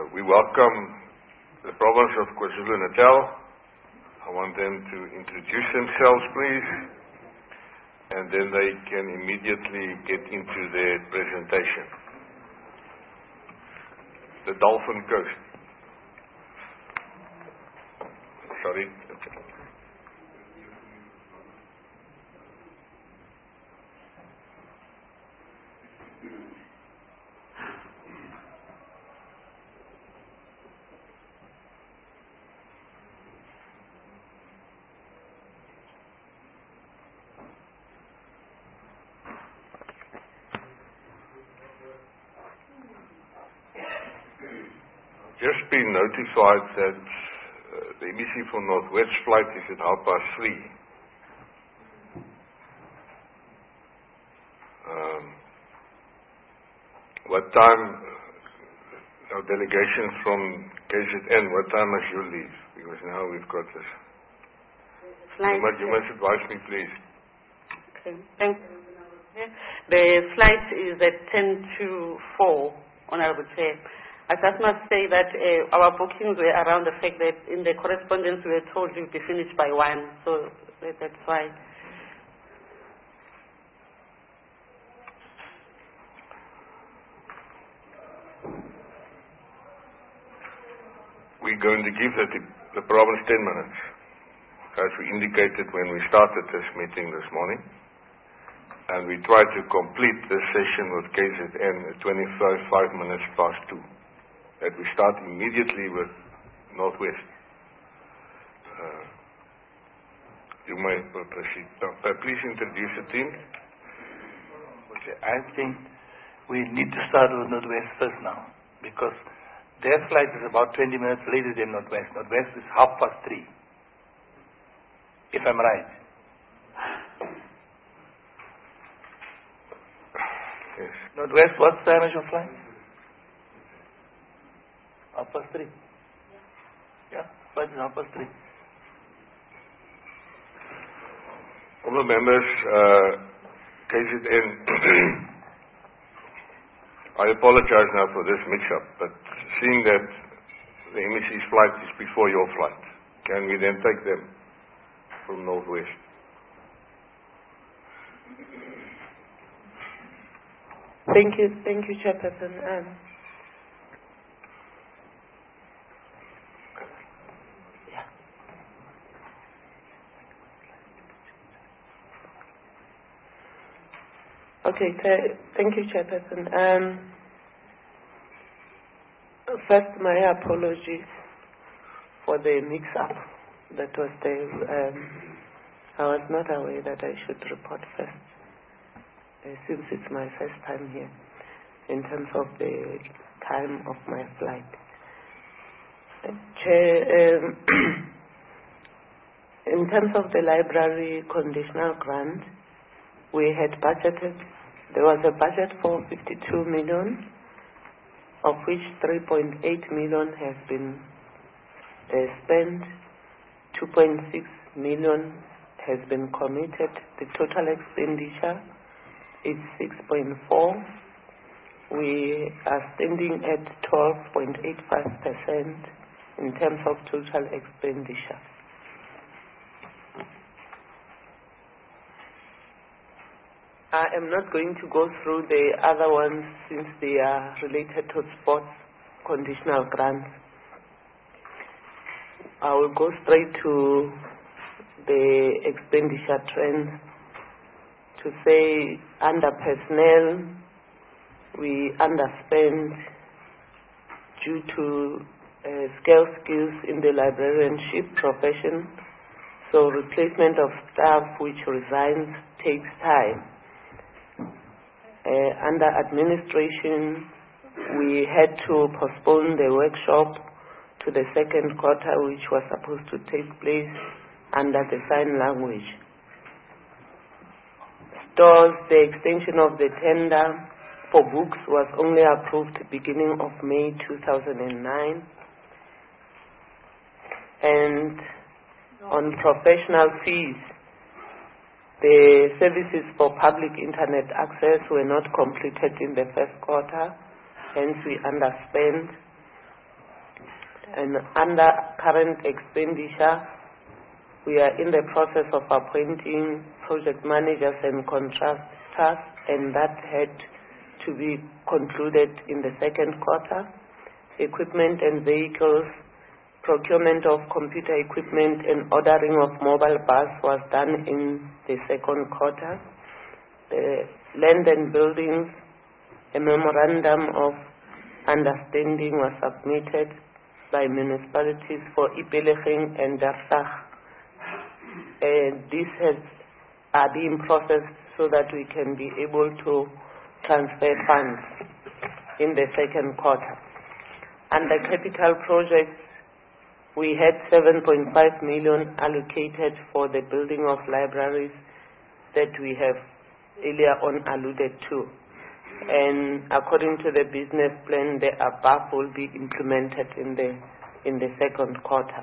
We welcome the province of KwaZulu-Natal. I want them to introduce themselves, please, and then they can immediately get into their presentation. The Dolphin Coast. Sorry. Just been notified that the MEC for Northwest flight is at 3:30. What time, our delegations from KZN, what time must you leave? Because now we've got this. You must advise me, please. Okay, thank you. The flight is at 3:50, Honorable Chair. I just must say that our bookings were around the fact that in the correspondence we were told we'd be finished by 1, so that's why. We're going to give the province 10 minutes, as we indicated when we started this meeting this morning. And we tried to complete this session with KZN at 5 minutes past 2. That we start immediately with Northwest. You may proceed. Please introduce the team. Okay, I think we need to start with Northwest first now, because their flight is about 20 minutes later than Northwest. Northwest is 3:30, if I'm right. Yes. Northwest, what's the time of your flight? 3:30. Yeah, flight is 3:30. All the members, KZN, I apologize now for this mix-up, but seeing that the MEC's flight is before your flight, can we then take them from Northwest? Thank you, Chairperson. Okay, thank you, Chairperson. First, my apologies for the mix-up. That was I was not aware that I should report first, since it's my first time here, in terms of the time of my flight. Chair, in terms of the library conditional grant, we had budgeted, there was a budget for 52 million, of which 3.8 million has been spent, 2.6 million has been committed. The total expenditure is 6.4. We are standing at 12.85% in terms of total expenditure. I am not going to go through the other ones since they are related to sports conditional grants. I will go straight to the expenditure trends to say under personnel, we underspend due to scarce skills in the librarianship profession. So replacement of staff which resigns takes time. Under administration, we had to postpone the workshop to the second quarter, which was supposed to take place under the sign language. Stores, the extension of the tender for books was only approved beginning of May 2009. And on professional fees, the services for public internet access were not completed in the first quarter, hence we underspent. And under current expenditure, we are in the process of appointing project managers and contractors, and that had to be concluded in the second quarter. Equipment and vehicles, procurement of computer equipment and ordering of mobile bus was done in the second quarter. The land and buildings, a memorandum of understanding was submitted by municipalities for Ipeleching and Darsach. This are being processed so that we can be able to transfer funds in the second quarter. Under capital projects, we had 7.5 million allocated for the building of libraries that we have earlier on alluded to. And according to the business plan, the above will be implemented in the second quarter.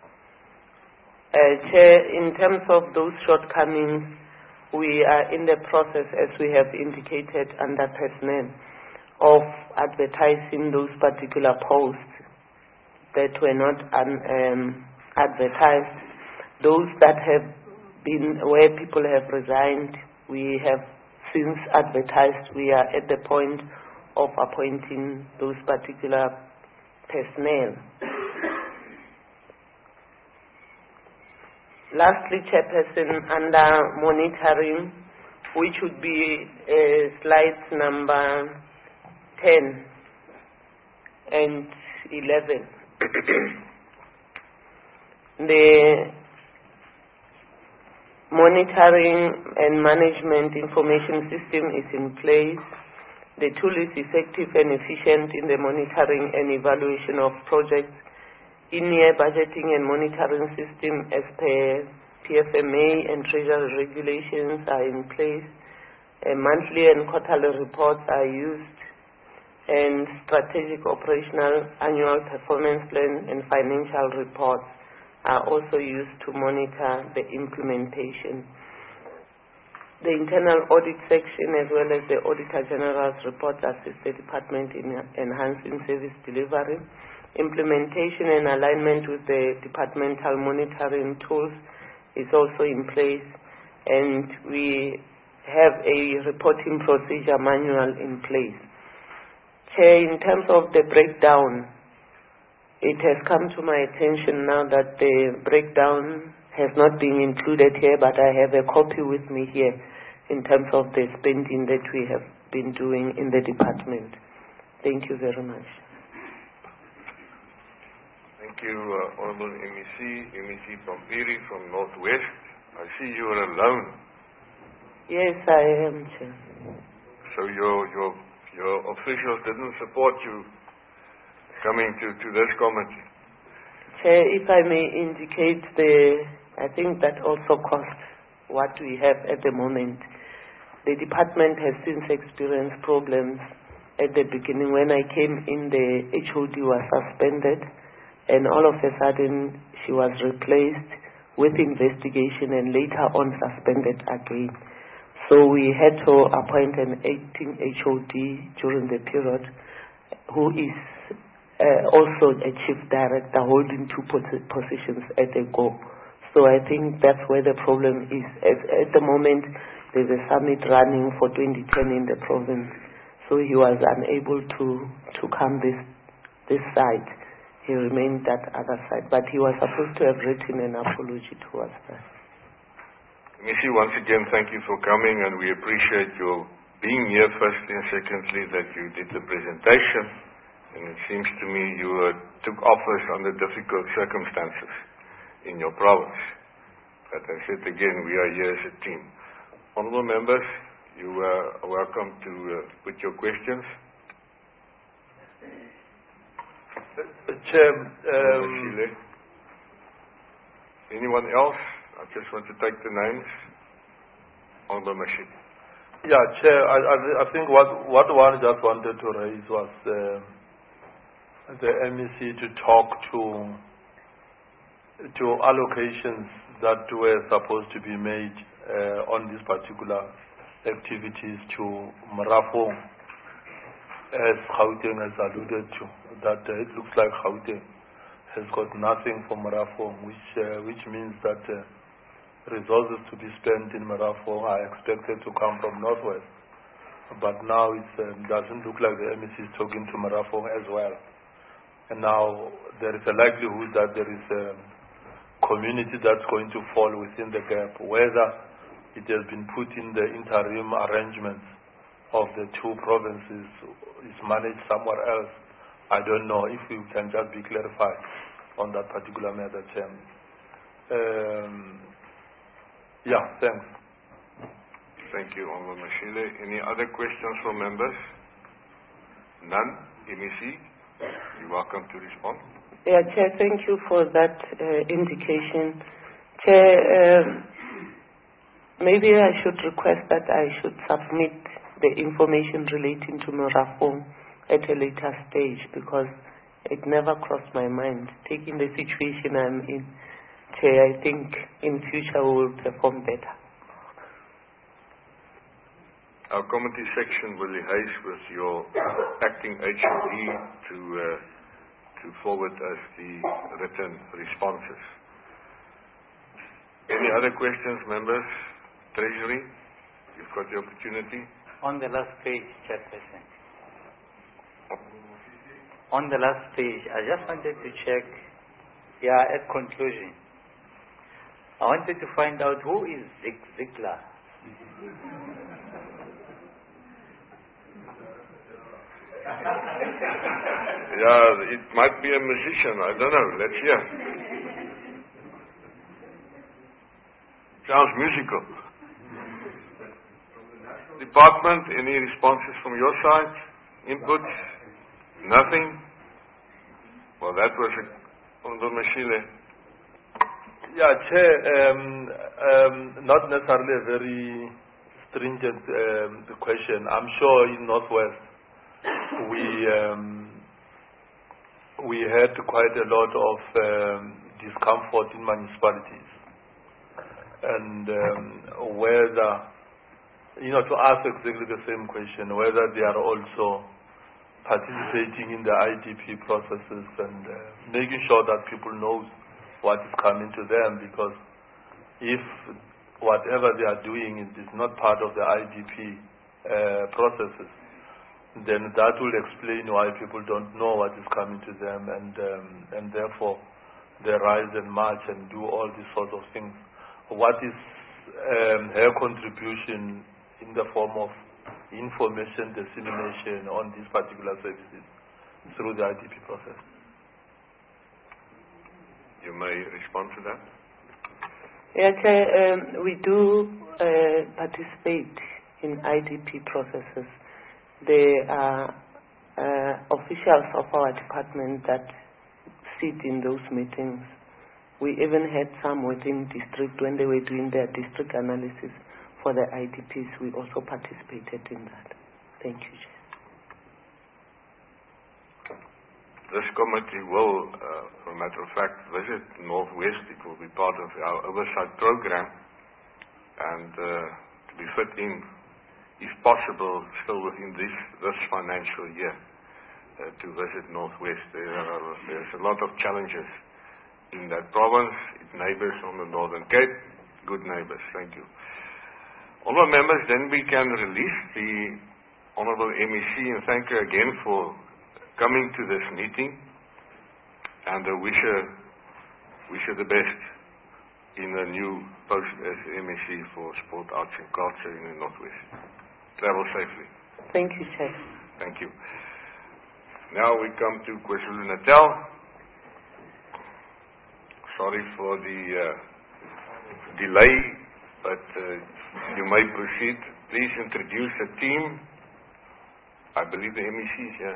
Chair, in terms of those shortcomings, we are in the process, as we have indicated under personnel, of advertising those particular posts that were not advertised. Those that have been where people have resigned, we have since advertised. We are at the point of appointing those particular personnel. Lastly, Chairperson, under monitoring, which would be slides number 10 and 11. The monitoring and management information system is in place. The tool is effective and efficient in the monitoring and evaluation of projects. In-year budgeting and monitoring system as per PFMA and Treasury regulations are in place. Monthly and quarterly reports are used, and strategic operational annual performance plan and financial reports are also used to monitor the implementation. The internal audit section as well as the Auditor General's report assist the department in enhancing service delivery. Implementation and alignment with the departmental monitoring tools is also in place, and we have a reporting procedure manual in place. Chair, in terms of the breakdown, it has come to my attention now that the breakdown has not been included here, but I have a copy with me here in terms of the spending that we have been doing in the department. Thank you very much. Thank you, Honorable MEC Pampiri from Northwest. I see you are alone. Yes, I am, Chair. So your officials didn't support you coming to this committee? Chair, if I may indicate, I think that also costs what we have at the moment. The department has since experienced problems. At the beginning, when I came in, the HOD was suspended, and all of a sudden she was replaced with investigation and later on suspended again. So we had to appoint an acting HOD during the period who is also a chief director holding two positions at a go. So I think that's where the problem is. At the moment, there's a summit running for 2010 in the province. So he was unable to come this side. He remained that other side. But he was supposed to have written an apology towards that. Missy, once again, thank you for coming, and we appreciate your being here, firstly, and secondly, that you did the presentation. And it seems to me you took office under difficult circumstances in your province. But I said again, we are here as a team. Honourable members, you are welcome to put your questions. Chair, anyone else? I just want to take the names. Honourable Mashid. Yeah, Chair, I think what one just wanted to raise was the MEC to talk to allocations that were supposed to be made on these particular activities to Marafong, as Gauteng has alluded to, that it looks like Gauteng. has got nothing for Marafong, which means that resources to be spent in Marafong are expected to come from Northwest. But now it doesn't look like the MEC is talking to Marafong as well. And now there is a likelihood that there is a community that's going to fall within the gap. Whether it has been put in the interim arrangements of the two provinces, is managed somewhere else, I don't know. If you can just be clarified on that particular matter, Chairman. Yeah, thanks. Thank you, Honorable Mashile. Any other questions from members? None? MEC, you're welcome to respond. Yeah, Chair, thank you for that indication. Chair, maybe I should request that I should submit the information relating to Marafong at a later stage, because it never crossed my mind. Taking the situation I'm in, Chair, I think in future we will perform better. Our committee section will liaise with your acting HOD to forward us the written responses. Any other questions, members? Treasury, you've got the opportunity. On the last page, Chairperson. On the last page, I just wanted to check, at conclusion. I wanted to find out who is Zig Ziglar. Yeah, it might be a musician, I don't know, let's hear. Sounds musical. Department, any responses from your side? Inputs? Nothing? Well, that was Honorable Mashile. Yeah, Chair, not necessarily a very stringent question. I'm sure in Northwest we had quite a lot of discomfort in municipalities, and whether, to ask exactly the same question, whether they are also participating in the IDP processes and making sure that people know what is coming to them, because if whatever they are doing is not part of the IDP processes, then that will explain why people don't know what is coming to them, and therefore they rise and march and do all these sorts of things. What is her contribution in the form of information dissemination on these particular services through the IDP process? You may respond to that. Yeah, Chair, we do participate in IDP processes. There are officials of our department that sit in those meetings. We even had some within district when they were doing their district analysis for the IDPs. We also participated in that. Thank you, Chair. This committee will, for a matter of fact, visit Northwest. It will be part of our oversight program, and to be fit in, if possible, still within this financial year, to visit Northwest. There's a lot of challenges in that province. It neighbors on the Northern Cape, good neighbors. Thank you. Honourable members, then we can release the Honourable MEC and thank her again for coming to this meeting, and wish her the best in a new post as MEC for Sport, Arts and Culture in the Northwest. Travel safely. Thank you, Chair. Thank you. Now we come to KwaZulu-Natal. Sorry for the delay, but you may proceed. Please introduce the team. I believe the MEC is here.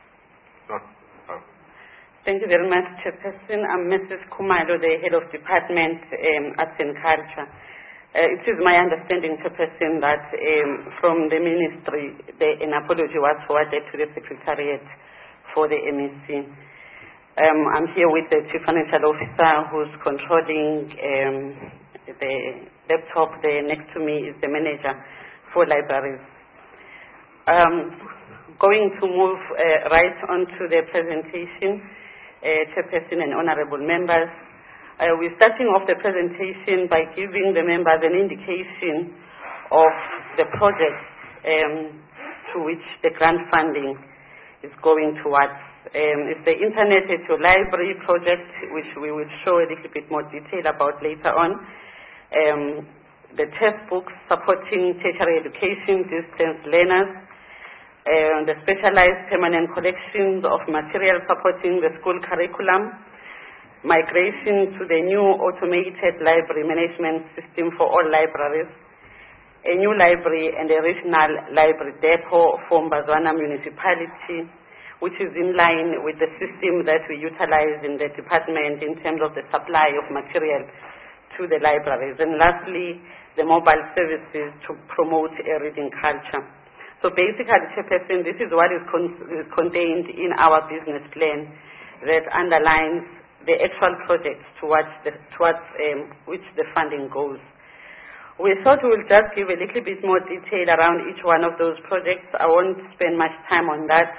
Thank you very much, Chairperson. I'm Mrs. Kumalo, the Head of Department, Arts and Culture. It is my understanding, Chairperson, that from the Ministry, an apology was forwarded to the Secretariat for the MEC. I'm here with the Chief Financial Officer who's controlling the laptop. Next to me is the Manager for Libraries. Going to move right on to the presentation. Chairperson and honorable members. We're starting off the presentation by giving the members an indication of the projects to which the grant funding is going towards. It's the Internet at Your Library project, which we will show a little bit more detail about later on. The textbooks supporting tertiary education, distance learners, the specialized permanent collections of material supporting the school curriculum, migration to the new automated library management system for all libraries, a new library and a regional library depot for Mbazwana municipality, which is in line with the system that we utilize in the department in terms of the supply of material to the libraries. And lastly, the mobile services to promote a reading culture. So basically, Chairperson, this is what is contained in our business plan that underlines the actual projects towards which the funding goes. We thought we will just give a little bit more detail around each one of those projects. I won't spend much time on that.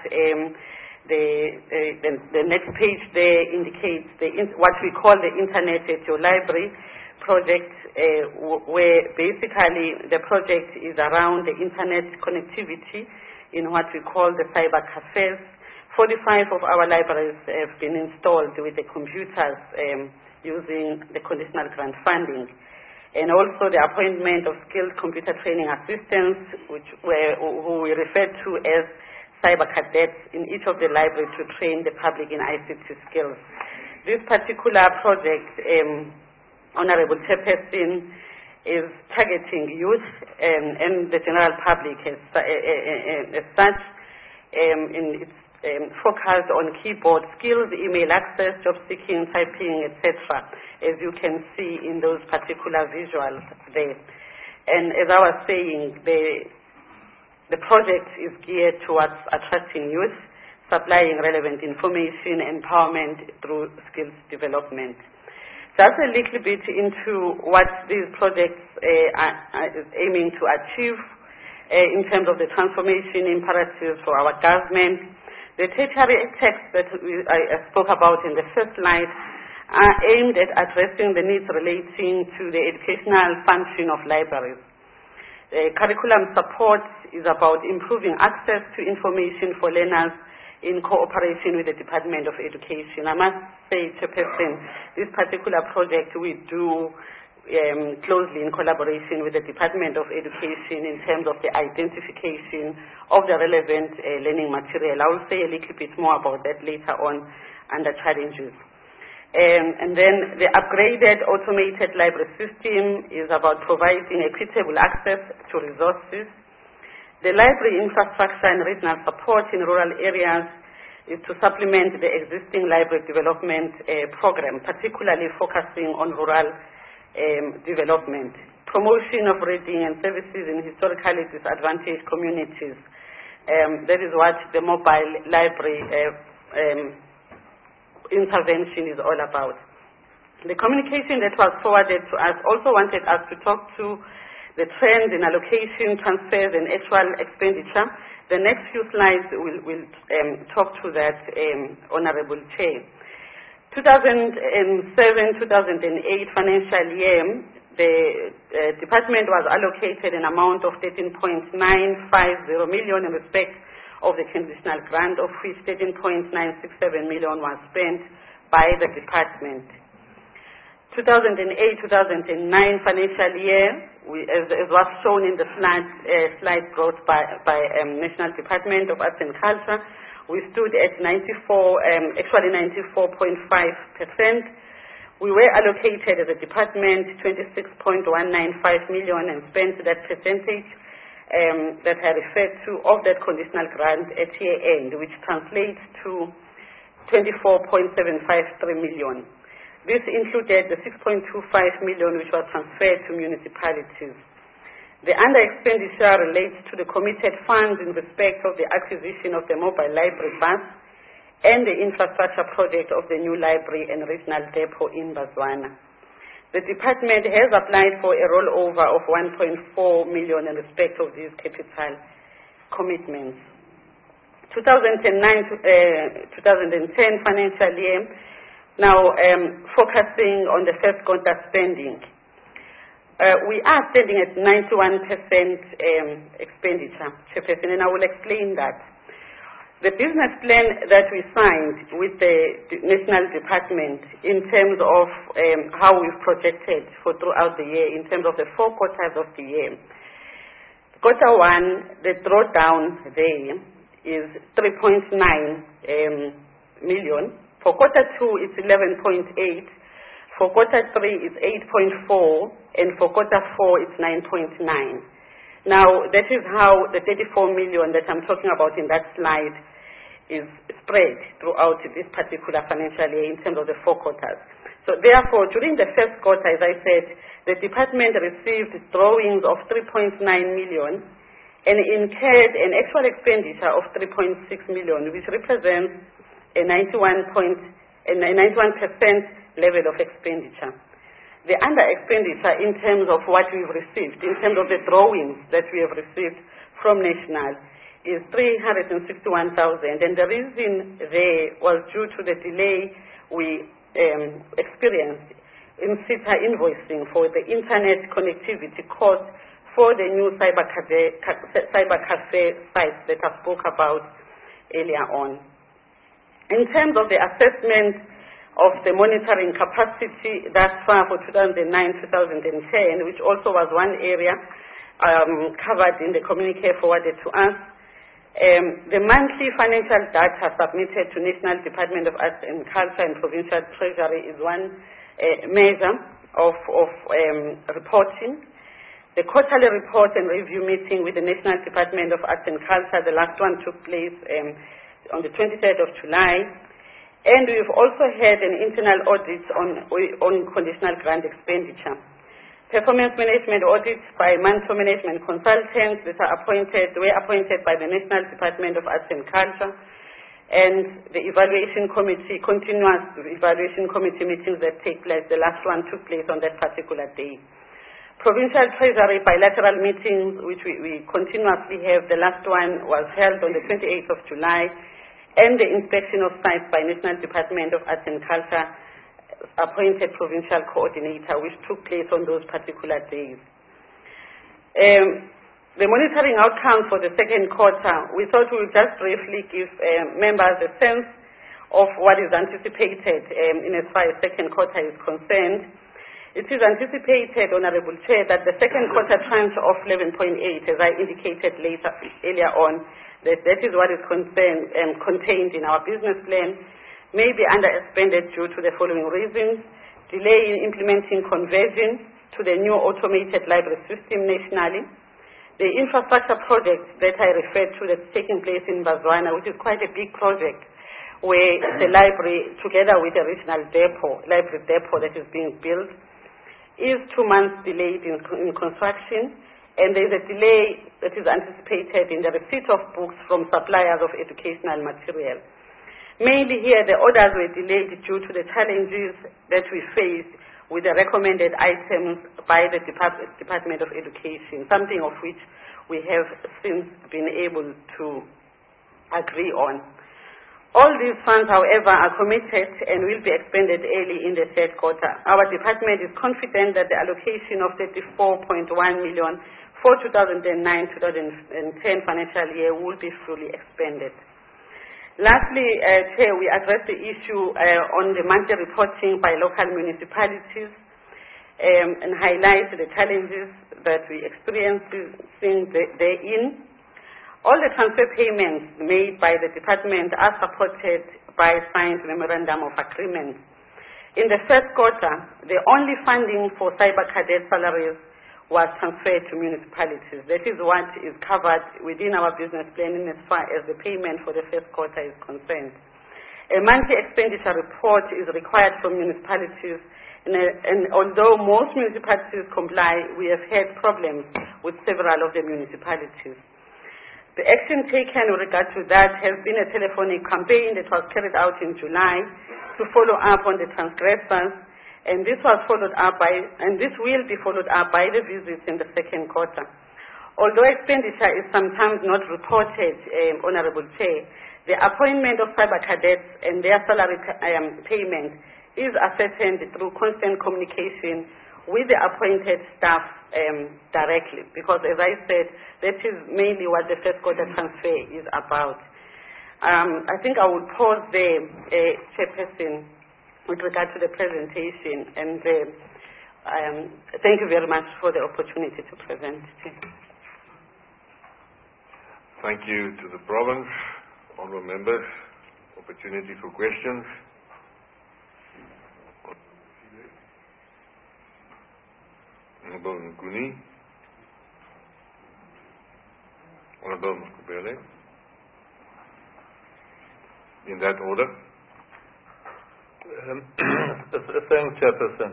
The next page there indicates what we call the Internet at Your Library project, where basically the project is around the internet connectivity in what we call the cyber cafes. 45 of our libraries have been installed with the computers using the conditional grant funding. And also the appointment of skilled computer training assistants, who we refer to as cyber cadets in each of the libraries to train the public in ICT skills. This particular project, Honorable Chairperson, is targeting youth and the general public as such. It's focused on keyboard skills, email access, job seeking, typing, etc., as you can see in those particular visuals there. And as I was saying, the project is geared towards attracting youth, supplying relevant information, empowerment through skills development. Just a little bit into what these projects are aiming to achieve in terms of the transformation imperatives for our government. The tertiary texts that I spoke about in the first slide are aimed at addressing the needs relating to the educational function of libraries. Curriculum support is about improving access to information for learners in cooperation with the Department of Education. I must say, Chairperson, this particular project we do closely in collaboration with the Department of Education in terms of the identification of the relevant learning material. I will say a little bit more about that later on under challenges. And then the upgraded automated library system is about providing equitable access to resources. The library infrastructure and regional support in rural areas is to supplement the existing library development program, particularly focusing on rural development. Promotion of reading and services in historically disadvantaged communities. That is what the mobile library intervention is all about. The communication that was forwarded to us also wanted us to talk to the trends in allocation, transfers, and actual expenditure. The next few slides will talk to that, Honorable Chair. 2007-2008 financial year, the department was allocated an amount of 13.950 million in respect of the conditional grant, of which 13.967 million was spent by the department. 2008-2009 financial year, as was shown in the slide brought by National Department of Arts and Culture, we stood at 94.5%. We were allocated as a department 26.195 million and spent that percentage that I referred to of that conditional grant at year end, which translates to 24.753 million. This included the 6.25 million which was transferred to municipalities. The under expenditure relates to the committed funds in respect of the acquisition of the mobile library bus and the infrastructure project of the new library and regional depot in Mbazwana. The department has applied for a rollover of 1.4 million in respect of these capital commitments. 2009-2010 financial year, now focusing on the first quarter spending. We are spending at 91% expenditure, Chairperson, and I will explain that. The business plan that we signed with the National Department in terms of how we've projected for throughout the year, in terms of the 4 quarters of the year. Quarter 1, the drawdown there is 3.9 million. For quarter 2, it's 11.8. For quarter 3, it's 8.4. And for quarter 4, it's 9.9. Now, that is how the 34 million that I'm talking about in that slide is spread throughout this particular financial year in terms of the 4 quarters. So therefore, during the first quarter, as I said, the department received drawings of 3.9 million and incurred an actual expenditure of 3.6 million, which represents a 91% level of expenditure. The under expenditure in terms of what we've received, in terms of the drawings that we have received from National, is 361,000, and the reason there was due to the delay we experienced in SETA invoicing for the internet connectivity cost for the new cyber cafe sites that I spoke about earlier on. In terms of the assessment of the monitoring capacity thus far for 2009-2010, which also was one area covered in the communique forwarded to us. The monthly financial data submitted to National Department of Arts and Culture and Provincial Treasury is one measure of reporting. The quarterly report and review meeting with the National Department of Arts and Culture, the last one took place on the 23rd of July. And we've also had an internal audit on conditional grant expenditure. Performance management audits by Manto management consultants that were appointed by the National Department of Arts and Culture, and the evaluation committee, continuous evaluation committee meetings that take place. The last one took place on that particular day. Provincial Treasury bilateral meetings, which we continuously have. The last one was held on the 28th of July. And the inspection of sites by National Department of Arts and Culture appointed provincial coordinator, which took place on those particular days. The monitoring outcomes for the second quarter, we thought we would just briefly give members a sense of what is anticipated in as far as second quarter is concerned. It is anticipated, Honorable Chair, that the second quarter tranche of 11.8, as I indicated earlier on, that is what is contained in our business plan, may be underexpended due to the following reasons: delay in implementing conversion to the new automated library system nationally, the infrastructure project that I referred to that's taking place in Bazwana, which is quite a big project, where the library, together with the regional library depot that is being built, is 2 months delayed in construction. And there is a delay that is anticipated in the receipt of books from suppliers of educational material. Mainly here, the orders were delayed due to the challenges that we faced with the recommended items by the Department of Education, something of which we have since been able to agree on. All these funds, however, are committed and will be expended early in the third quarter. Our department is confident that the allocation of 34.1 million for 2009-2010 financial year will be fully expended. Lastly, Chair, we address the issue on the monthly reporting by local municipalities and highlight the challenges that we experiencing therein. All the transfer payments made by the department are supported by signed memorandum of agreement. In the first quarter, the only funding for cyber cadet salaries was transferred to municipalities. That is what is covered within our business planning as far as the payment for the first quarter is concerned. A monthly expenditure report is required from municipalities, and although most municipalities comply, we have had problems with several of the municipalities. The action taken with regard to that has been a telephonic campaign that was carried out in July to follow up on the transgressors, and this was followed up by, and this will be followed up by the visits in the second quarter. Although expenditure is sometimes not reported, Honorable Chair, the appointment of cyber cadets and their salary payment is ascertained through constant communication with the appointed staff directly, because as I said, that is mainly what the first quarter transfer is about. I think I would pause there, Chairperson, with regard to the presentation, and thank you very much for the opportunity to present. Thank you to the province, honourable members. Opportunity for questions. Honourable Nguni. Honourable Mkubele. In that order. Thanks, Chairperson.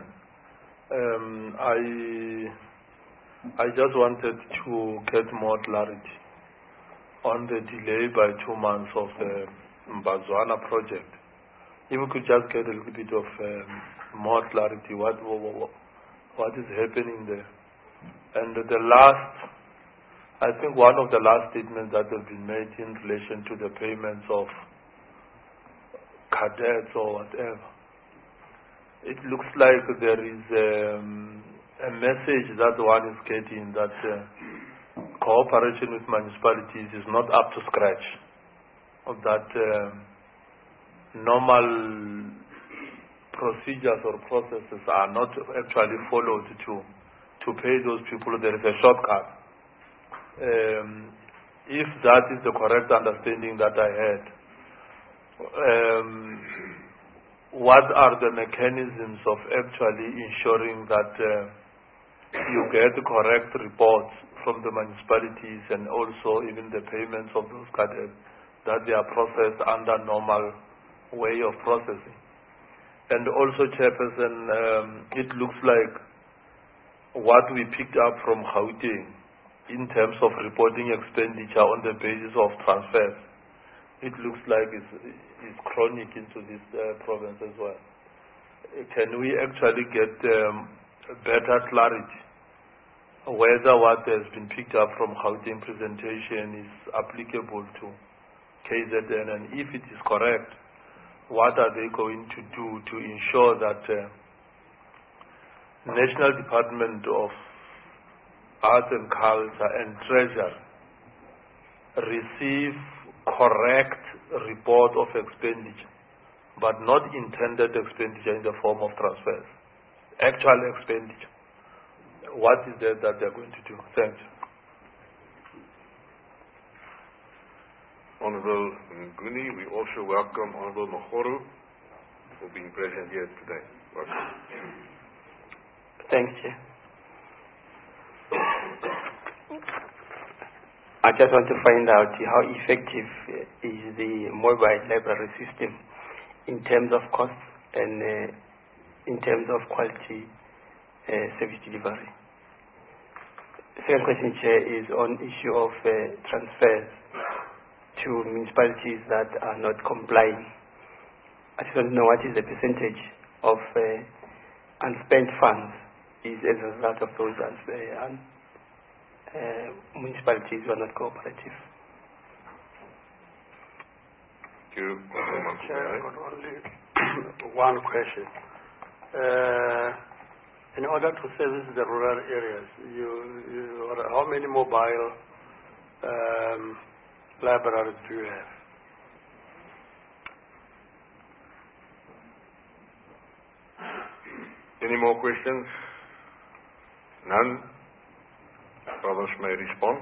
I just wanted to get more clarity on the delay by 2 months of the Mbazwana project. If we could just get a little bit of more clarity, what is happening there? And the last, I think one of the last statements that have been made in relation to the payments of cadets or whatever, it looks like there is a message that one is getting that cooperation with municipalities is not up to scratch, of that normal procedures or processes are not actually followed to pay those people. There is a shortcut. If that is the correct understanding that I had, what are the mechanisms of actually ensuring that you get correct reports from the municipalities, and also even the payments of those cadets, that they are processed under normal way of processing? And also, Chairperson, it looks like what we picked up from Gauteng in terms of reporting expenditure on the basis of transfers, it looks like it's chronic into this province as well. Can we actually get better clarity whether what has been picked up from Gauteng presentation is applicable to KZN, and if it is correct, what are they going to do to ensure that National Department of Arts and Culture and Treasury receive correct report of expenditure, but not intended expenditure in the form of transfers, actual expenditure? What is that they're going to do? Thanks. Honourable Nguni, we also welcome Honourable Mokgoro for being present here today. Welcome. Thanks, Chair. I just want to find out how effective is the mobile library system in terms of cost and in terms of quality service delivery. The second question, Chair, is on issue of transfers to municipalities that are not complying. I just want to know what is the percentage of unspent funds is as a result of those municipalities who are not cooperative. Thank you. Chair, I've got only one question. In order to service the rural areas, how many mobile libraries do you have? Any more questions? None? Province may respond.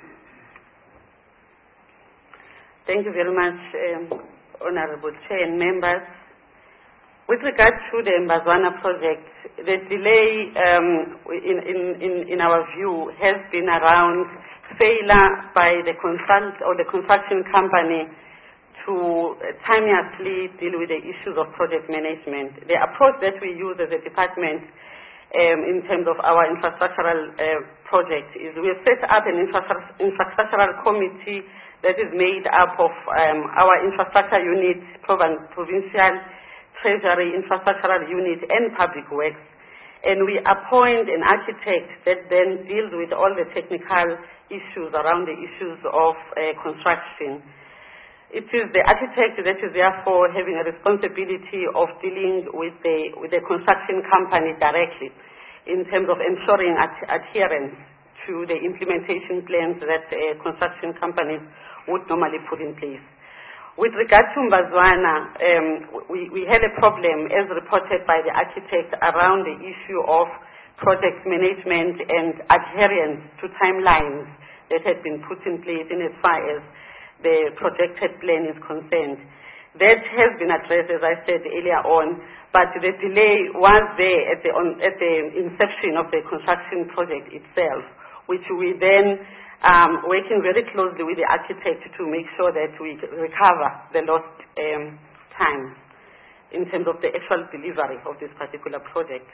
Thank you very much, Honourable Chair and members. With regard to the Mbazwana project, the delay in our view has been around failure by the construction company to timeously deal with the issues of project management. The approach that we use as a department in terms of our infrastructural project is we have set up an infrastructural committee that is made up of our infrastructure unit, provincial treasury, infrastructural unit, and public works. and we appoint an architect that then deals with all the technical issues around the issues of construction. It is the architect that is therefore having a responsibility of dealing with the construction company directly in terms of ensuring adherence to the implementation plans that construction companies would normally put in place. With regard to Mbazwana, we had a problem, as reported by the architect, around the issue of project management and adherence to timelines that had been put in place in as far as the projected plan is concerned. That has been addressed, as I said earlier on, but the delay was there at the inception of the construction project itself, which we then working very closely with the architect to make sure that we recover the lost time in terms of the actual delivery of this particular project.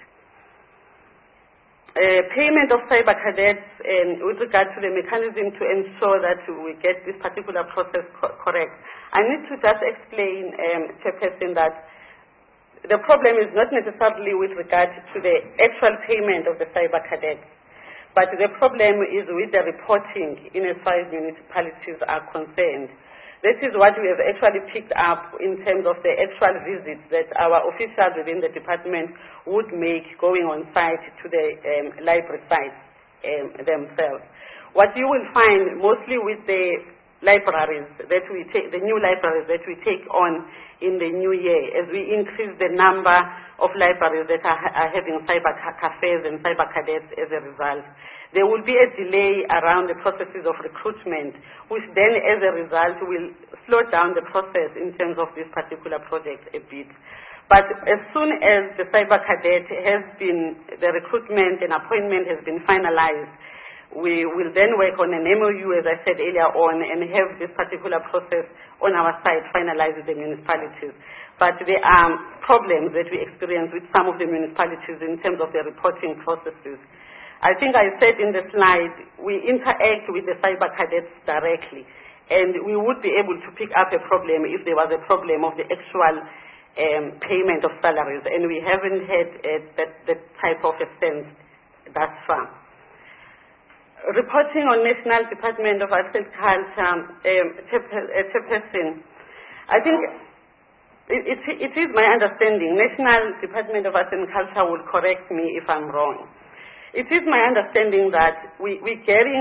Payment of cyber cadets, and with regard to the mechanism to ensure that we get this particular process correct, I need to just explain, Chairperson, that the problem is not necessarily with regard to the actual payment of the cyber cadets, but the problem is with the reporting in as far as municipalities are concerned. This is what we have actually picked up in terms of the actual visits that our officials within the department would make going on site to the library sites themselves. What you will find mostly with the libraries that we take, the new libraries that we take on in the new year, as we increase the number of libraries that are having cyber cafes and cyber cadets as a result, there will be a delay around the processes of recruitment, which then as a result will slow down the process in terms of this particular project a bit. But as soon as the cyber cadet has been, the recruitment and appointment has been finalized, we will then work on an MOU, as I said earlier on, and have this particular process on our side finalized with the municipalities. But there are problems that we experience with some of the municipalities in terms of the reporting processes. I think I said in the slide, we interact with the cyber cadets directly, and we would be able to pick up a problem if there was a problem of the actual payment of salaries, and we haven't had that type of extent thus far. Reporting on National Department of Agriculture, Chairperson, I think it is my understanding, National Department of Agriculture will correct me if I'm wrong. It is my understanding that we're getting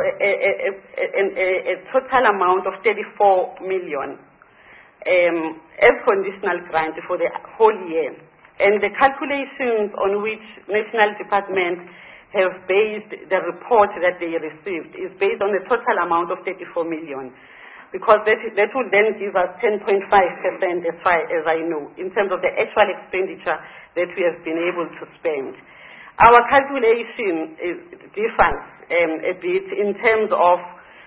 a total amount of 34 million as conditional grant for the whole year. And the calculations on which National Department have based the report that they received is based on the total amount of 34 million. Because that would then give us 10.5% as far as I know, in terms of the actual expenditure that we have been able to spend. Our calculation differs a bit in terms of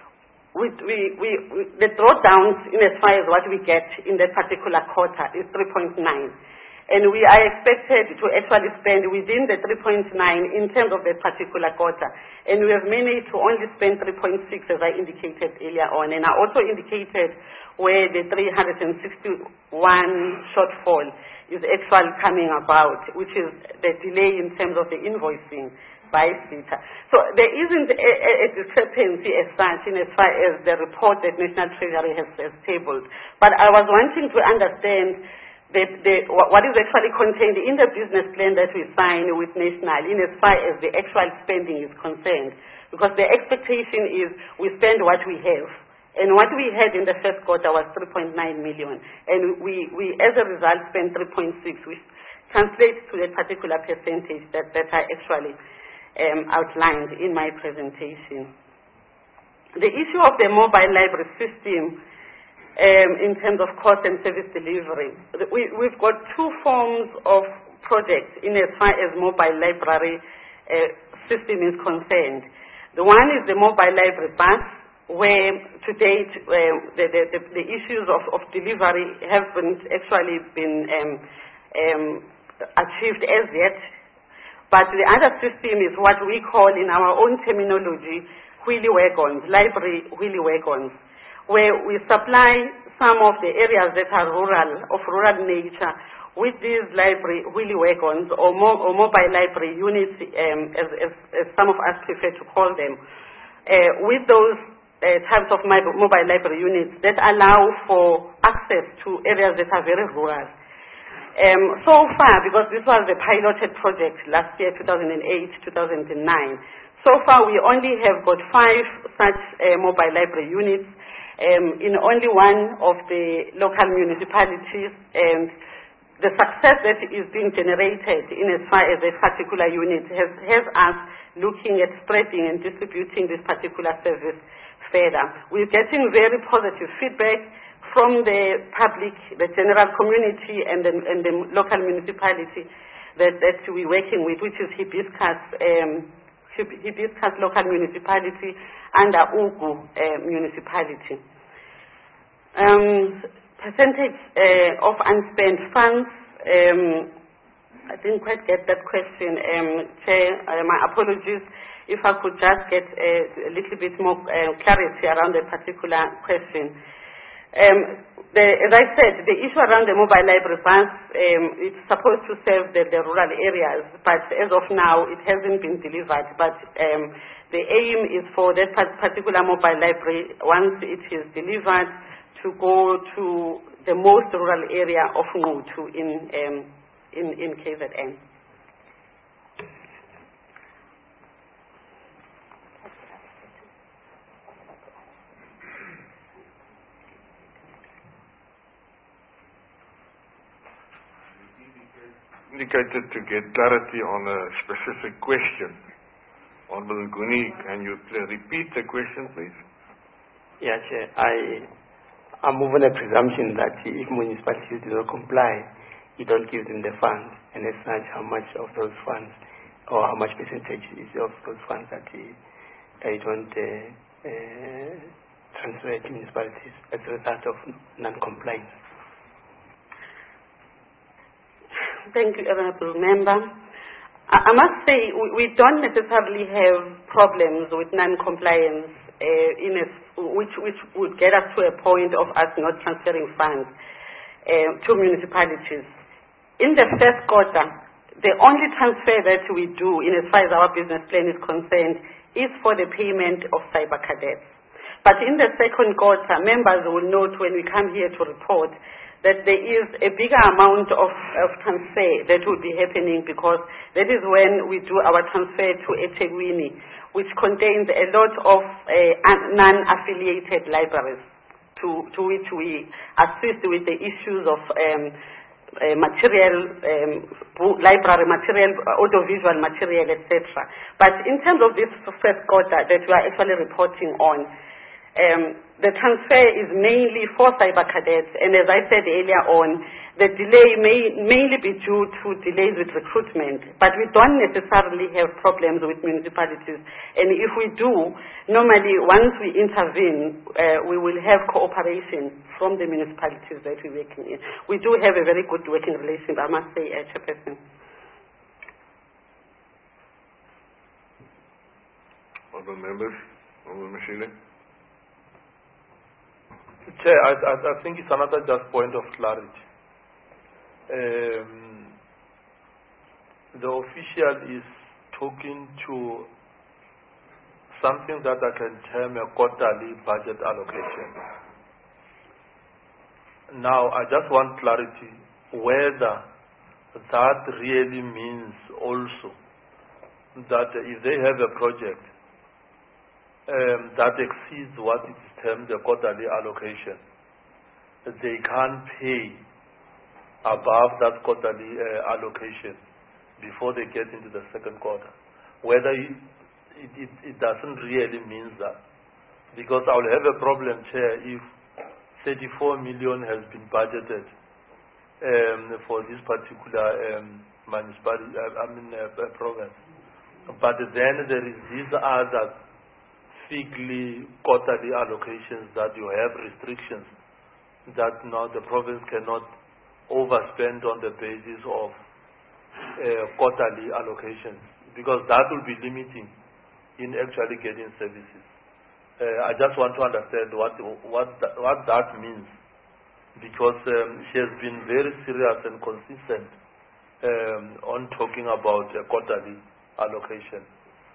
the drawdowns in as far as what we get in that particular quarter is 3.9. And we are expected to actually spend within the 3.9 in terms of that particular quarter. And we have managed to only spend 3.6 as I indicated earlier on. And I also indicated where the 361 shortfall is actually coming about, which is the delay in terms of the invoicing by SETA. So there isn't a discrepancy as such in as far as the report that National Treasury has tabled. But I was wanting to understand what is actually contained in the business plan that we sign with National in as far as the actual spending is concerned. Because the expectation is we spend what we have. And what we had in the first quarter was 3.9 million. And we as a result, spent 3.6, which translates to a particular percentage that I actually outlined in my presentation. The issue of the mobile library system in terms of cost and service delivery. We've got two forms of projects in as far as mobile library system is concerned. The one is the mobile library bus, where to date the issues of delivery haven't actually been achieved as yet. But the other system is what we call in our own terminology wheelie wagons, library wheelie wagons, where we supply some of the areas that are rural, of rural nature, with these library wheelie wagons or mobile library units, as some of us prefer to call them, with those types of mobile library units that allow for access to areas that are very rural. So far, because this was a piloted project last year, 2008, 2009, so far we only have got 5 such mobile library units in only one of the local municipalities, and the success that is being generated in as far as that particular unit has us looking at spreading and distributing this particular service further. We're getting very positive feedback from the public, the general community, and the local municipality that we're working with, which is Hibiscus Local Municipality under Ugu Municipality. Percentage of unspent funds, I didn't quite get that question, Chair. My apologies. If I could just get a little bit more clarity around the particular question. As I said, the issue around the mobile library bus, it's supposed to serve the rural areas, but as of now, it hasn't been delivered. But the aim is for that particular mobile library, once it is delivered, to go to the most rural area of Ngutu in KZN. Indicated to get clarity on a specific question. Honorable Nguni, can you repeat the question, please? Yeah, Chair. I'm moving a presumption that if municipalities do not comply, you don't give them the funds, and as such, how much of those funds, or how much percentage is of those funds that you don't transfer to municipalities as a result of non-compliance? Thank you, Honourable Member. I must say we don't necessarily have problems with non-compliance which would get us to a point of us not transferring funds to municipalities. In the first quarter, the only transfer that we do in as far as our business plan is concerned is for the payment of cyber cadets. But in the second quarter, members will note when we come here to report that there is a bigger amount of transfer that will be happening, because that is when we do our transfer to eThekwini, which contains a lot of non-affiliated libraries to which we assist with the issues of library material, audiovisual material, etc. But in terms of this first quarter that we are actually reporting on, the transfer is mainly for cyber cadets, and as I said earlier on, the delay may mainly be due to delays with recruitment, but we don't necessarily have problems with municipalities. And if we do, normally once we intervene, we will have cooperation from the municipalities that we're working in. We do have a very good working relationship, I must say, Chairperson. Other members? Honourable Mashile? Chair, I think it's another just point of clarity. The official is talking to something that I can term a quarterly budget allocation. Now, I just want clarity whether that really means also that if they have a project that exceeds what is termed the quarterly allocation, they can't pay above that quarterly allocation before they get into the second quarter. Whether it doesn't really mean that. Because I will have a problem, Chair, if 34 million has been budgeted for this particular municipality, province. But then there is these other figly quarterly allocations that you have restrictions that now the province cannot overspend on the basis of quarterly allocations, because that will be limiting in actually getting services. I just want to understand what that means because she has been very serious and consistent on talking about quarterly allocation.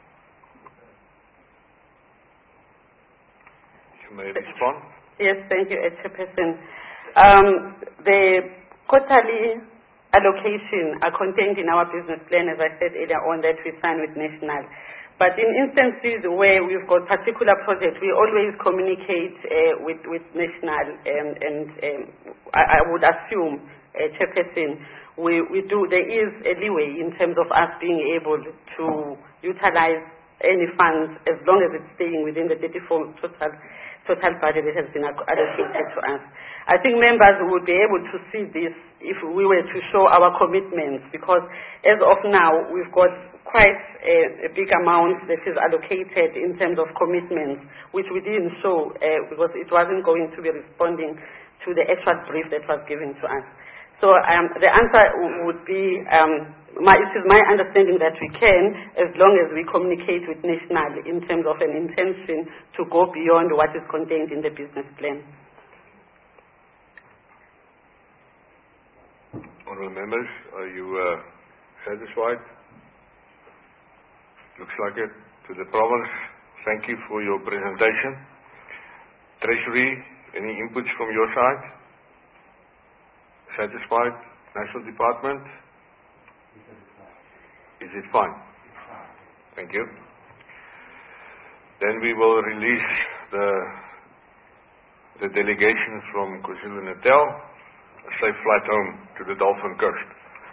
You may respond. Yes, thank you, Chairperson. The quarterly allocation are contained in our business plan, as I said earlier on, that we sign with National. But in instances where we've got particular projects, we always communicate with National, and I would assume, Chairperson, there is a leeway in terms of us being able to utilize any funds as long as it's staying within the 34 total budget that has been allocated to us. I think members would be able to see this if we were to show our commitments, because as of now, we've got quite a big amount that is allocated in terms of commitments, which we didn't show because it wasn't going to be responding to the actual brief that was given to us. So the answer would be, it is my understanding that we can, as long as we communicate with National in terms of an intention to go beyond what is contained in the business plan. Honourable members, are you satisfied? Looks like it. To the province, thank you for your presentation. Treasury, any inputs from your side? Satisfied? National Department? Is it fine? Thank you. Then we will release the delegation from KwaZulu-Natal. A safe flight home to the Dolphin Coast.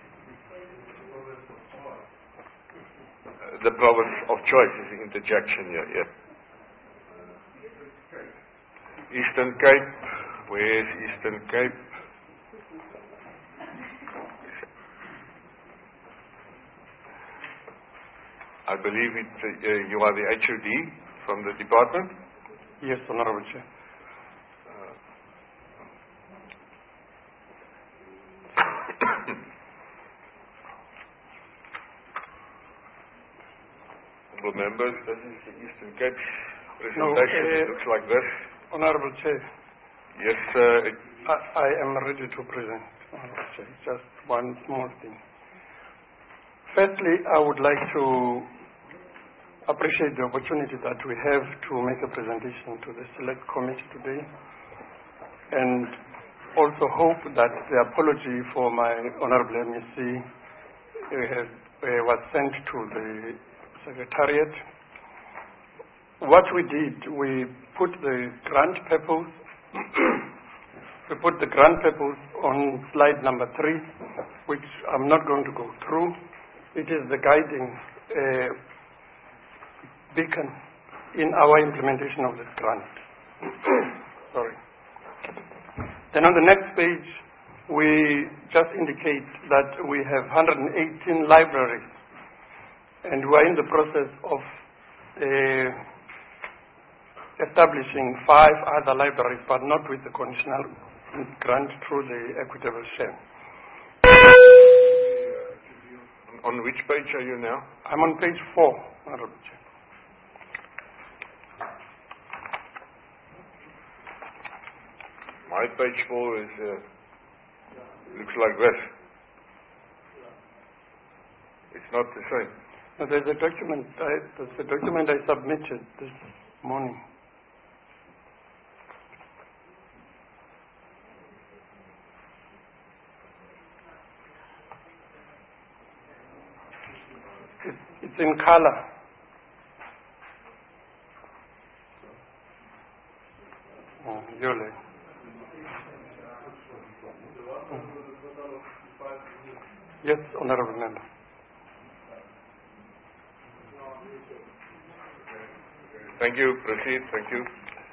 The province of choice is the interjection here. Yeah. Eastern Cape. Where is Eastern Cape? I believe you are the HOD from the department? Yes, Honourable Chair. Members, this is the Eastern Cape presentation. It looks like this. Honourable Chair. Yes, I am ready to present, Honourable Chair. Just one small thing. Firstly, I would like to appreciate the opportunity that we have to make a presentation to the Select Committee today, and also hope that the apology for my Honourable MEC was sent to the Secretariat. What we did, we put the grant purpose on slide number 3, which I'm not going to go through. It is the guiding beacon in our implementation of this grant. Sorry. Then on the next page, we just indicate that we have 118 libraries, and we are in the process of establishing 5 other libraries, but not with the conditional grant through the equitable share. On which page are you now? I'm on page 4, Honourable Chair. My page 4 is looks like this. It's not the same. No, there's a document. There's a document I submitted this morning. It's in color. Yole. Yes, Honourable Member. Thank you. Proceed. Thank you.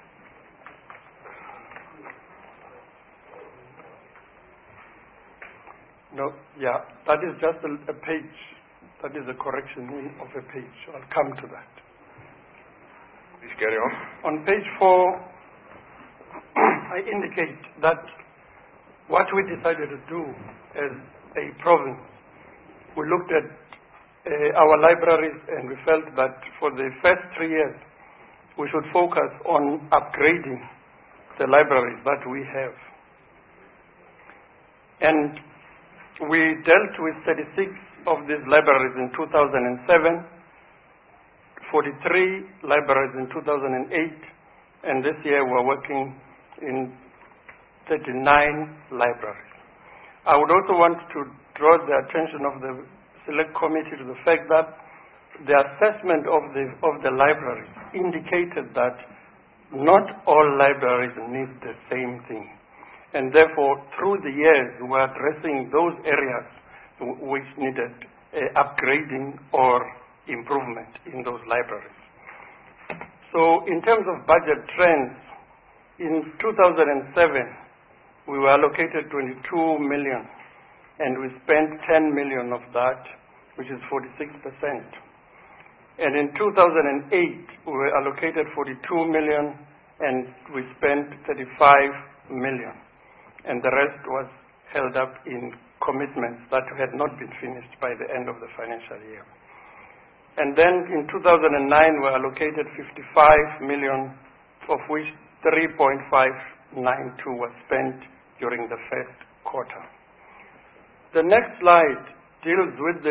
No, yeah, that is just a page. That is a correction of a page. I'll come to that. Please carry on. On page 4, I indicate that what we decided to do as a province, we looked at our libraries and we felt that for the first 3 years, we should focus on upgrading the libraries that we have. And we dealt with 36 of these libraries in 2007, 43 libraries in 2008, and this year we're working in 39 libraries. I would also want to draw the attention of the Select Committee to the fact that the assessment of the libraries indicated that not all libraries need the same thing. And therefore, through the years, we're addressing those areas which needed upgrading or improvement in those libraries. So in terms of budget trends, in 2007, we were allocated 22 million, and we spent 10 million of that, which is 46%. And in 2008, we were allocated 42 million, and we spent 35 million. And the rest was held up in commitments that had not been finished by the end of the financial year. And then in 2009, we allocated 55 million, of which 3.592 was spent during the first quarter. The next slide deals with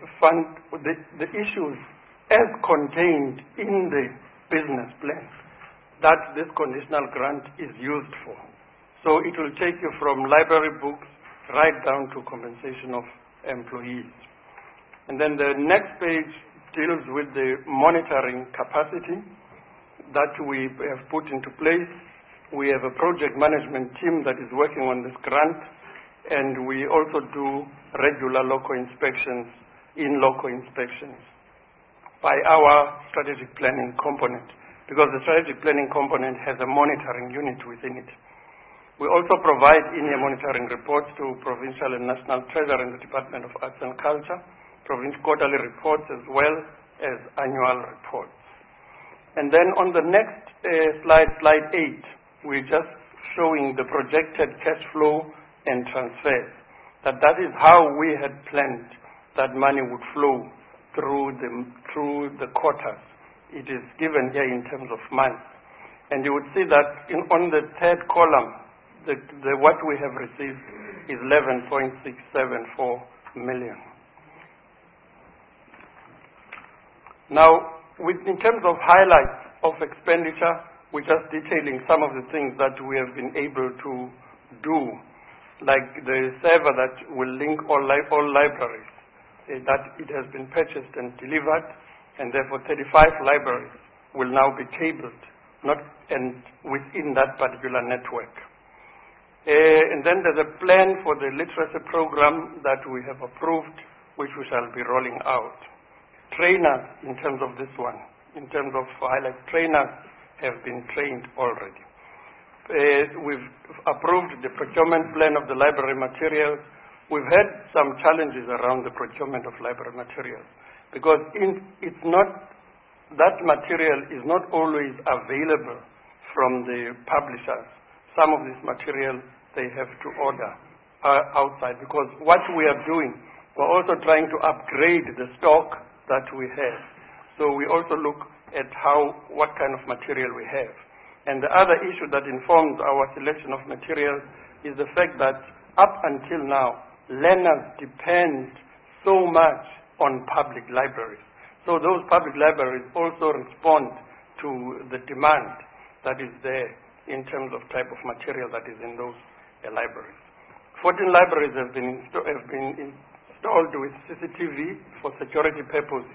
the issues as contained in the business plan that this conditional grant is used for. So it will take you from library books right down to compensation of employees. And then the next page deals with the monitoring capacity that we have put into place. We have a project management team that is working on this grant, and we also do regular local inspections, in-local inspections by our strategic planning component, because the strategic planning component has a monitoring unit within it. We also provide in-year monitoring reports to provincial and national treasury and the Department of Arts and Culture, provincial quarterly reports as well as annual reports. And then on the next slide, slide 8, we're just showing the projected cash flow and transfers. That is how we had planned that money would flow through the quarters. It is given here in terms of months. And you would see that on the third column, what we have received is 11.674 million. Now, in terms of highlights of expenditure, we're just detailing some of the things that we have been able to do, like the server that will link all libraries, that it has been purchased and delivered, and therefore 35 libraries will now be cabled, and within that particular network. And then there's a plan for the literacy program that we have approved, which we shall be rolling out. Trainers, in terms of this one, in terms of highlight, trainers have been trained already. We've approved the procurement plan of the library materials. We've had some challenges around the procurement of library materials, because that material is not always available from the publishers. Some of this material they have to order outside, because what we are doing, we're also trying to upgrade the stock that we have. So we also look at what kind of material we have. And the other issue that informs our selection of materials is the fact that up until now, learners depend so much on public libraries. So those public libraries also respond to the demand that is there in terms of type of material that is in those libraries. 14 libraries have been installed with CCTV for security purposes,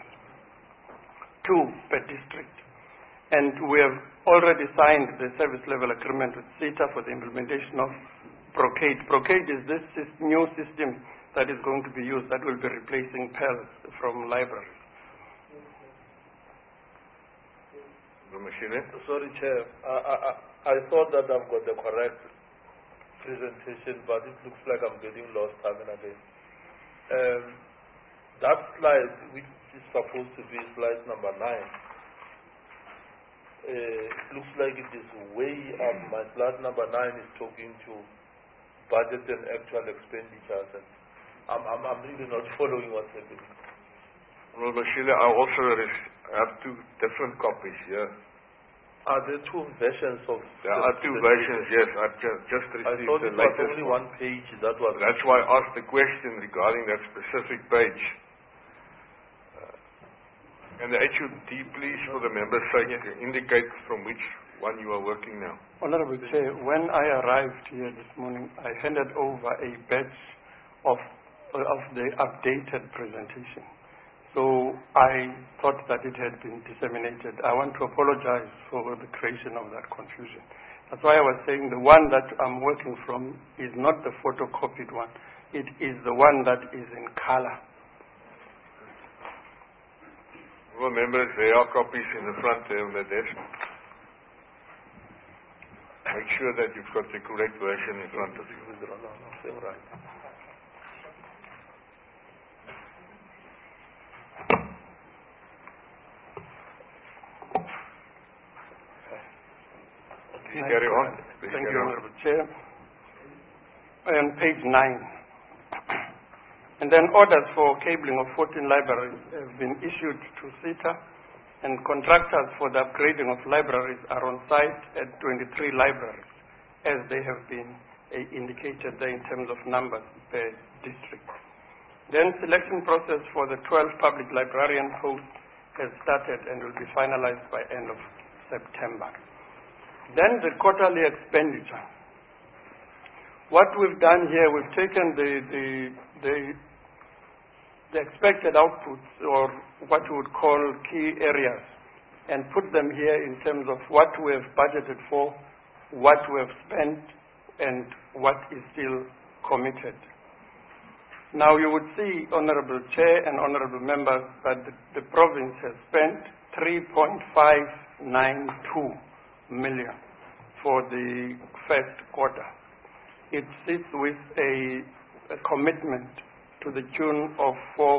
2 per district. And we have already signed the service level agreement with CETA for the implementation of Brocade. Brocade is this new system that is going to be used that will be replacing PELS from libraries. Sorry, Chair. I thought that I've got the correct presentation, but it looks like I'm getting lost time and again. That slide, which is supposed to be slide number 9, looks like it is way up. My slide number 9 is talking to budget and actual expenditures, and I'm really not following what's happening. Well, Mashile, I also have 2 different copies here. Are there two versions of? There are two versions, yes. I've just I received thought the it was latest only one. one page. That was. That's why I asked the question regarding that specific page. And the HUD, please, for the member's sake, indicate from which one you are working now. Honorable Chair, when I arrived here this morning, I handed over a batch of the updated presentation. So I thought that it had been disseminated. I want to apologize for the creation of that confusion. That's why I was saying the one that I'm working from is not the photocopied one. It is the one that is in color. Well, members, there are copies in the front there on the desk. Make sure that you've got the correct version in front of you. Please carry on. Thank you, Honorable Chair. On page 9. And then orders for cabling of 14 libraries have been issued to CETA, and contractors for the upgrading of libraries are on site at 23 libraries, as they have been indicated there in terms of numbers per district. Then selection process for the 12 public librarian posts has started and will be finalized by end of September. Then the quarterly expenditure. What we've done here, we've taken the expected outputs, or what we would call key areas, and put them here in terms of what we have budgeted for, what we have spent, and what is still committed. Now you would see, Honorable Chair and Honorable Members, that the province has spent 3.592 million for the first quarter. It sits with a commitment to the tune of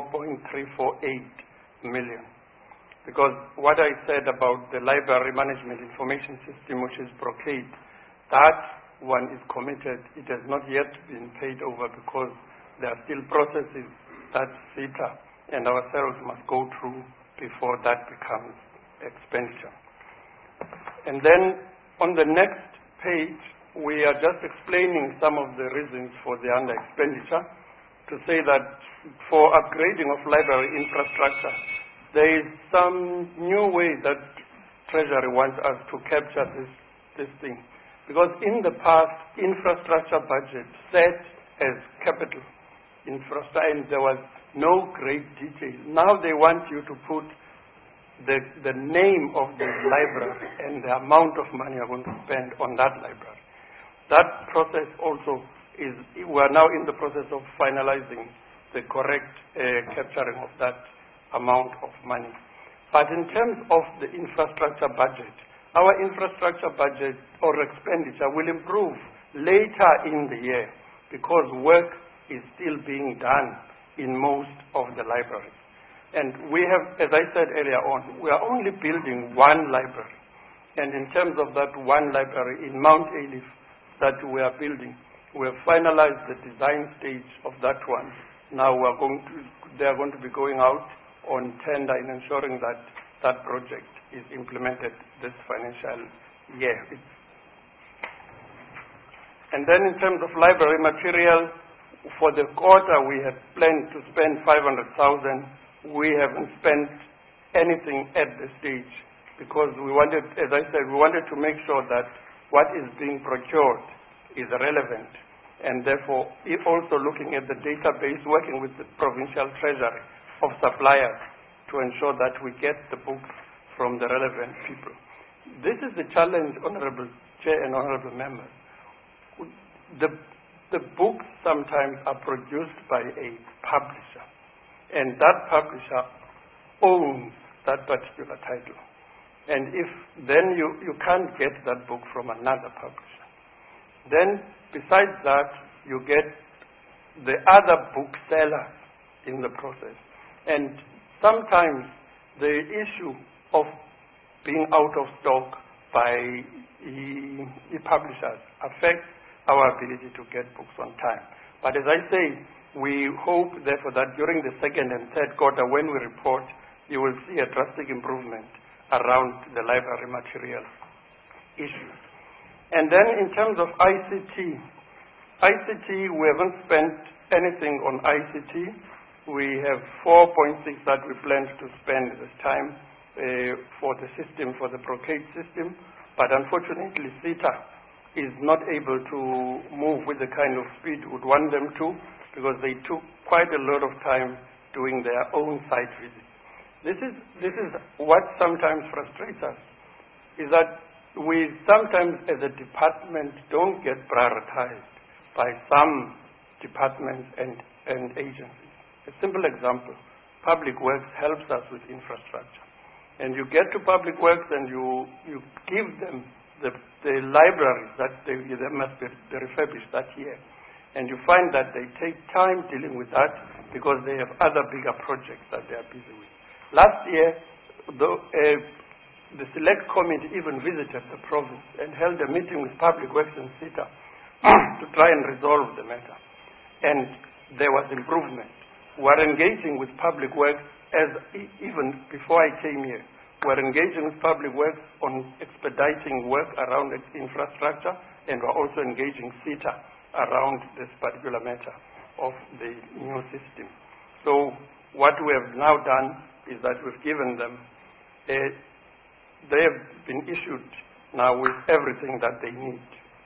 4.348 million. Because what I said about the library management information system, which is Brocade, that one is committed. It has not yet been paid over because there are still processes that CETA and ourselves must go through before that becomes expenditure. And then on the next page, we are just explaining some of the reasons for the under expenditure, to say that for upgrading of library infrastructure, there is some new way that Treasury wants us to capture this thing. Because in the past, infrastructure budget set as capital infrastructure, and there was no great detail. Now they want you to put the name of the library and the amount of money you're going to spend on that library. That process also is, we are now in the process of finalizing the correct capturing of that amount of money. But in terms of the infrastructure budget, our infrastructure budget or expenditure will improve later in the year because work is still being done in most of the libraries. And we have, as I said earlier on, we are only building one library. And in terms of that one library in Mount Elif that we are building, we have finalized the design stage of that one. Now they are going to be going out on tender in ensuring that that project is implemented this financial year. And then in terms of library material, for the quarter we had planned to spend 500,000. We haven't spent anything at this stage because we wanted, as I said, we wanted to make sure that what is being procured is relevant. And therefore, if also looking at the database, working with the provincial treasury of suppliers to ensure that we get the books from the relevant people. This is the challenge, Honorable Chair and Honorable Members. The books sometimes are produced by a publisher, and that publisher owns that particular title. And if then you can't get that book from another publisher. Then besides that, you get the other booksellers in the process. And sometimes the issue of being out of stock by e-publishers affects our ability to get books on time. But as I say, we hope therefore that during the second and third quarter when we report, you will see a drastic improvement around the library material issues. And then in terms of ICT, we haven't spent anything on ICT. We have 4.6 that we planned to spend this time for the system, for the Brocade system, but unfortunately CETA is not able to move with the kind of speed we would want them to, because they took quite a lot of time doing their own site visits. This is what sometimes frustrates us, is that we sometimes as a department don't get prioritized by some departments and agencies. A simple example, Public Works helps us with infrastructure. And you get to Public Works and you give them the libraries that they must be refurbished that year. And you find that they take time dealing with that because they have other bigger projects that they are busy with. Last year, the select committee even visited the province and held a meeting with Public Works and CETA to try and resolve the matter. And there was improvement. We're engaging with Public Works even before I came here. We're engaging with Public Works on expediting work around infrastructure, and we're also engaging CETA around this particular matter of the new system. So what we have now done is that we've given them they have been issued now with everything that they need.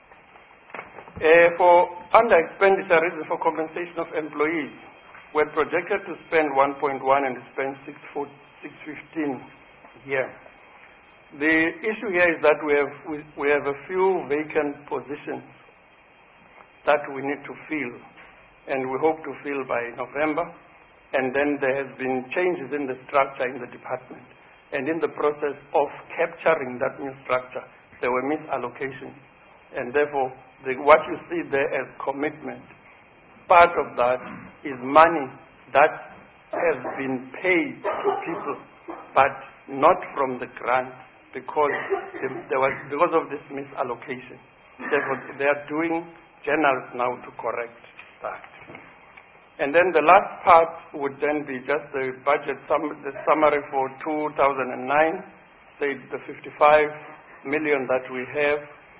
For under expenditure reason for compensation of employees, we're projected to spend 1.1 and spend 615 here. The issue here is that we have a few vacant positions that we need to fill, and we hope to fill by November. And then there has been changes in the structure in the department. And in the process of capturing that new structure, there were misallocations. And therefore, what you see there as commitment, part of that is money that has been paid to people, but not from the grant, because because of this misallocation. Therefore, they are doing generals now to correct that. And then the last part would then be just the budget, the summary for 2009. Say the 55 million that we have,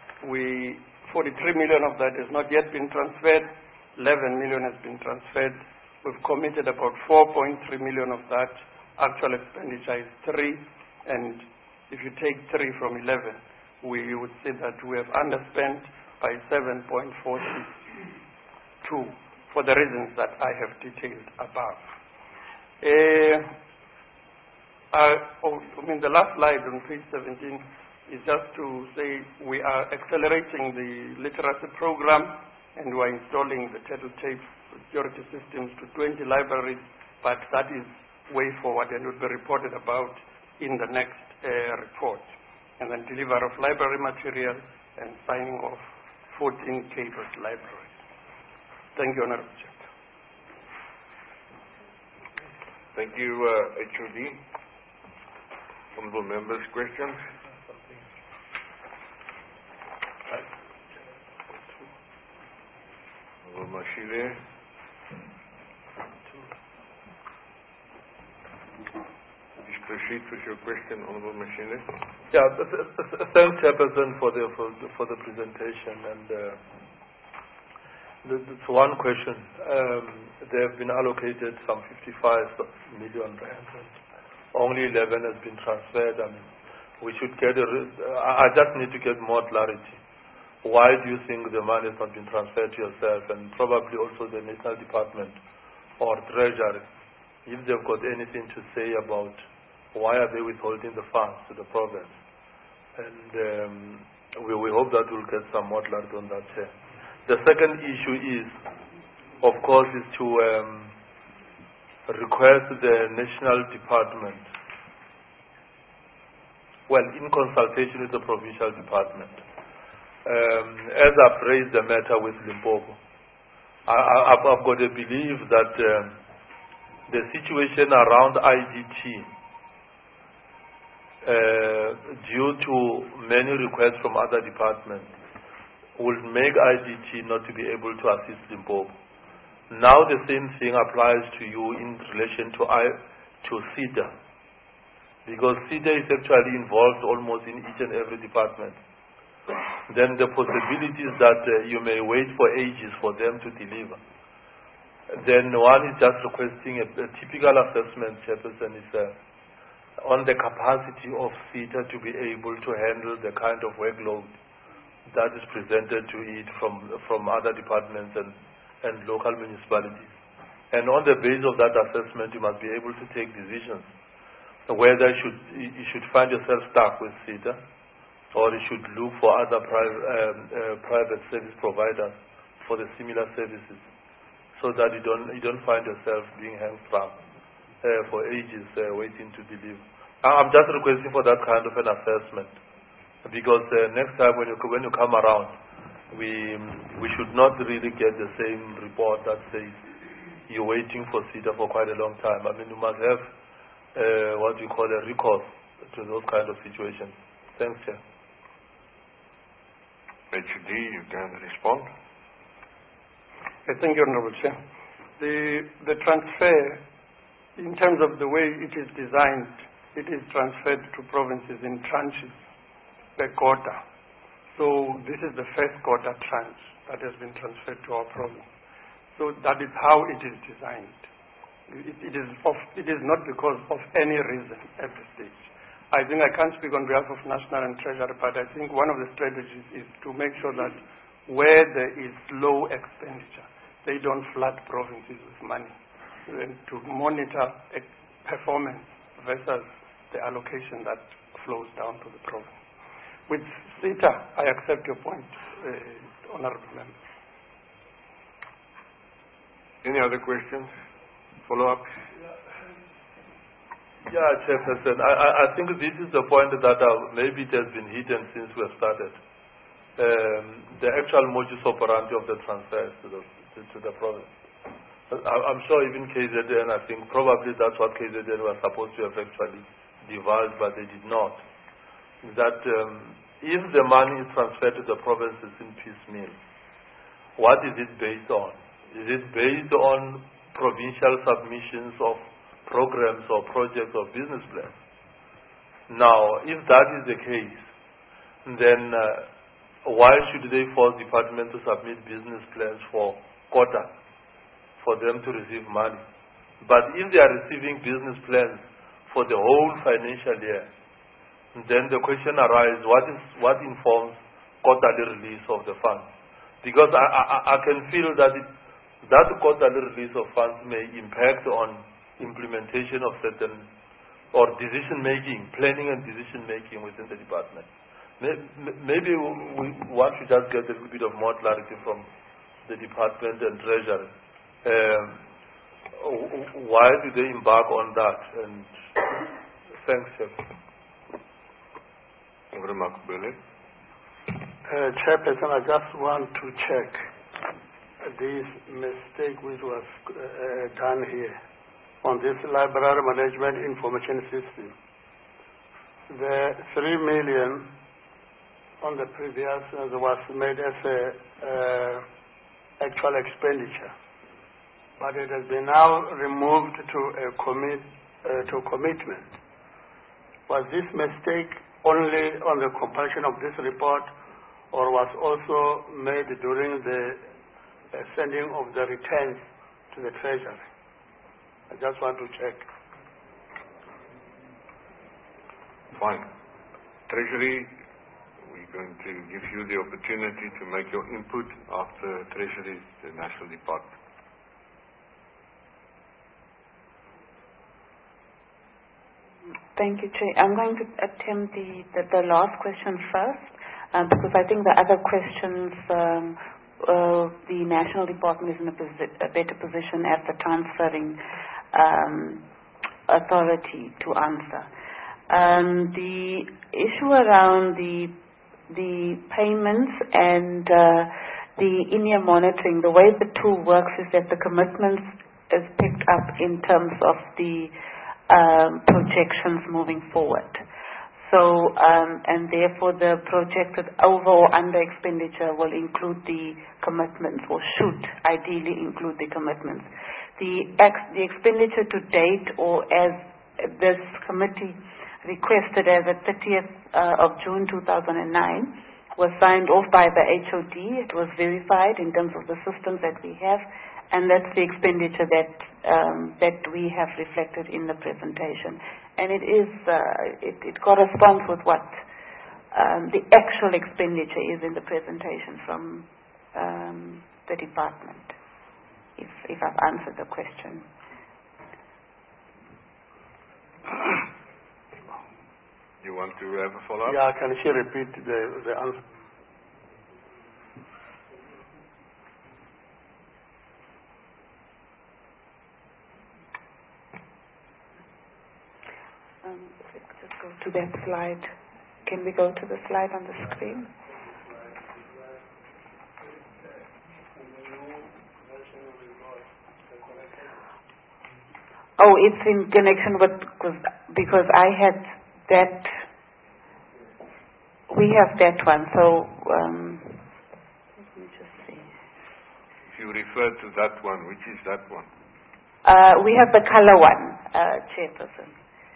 43 million of that has not yet been transferred, 11 million has been transferred. We've committed about 4.3 million of that. Actual expenditure is 3, and if you take 3 from 11, we would say that we have underspent by 7.462. For the reasons that I have detailed above. The last slide on page 17 is just to say we are accelerating the literacy program, and we are installing the turtle tape security systems to 20 libraries, but that is way forward and will be reported about in the next report. And then delivery of library material and signing of 14 cabled libraries. Thank you, Honorable Chair. Thank you, HOD. Honorable members, questions? Honorable Mashile. Please proceed with your question, Honorable Mashile. Yeah, thanks, Chairperson, for the presentation. And that's one question. They have been allocated some 55 million rand. Only 11 has been transferred. I mean, we should get I just need to get more clarity. Why do you think the money has not been transferred to yourself, and probably also the National Department or Treasury, if they've got anything to say about why are they withholding the funds to the province? And we hope that we'll get some more clarity on that here. The second issue is, of course, is to request the National Department, well, in consultation with the Provincial Department, as I've raised the matter with Limpopo, I've got to believe that the situation around IDT, due to many requests from other departments, will make IDT not to be able to assist Limpopo. Now the same thing applies to you in relation to CETA, because CETA is actually involved almost in each and every department. then the possibility is that you may wait for ages for them to deliver. Then one is just requesting a typical assessment, Chairperson, is on the capacity of SETA to be able to handle the kind of workload that is presented to it from other departments and local municipalities. And on the basis of that assessment, you must be able to take decisions whether you should find yourself stuck with SETA or you should look for other private service providers for the similar services, so that you don't find yourself being hamstrung for ages waiting to deliver. I'm just requesting for that kind of an assessment, because next time when you come around, we should not really get the same report that says you're waiting for SETA for quite a long time. I mean, you must have what you call a recourse to those kind of situations. Thanks, Chair. HUD, you can respond. Thank you, Honorable Chair. The transfer, in terms of the way it is designed, it is transferred to provinces in tranches per quarter. So this is the first quarter tranche that has been transferred to our province. So that is how it is designed. It is not because of any reason at this stage. I think I can't speak on behalf of National and Treasury, but I think one of the strategies is to make sure that where there is low expenditure, they don't flood provinces with money, and to monitor performance versus the allocation that flows down to the province. With SETA, I accept your point, Honorable Member. Any other questions? Follow-up? Yeah, Chairperson, I think this is the point that maybe it has been hidden since we have started. The actual modus operandi of the transfers to the province. I'm sure even KZN, I think probably that's what KZN was supposed to have actually divulged, but they did not. That if the money is transferred to the provinces in piecemeal, what is it based on? Is it based on provincial submissions of programs or projects or business plans? Now, if that is the case, then why should they force department to submit business plans for quota for them to receive money? But if they are receiving business plans for the whole financial year, then the question arises, what informs quarterly release of the funds? Because I can feel that that quarterly release of funds may impact on implementation of certain or decision-making, planning and decision-making within the department. Maybe one should just get a little bit of more clarity from the department and treasury. Why do they embark on that? And thanks, Chef. Chairperson, I just want to check this mistake which was done here on this library management information system. The 3 million on the previous was made as a actual expenditure, but it has been now removed to a commitment. Was this mistake only on the completion of this report, or was also made during the sending of the returns to the Treasury? I just want to check. Fine. Treasury, we're going to give you the opportunity to make your input after Treasury, the National Department. Thank you, Chair. I'm going to attempt the last question first, because I think the other questions the National Department is in a better position as the transferring authority to answer. The issue around the payments and the in-year monitoring, the way the tool works is that the commitments is picked up in terms of the projections moving forward. So, and therefore the projected over or under expenditure will include the commitments, or should ideally include the commitments. The expenditure to date, or as this committee requested as of 30th of June 2009, was signed off by the HOD. It was verified in terms of the systems that we have, and that's the expenditure that we have reflected in the presentation. And it corresponds with what the actual expenditure is in the presentation from the department, if I've answered the question. You want to have a follow-up? Yeah, can she repeat the answer? Let's just go to that slide. Can we go to the slide on the screen? Oh, it's in connection with, because I had that, we have that one, so let me just see. If you refer to that one, which is that one? We have the color one, Chairperson.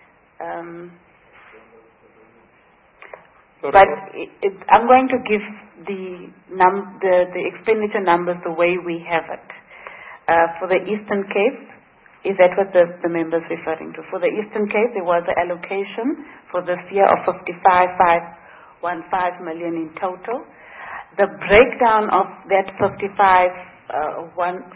But I'm going to give the expenditure numbers the way we have it. For the Eastern Cape, is that what the member is referring to? For the Eastern Cape, there was an allocation for this year of 55,515 million in total. The breakdown of that 55,515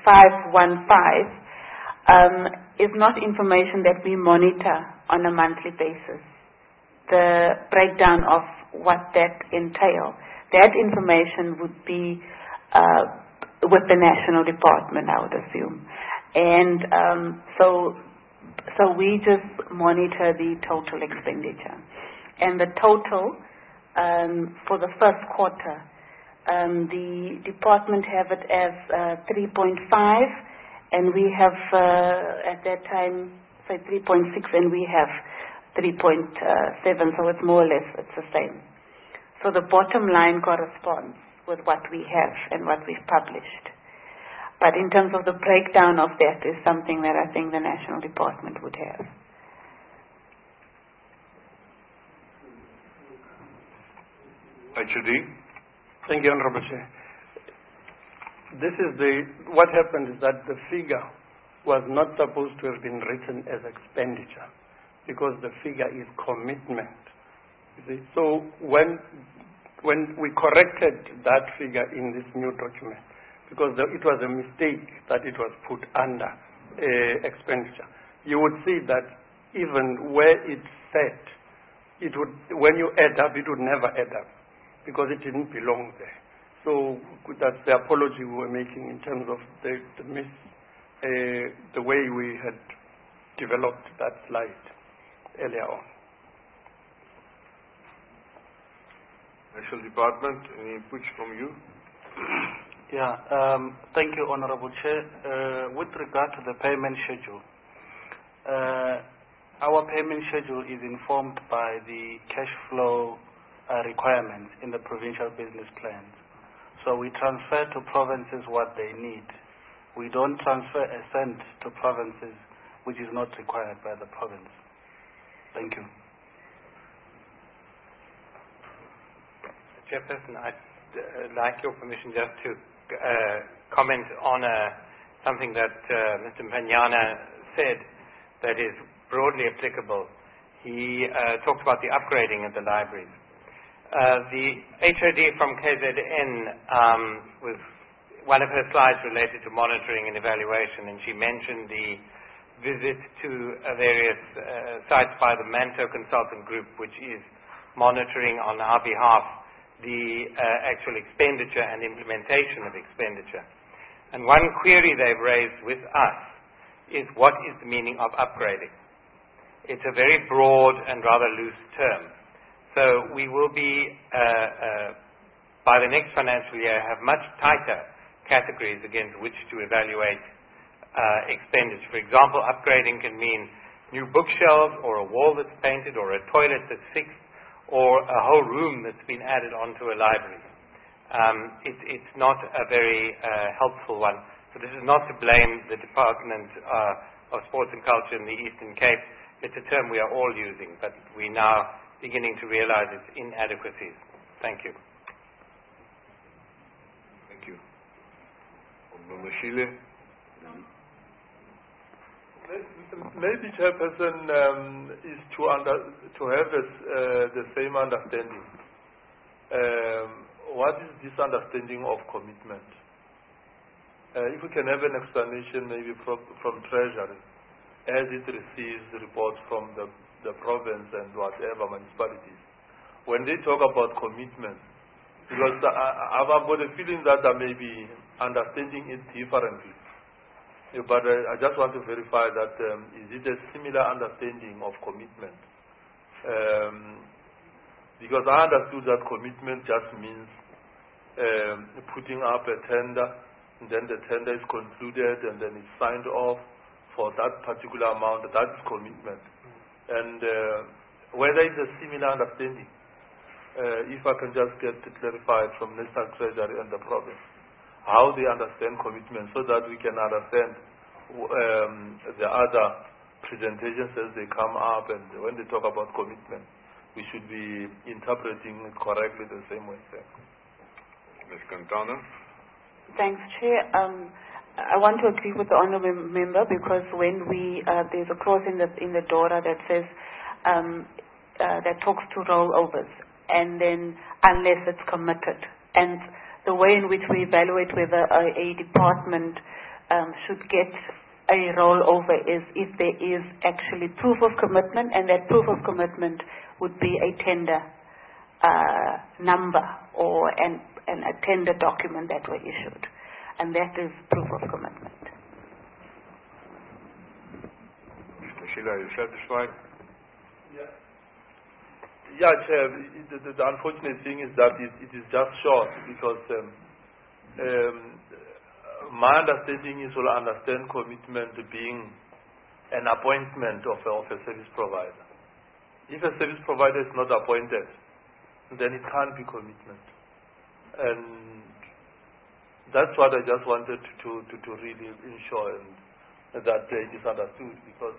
is not information that we monitor on a monthly basis. The breakdown of what that entails, that information would be with the national department, I would assume. And so we just monitor the total expenditure. And the total for the first quarter, the department have it as 3.5, and we have at that time, say 3.6, and we have 3.7, so it's more or less it's the same. So the bottom line corresponds with what we have and what we've published. But in terms of the breakdown of that is something that I think the national department would have. HOD? Thank you, Honorable Chair. What happened is that the figure was not supposed to have been written as expenditure because the figure is commitment. You see? So when we corrected that figure in this new document, because it was a mistake that it was put under expenditure, you would see that even where it's set, when you add up, it would never add up because it didn't belong there. So that's the apology we were making in terms of the way we had developed that slide earlier on. National Department, any inputs from you? Yeah, thank you, Honorable Chair. With regard to the payment schedule, our payment schedule is informed by the cash flow requirements in the provincial business plans. So we transfer to provinces what they need. We don't transfer a cent to provinces which is not required by the province. Thank you. Chairperson, I'd like your permission just to comment on something that Mr. Mpanyana said that is broadly applicable. He talked about the upgrading of the libraries. The HOD from KZN was one of her slides related to monitoring and evaluation, and she mentioned the visit to various sites by the Manto Consultant Group, which is monitoring on our behalf the actual expenditure and implementation of expenditure. And one query they've raised with us is what is the meaning of upgrading? It's a very broad and rather loose term. So we will be, by the next financial year, have much tighter categories against which to evaluate expenditure. For example, upgrading can mean new bookshelves or a wall that's painted or a toilet that's fixed, or a whole room that's been added onto a library. It's not a very helpful one. So this is not to blame the Department of Sports and Culture in the Eastern Cape. It's a term we are all using, but we're now beginning to realize its inadequacies. Thank you. Mashile. Maybe Chairperson is to have the same understanding. What is this understanding of commitment? If we can have an explanation maybe from Treasury as it receives reports from the province and whatever municipalities. When they talk about commitment, because I've got a feeling that they may be understanding it differently. But I just want to verify that is it a similar understanding of commitment? Because I understood that commitment just means putting up a tender, and then the tender is concluded, and then it's signed off for that particular amount. That is commitment. And whether it's a similar understanding, if I can just get it clarified from National Treasury and the province, how they understand commitment, so that we can understand the other presentations as they come up, and when they talk about commitment, we should be interpreting it correctly the same way. Ms. Cantana. Thanks, Chair. I want to agree with the honourable member, because when there's a clause in the DORA that says that talks to rollovers, and then unless it's committed, and the way in which we evaluate whether a department should get a rollover is if there is actually proof of commitment, and that proof of commitment would be a tender number or a tender document that were issued, and that is proof of commitment. Mr. Sheila, are you satisfied? Yeah, Chair. The unfortunate thing is that it is just short, because my understanding is to understand commitment being an appointment of a service provider. If a service provider is not appointed, then it can't be commitment. And that's what I just wanted to really ensure, and that it is understood, because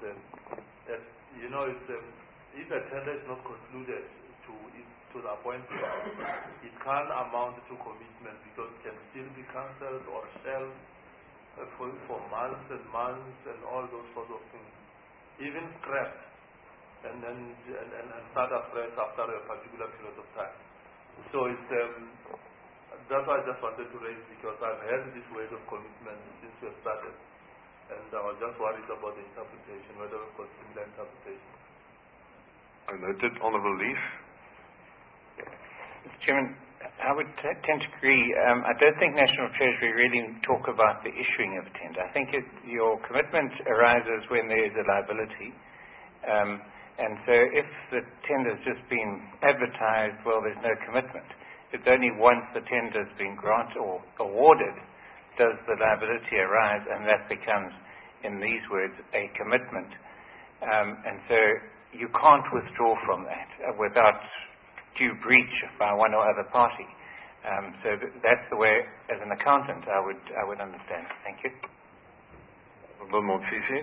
if a tender is not concluded to the appointment, it can amount to commitment, because it can still be cancelled or shelved for months and months and all those sorts of things, even scrapped, and start afresh after a particular period of time. So that's why I just wanted to raise, because I've heard this word of commitment since we started, and I was just worried about the interpretation, whether we've got similar interpretation. I noted. Honourable Lees. Mr. Chairman, I would tend to agree. I don't think National Treasury really talk about the issuing of a tender. I think your commitment arises when there is a liability. And so if the tender's just been advertised, well, there's no commitment. It's only once the tender's been granted or awarded does the liability arise, and that becomes, in these words, a commitment. And so you can't withdraw from that without due breach by one or other party. So that's the way, as an accountant, I would understand. Thank you. Honourable Motshisi.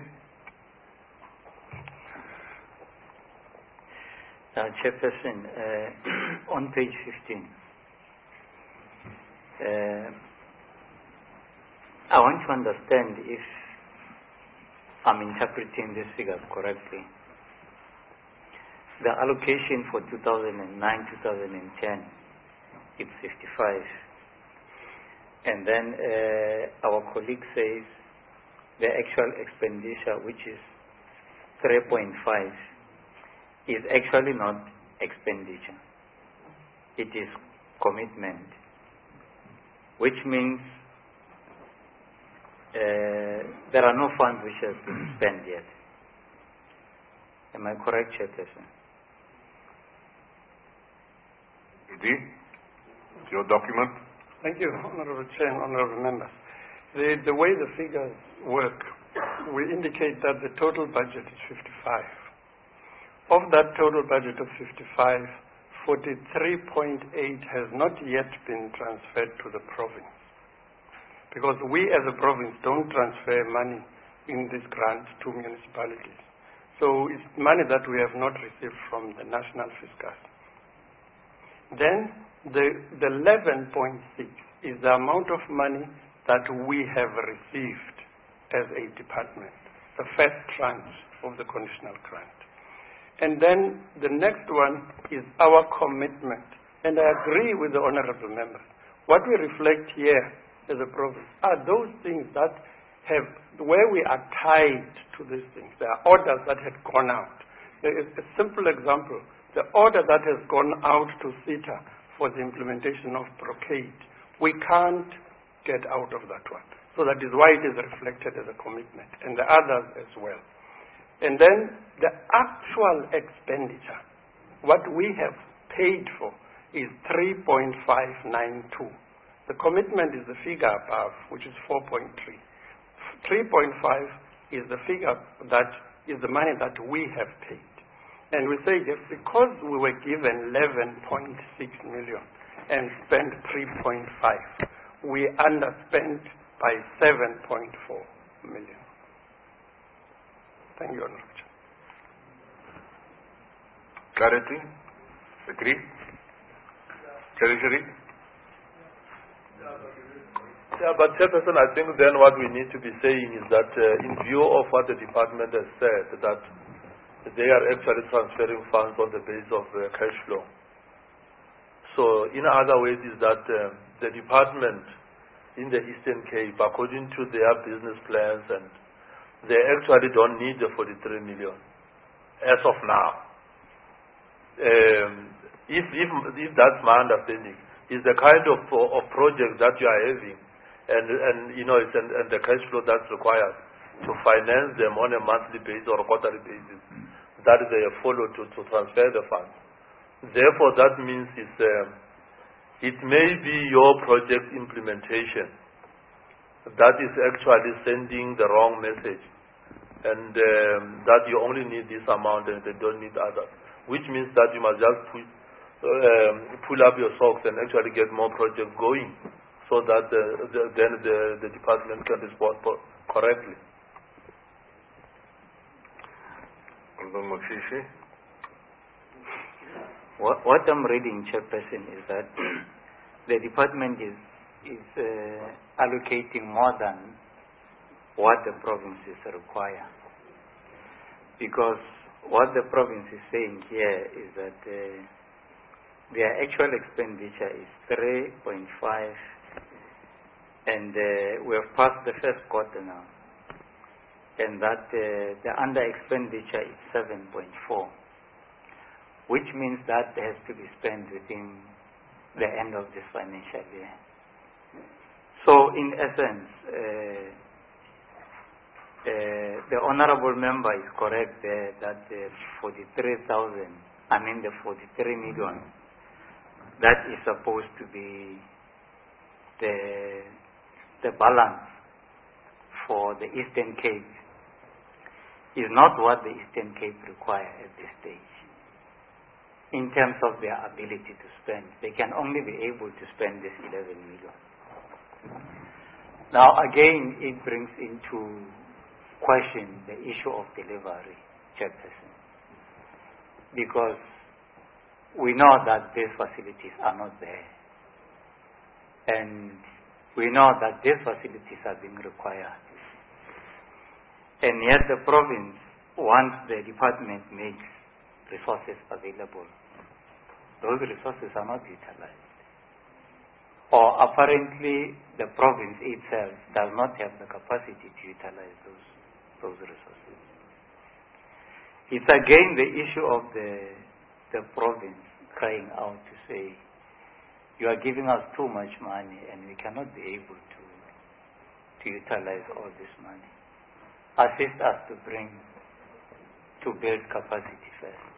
Chairperson, on page 15, I want to understand if I'm interpreting these figures correctly. The allocation for 2009-2010 is 55, and then our colleague says the actual expenditure, which is 3.5, is actually not expenditure. It is commitment, which means there are no funds which have been spent yet. Am I correct, Chairperson? Your document. Thank you, Honourable Chair and Honourable Members. The way the figures work, we indicate that the total budget is 55. Of that total budget of 55, 43.8 has not yet been transferred to the province. Because we as a province don't transfer money in this grant to municipalities. So it's money that we have not received from the national fiscal. Then the 11.6 is the amount of money that we have received as a department, the first tranche of the conditional grant. And then the next one is our commitment. And I agree with the honorable members. What we reflect here as a province are those things that have, where we are tied to these things. There are orders that had gone out. There is a simple example. The order that has gone out to CETA for the implementation of Brocade, we can't get out of that one. So that is why it is reflected as a commitment, and the others as well. And then the actual expenditure, what we have paid for is 3.592. The commitment is the figure above, which is 4.3. 3.5 is the figure that is the money that we have paid. And we say that because we were given 11.6 million and spent 3.5, we underspent by 7.4 million. Thank you, Honorable Chair. Clarity? Agree? Treasury? Yeah, but Chairperson, I think then what we need to be saying is that in view of what the department has said, that they are actually transferring funds on the basis of cash flow. So in other ways is that the department in the Eastern Cape, according to their business plans, and they actually don't need the 43 million as of now. If that's my understanding, is the kind of project that you are having, and you know, and the cash flow that's required to finance them on a monthly basis or a quarterly basis, that they follow to transfer the funds. Therefore, that means it may be your project implementation that is actually sending the wrong message, and that you only need this amount and they don't need others, which means that you must just pull up your socks and actually get more projects going, so that then the department can respond correctly. What I'm reading, Chairperson, is that the department is allocating more than what the provinces require. Because what the province is saying here is that their actual expenditure is 3.5, and we have passed the first quarter now, and that the under expenditure is 7.4, which means that has to be spent within the end of this financial year. So in essence, the honorable member is correct there that the 43 million, that is supposed to be the balance for the Eastern Cape, is not what the Eastern Cape require at this stage. In terms of their ability to spend, they can only be able to spend this 11 million. Now again, it brings into question the issue of delivery, Chairperson, because we know that these facilities are not there, and we know that these facilities are being required, and yet the province, once the department makes resources available, those resources are not utilized. Or apparently the province itself does not have the capacity to utilize those resources. It's again the issue of the province crying out to say, you are giving us too much money and we cannot be able to utilize all this money. Assist us to build capacity first.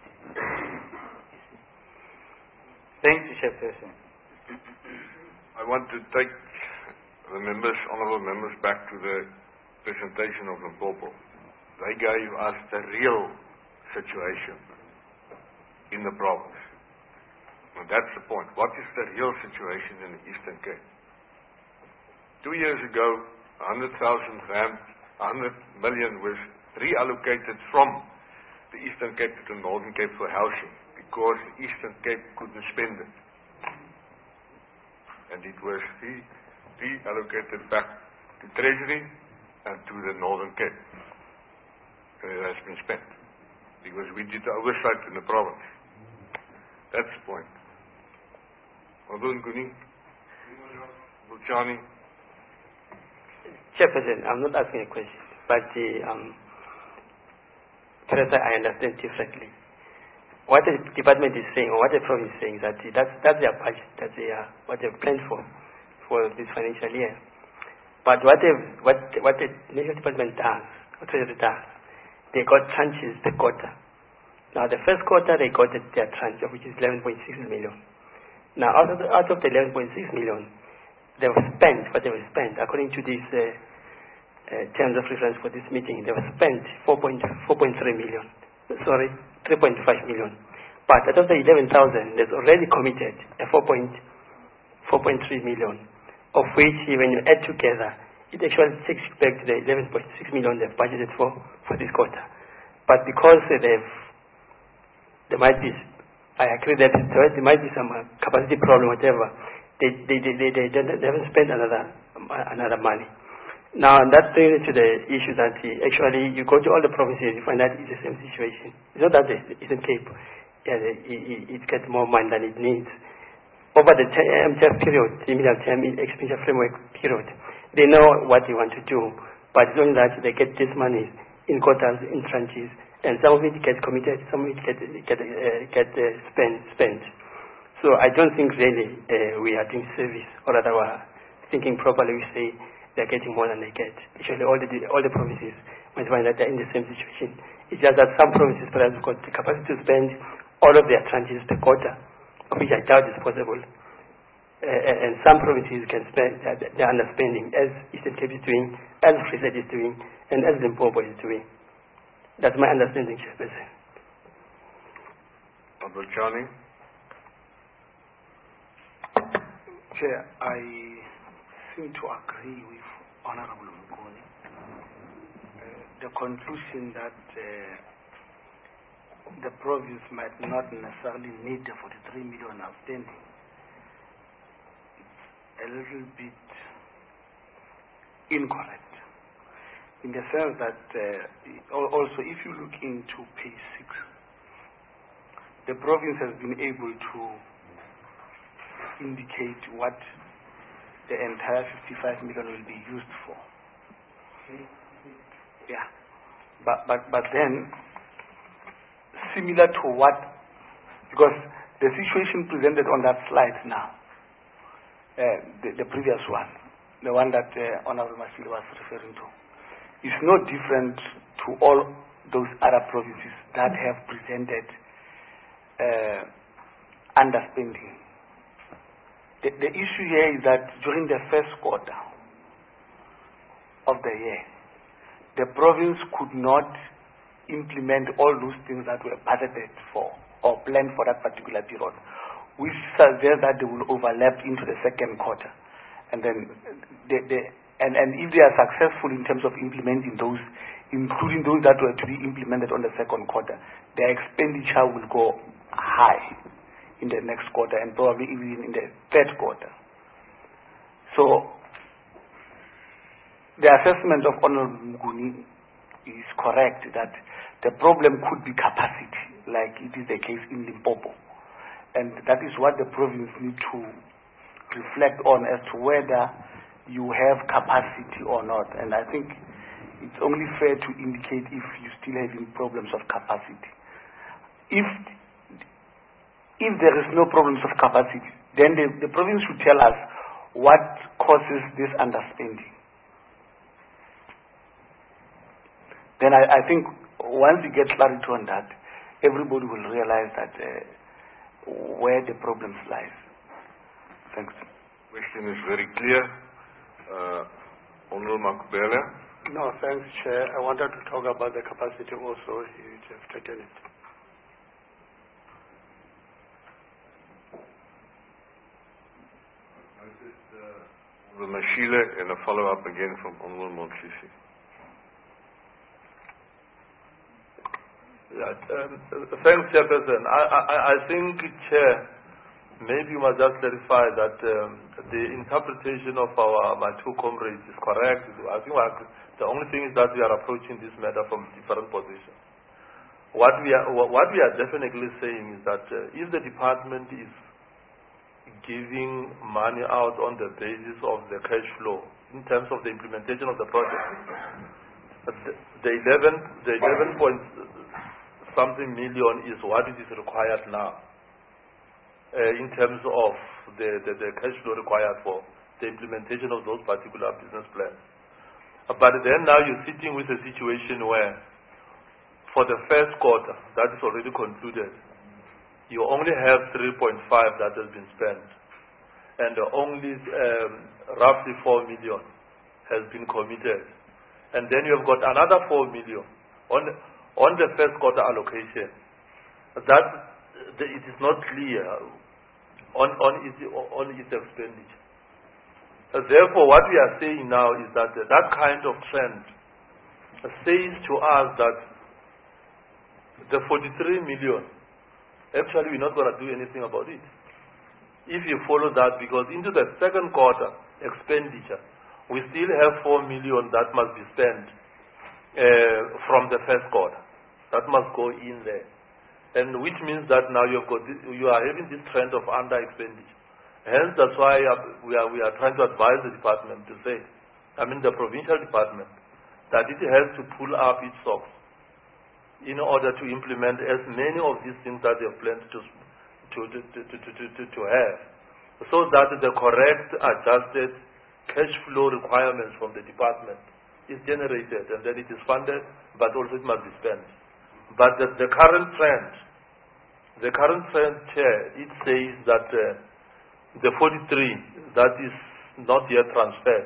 Thank you, Chairperson. I want to take the honourable members, back to the presentation of Limpopo. They gave us the real situation in the province. And that's the point. What is the real situation in the Eastern Cape? 2 years ago, 100,000 rand, 100 million was reallocated from the Eastern Cape to the Northern Cape for housing, because the Eastern Cape couldn't spend it. And it was reallocated back to Treasury and to the Northern Cape, where it has been spent. Because we did the oversight in the province. That's the point. Honorable Nguni, Bulchani. Chairperson, I'm not asking a question, but Teresa, I understand differently. What the department is saying, or what the province is saying, that that's their budget, that's what they've planned for this financial year. But what the National Department does, what Treasury does, they got tranches per quarter. Now the first quarter they got their tranche, which is 11.6 million. Now out of the 11.6 million, they've spent what they were spent according to these terms of reference for this meeting. They were spent 4.3 million. Sorry, 3.5 million. But out of the 11,000, there's already committed a 4.3 million, of which when you add together, it actually takes you back to the 11.6 million they've budgeted for this quarter. But because there might be, I agree that there might be some capacity problem, whatever, they haven't spent another money. Now, that brings to the issue that actually you go to all the provinces, you find that it's the same situation. It's not that it's in Cape. It gets more money than it needs. Over the MTF period, the medium term expenditure framework period, they know what they want to do, but it's only that they get this money in quotas, in tranches, and some of it gets committed, some of it gets spent. So I don't think really we are doing service, or rather we're thinking properly. We say they're getting more than they get. Actually, all the provinces might find that they're in the same situation. It's just that some provinces perhaps got the capacity to spend all of their tranches per quarter, which I doubt is possible. And some provinces can spend, they're underspending, as Eastern Cape is doing, as Free State is doing, and as Limpopo is doing. That's my understanding, Chairperson. Bulchani. Chair, I seem to agree with Honorable Mukoni. The conclusion that the province might not necessarily need the 43 million outstanding. It's a little bit incorrect, in the sense that also if you look into page 6, the province has been able to indicate what the entire 55 million will be used for. Yeah, but then similar to what, because the situation presented on that slide now, the previous one, the one that Honorable Mashile was referring to, is no different to all those other provinces that have presented underspending. The issue here is that during the first quarter of the year, the province could not implement all those things that were budgeted for or planned for that particular period, which suggests that they will overlap into the second quarter. And then and if they are successful in terms of implementing those, including those that were to be implemented on the second quarter, their expenditure will go high in the next quarter and probably even in the third quarter. So the assessment of Honorable Mukuni is correct that the problem could be capacity, like it is the case in Limpopo. And that is what the province need to reflect on, as to whether you have capacity or not. And I think it's only fair to indicate if you still having problems of capacity. If there is no problems of capacity, then the province should tell us what causes this underspending. Then I think once we get clarity on that, everybody will realize that where the problems lies. Thanks. Question is very clear. Honorable Makubele. No, thanks, Chair. I wanted to talk about the capacity also. You have taken it. Honorable Mashile, and a follow-up again from Honorable Montisi. Yeah, thanks, Chairperson. I think, Chair, maybe you must just clarify that the interpretation of my two comrades is correct. I think the only thing is that we are approaching this matter from different positions. What we are definitely saying is that if the department is giving money out on the basis of the cash flow in terms of the implementation of the project, the 11 point something million is what it is required now in terms of the cash flow required for the implementation of those particular business plans. But then now you're sitting with a situation where for the first quarter that is already concluded, you only have 3.5 that has been spent, and only roughly 4 million has been committed. And then you have got another 4 million on the first quarter allocation. That it is not clear on its expenditure. Therefore, what we are saying now is that that kind of trend says to us that the 43 million, actually we're not going to do anything about it. If you follow that, because into the second quarter expenditure, we still have 4 million that must be spent from the first quarter. That must go in there. And which means that now you are having this trend of under expenditure. Hence, that's why we are trying to advise the department to say, the provincial department, that it has to pull up its socks in order to implement as many of these things that they have planned to have, so that the correct adjusted cash flow requirements from the department is generated, and then it is funded, but also it must be spent. But the current trend here, it says that the 43 that is not yet transferred,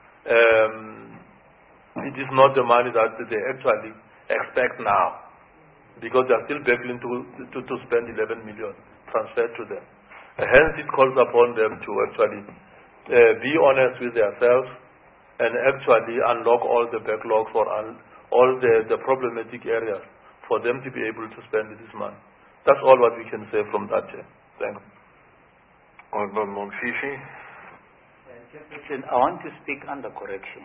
it is not the money that they actually expect now, because they are still battling to spend 11 million transferred to them. Hence, it calls upon them to actually be honest with themselves and actually unlock all the backlogs or all the problematic areas for them to be able to spend this money. That's all what we can say from that. Thanks. Honorable Momsisi. Chairperson, I want to speak under correction.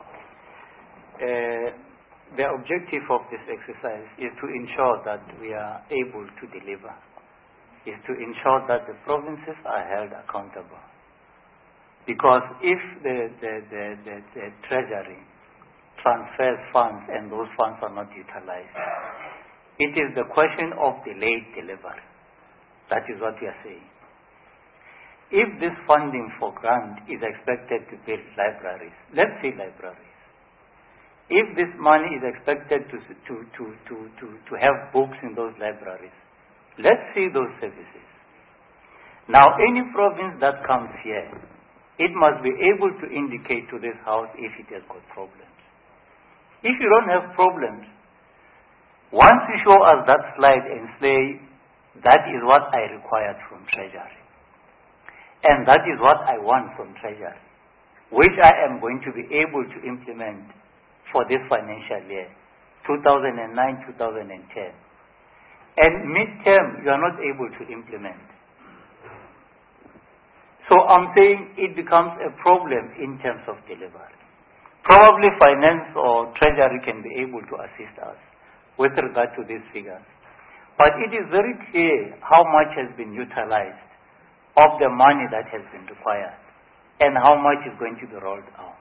The objective of this exercise is to ensure that we are able to deliver, is to ensure that the provinces are held accountable. Because if the Treasury transfers funds and those funds are not utilized, it is the question of delayed delivery. That is what we are saying. If this funding for grant is expected to build libraries, let's say libraries. If this money is expected to have books in those libraries, let's see those services. Now, any province that comes here, it must be able to indicate to this House if it has got problems. If you don't have problems, once you show us that slide and say, that is what I required from Treasury, and that is what I want from Treasury, which I am going to be able to implement for this financial year, 2009-2010. And mid-term, you are not able to implement. So I'm saying it becomes a problem in terms of delivery. Probably finance or Treasury can be able to assist us with regard to these figures. But it is very clear how much has been utilized of the money that has been required and how much is going to be rolled out.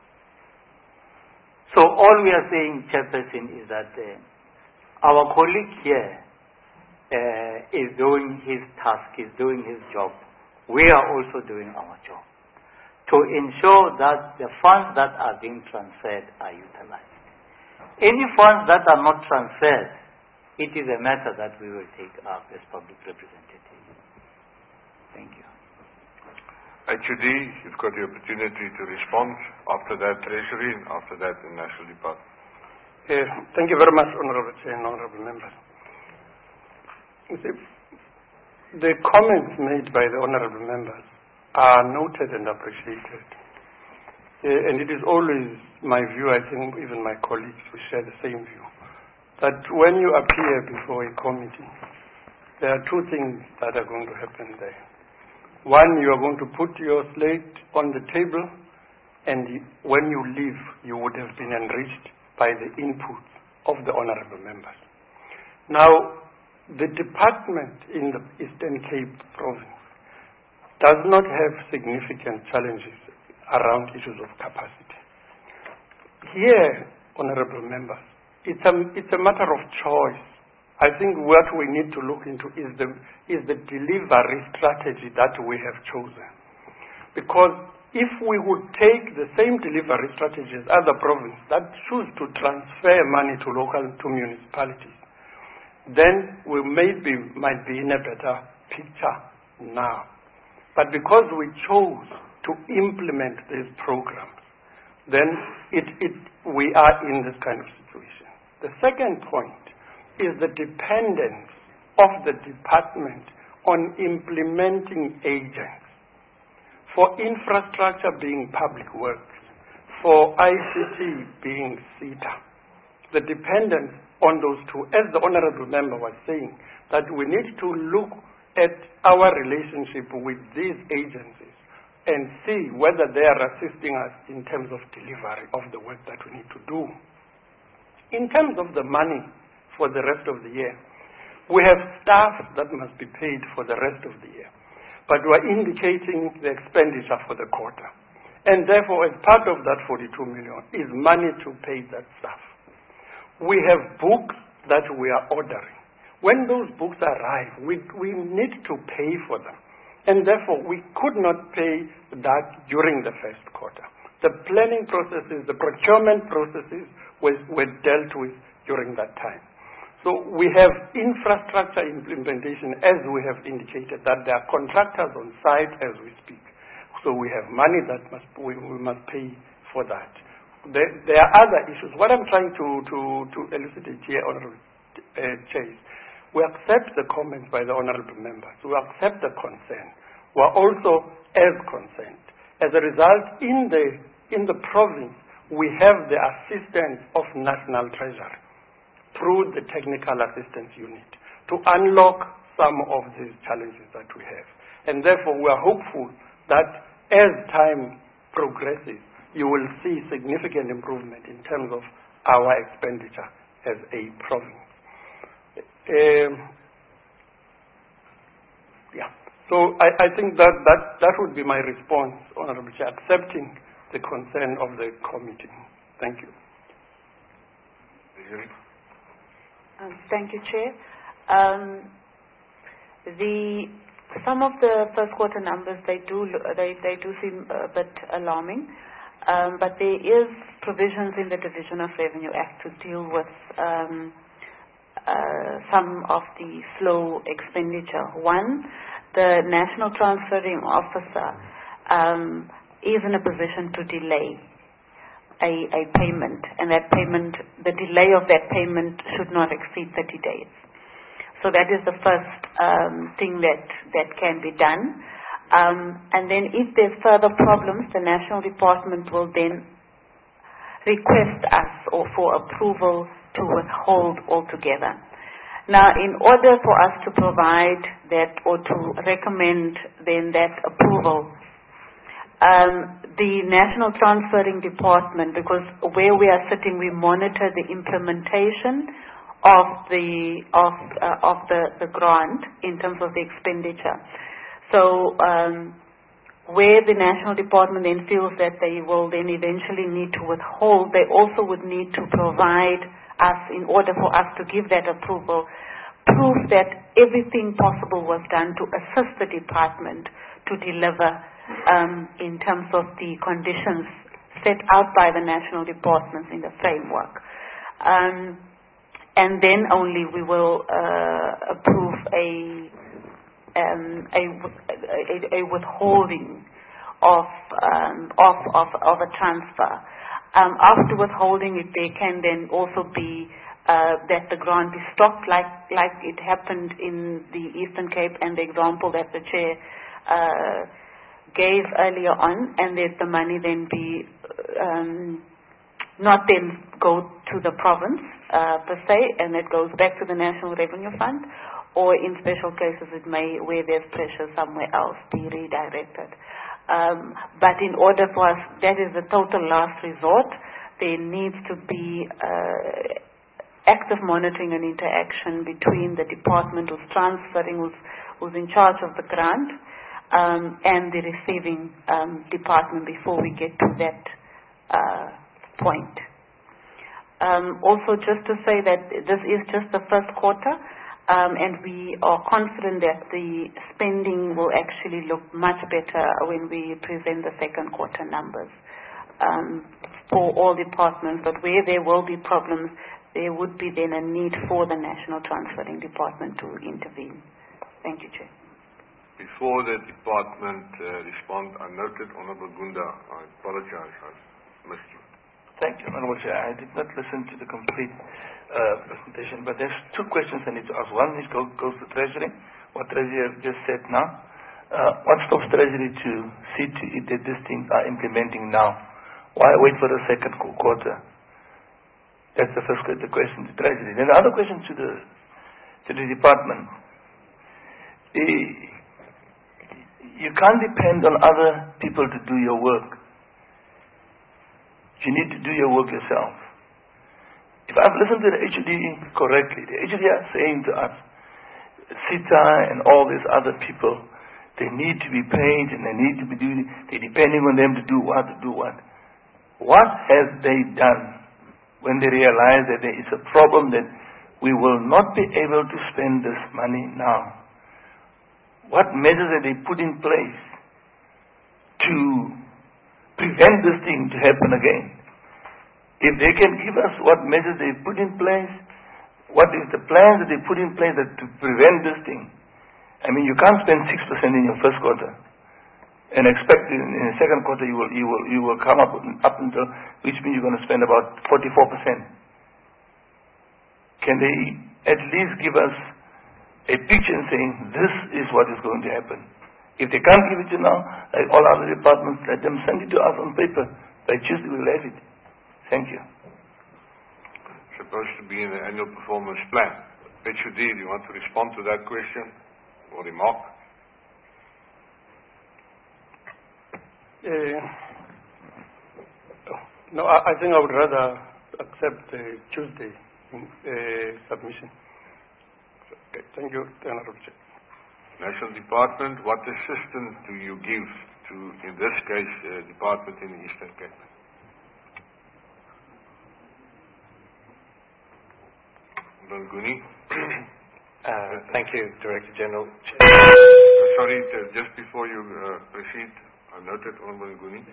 So all we are saying, Chairperson, is that our colleague here is doing his task, is doing his job. We are also doing our job to ensure that the funds that are being transferred are utilized. Any funds that are not transferred, it is a matter that we will take up as public representatives. Thank you. HUD, you've got the opportunity to respond. After that, Treasury, and after that, the National Department. Thank you very much, Honorable Chair and Honorable Members. The comments made by the Honorable Members are noted and appreciated. And it is always my view, I think even my colleagues will share the same view, that when you appear before a committee, there are two things that are going to happen there. One, you are going to put your slate on the table, and when you leave, you would have been enriched by the input of the honorable members. Now, the department in the Eastern Cape province does not have significant challenges around issues of capacity. Here, honorable members, it's a matter of choice. I think what we need to look into is the delivery strategy that we have chosen. Because if we would take the same delivery strategy as other provinces that choose to transfer money to municipalities, then we might be in a better picture now. But because we chose to implement these programs, then we are in this kind of situation. The second point is the dependence of the department on implementing agents. For infrastructure being public works, for ICT being CETA, the dependence on those two, as the honorable member was saying, that we need to look at our relationship with these agencies and see whether they are assisting us in terms of delivery of the work that we need to do. In terms of the money for the rest of the year, we have staff that must be paid for the rest of the year, but we are indicating the expenditure for the quarter. And therefore, as part of that 42 million is money to pay that staff. We have books that we are ordering. When those books arrive, we need to pay for them. And therefore, we could not pay that during the first quarter. The planning processes, the procurement processes were dealt with during that time. So we have infrastructure implementation, as we have indicated, that there are contractors on site as we speak. So we have money that we must pay for that. There are other issues. What I'm trying to elucidate here, Honorable Chase, we accept the comments by the honorable members. We accept the concern. We are also as concerned. As a result, in the province, we have the assistance of National Treasury through the Technical Assistance Unit to unlock some of these challenges that we have. And therefore, we are hopeful that as time progresses, you will see significant improvement in terms of our expenditure as a province. So I think that would be my response, Honorable Chair, accepting the concern of the committee. Thank you. Thank you, Chair. Some of the first quarter numbers, they do seem a bit alarming, but there is provisions in the Division of Revenue Act to deal with some of the slow expenditure. One, the National Transferring Officer is in a position to delay a payment, and that payment, the delay of that payment should not exceed 30 days. So that is the first thing that can be done. And then if there's further problems, the National Department will then request us or for approval to withhold altogether. Now, in order for us to provide that or to recommend then that approval, the National Transferring Department, because where we are sitting, we monitor the implementation of the grant in terms of the expenditure. So where the National Department then feels that they will then eventually need to withhold, they also would need to provide us, in order for us to give that approval, proof that everything possible was done to assist the department to deliver in terms of the conditions set out by the national departments in the framework. And then only we will approve a withholding of a transfer. After withholding it, there can then also be that the grant be stopped, like it happened in the Eastern Cape, and the example that the Chair gave earlier on, and that the money then be not then go to the province, per se, and it goes back to the National Revenue Fund, or in special cases it may, where there's pressure somewhere else, be redirected. But in order for us, that is the total last resort, there needs to be active monitoring and interaction between the department who's transferring, who's in charge of the grant, and the receiving department before we get to that point. Also, just to say that this is just the first quarter, and we are confident that the spending will actually look much better when we present the second quarter numbers for all departments. But where there will be problems, there would be then a need for the National Transferring Department to intervene. Thank you, Chair. Before the department respond, I noted Honorable Gunda. I apologize, I missed you. Thank you, Honorable Chair. I did not listen to the complete presentation, but there's two questions I need to ask. One is goes to Treasury, what Treasury just said now. What stops Treasury to see to it that these things are implementing now? Why wait for the second quarter? That's the first question to Treasury. Then the other question to the department. You can't depend on other people to do your work. You need to do your work yourself. If I've listened to the HUD correctly, the HUD are saying to us, SITA and all these other people, they need to be paid and they need to be doing, they're depending on them to do what. What have they done when they realize that there is a problem that we will not be able to spend this money now? What measures have they put in place to prevent this thing to happen again? If they can give us what measures they put in place, what is the plans that they put in place to prevent this thing? I mean, you can't spend 6% in your first quarter and expect in the second quarter you will come up until, which means you're going to spend about 44%. Can they at least give us a picture and saying this is what is going to happen? If they can't give it to you now, like all other departments, let them send it to us on paper. By Tuesday we'll have it. Thank you. Supposed to be in the annual performance plan. HUD, do you want to respond to that question or remark? No, I think I would rather accept the Tuesday submission. Okay, thank you, Honorable Chair. National Department, what assistance do you give to, in this case, department in the Eastern Cape? Nguni. Thank you, Director General. Sorry, just before you proceed, I noted Honorable Nguni.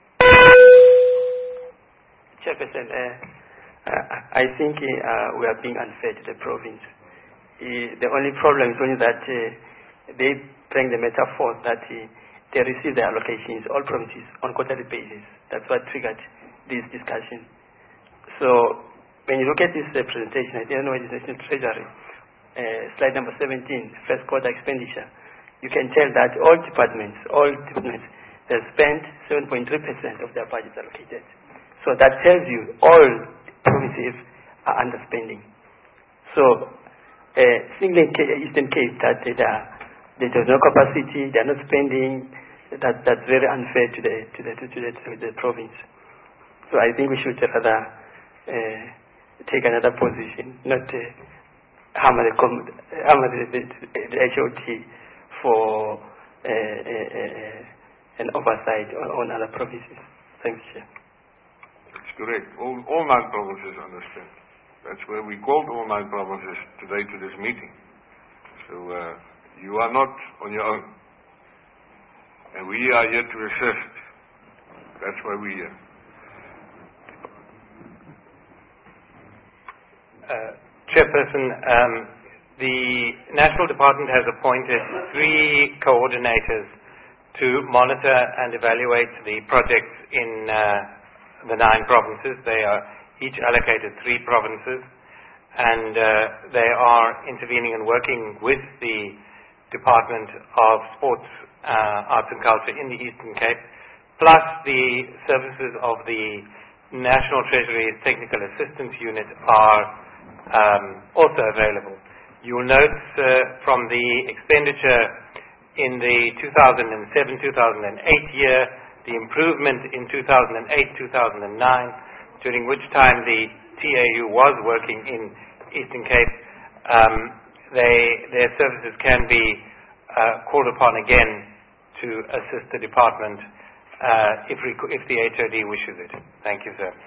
Chairperson, I think we are being unfair to the province. The only problem is only that they bring the metaphor that they receive their allocations, all provinces, on quarterly basis. That's what triggered this discussion. So when you look at this presentation, I don't know it is National Treasury, slide number 17, first quarter expenditure, you can tell that all departments, they spent 7.3% of their budget allocated. So that tells you all provinces are underspending. So single Eastern Cape, that there's no capacity, they're not spending, that's very unfair to the province. So I think we should rather take another position, not hammer the HOT for an oversight on other provinces. Thanks, Chair. That's correct. All 9 provinces understand. That's where we called all 9 provinces today to this meeting. So you are not on your own. And we are here to assist. That's why we're here. Chairperson, the National Department has appointed 3 coordinators to monitor and evaluate the projects in the 9 provinces. They are each allocated 3 provinces, and they are intervening and working with the Department of Sports, Arts and Culture in the Eastern Cape, plus the services of the National Treasury's Technical Assistance Unit are also available. You'll note from the expenditure in the 2007-2008 year, the improvement in 2008-2009, during which time the TAU was working in Eastern Cape. Their services can be called upon again to assist the department if the HOD wishes it. Thank you, sir.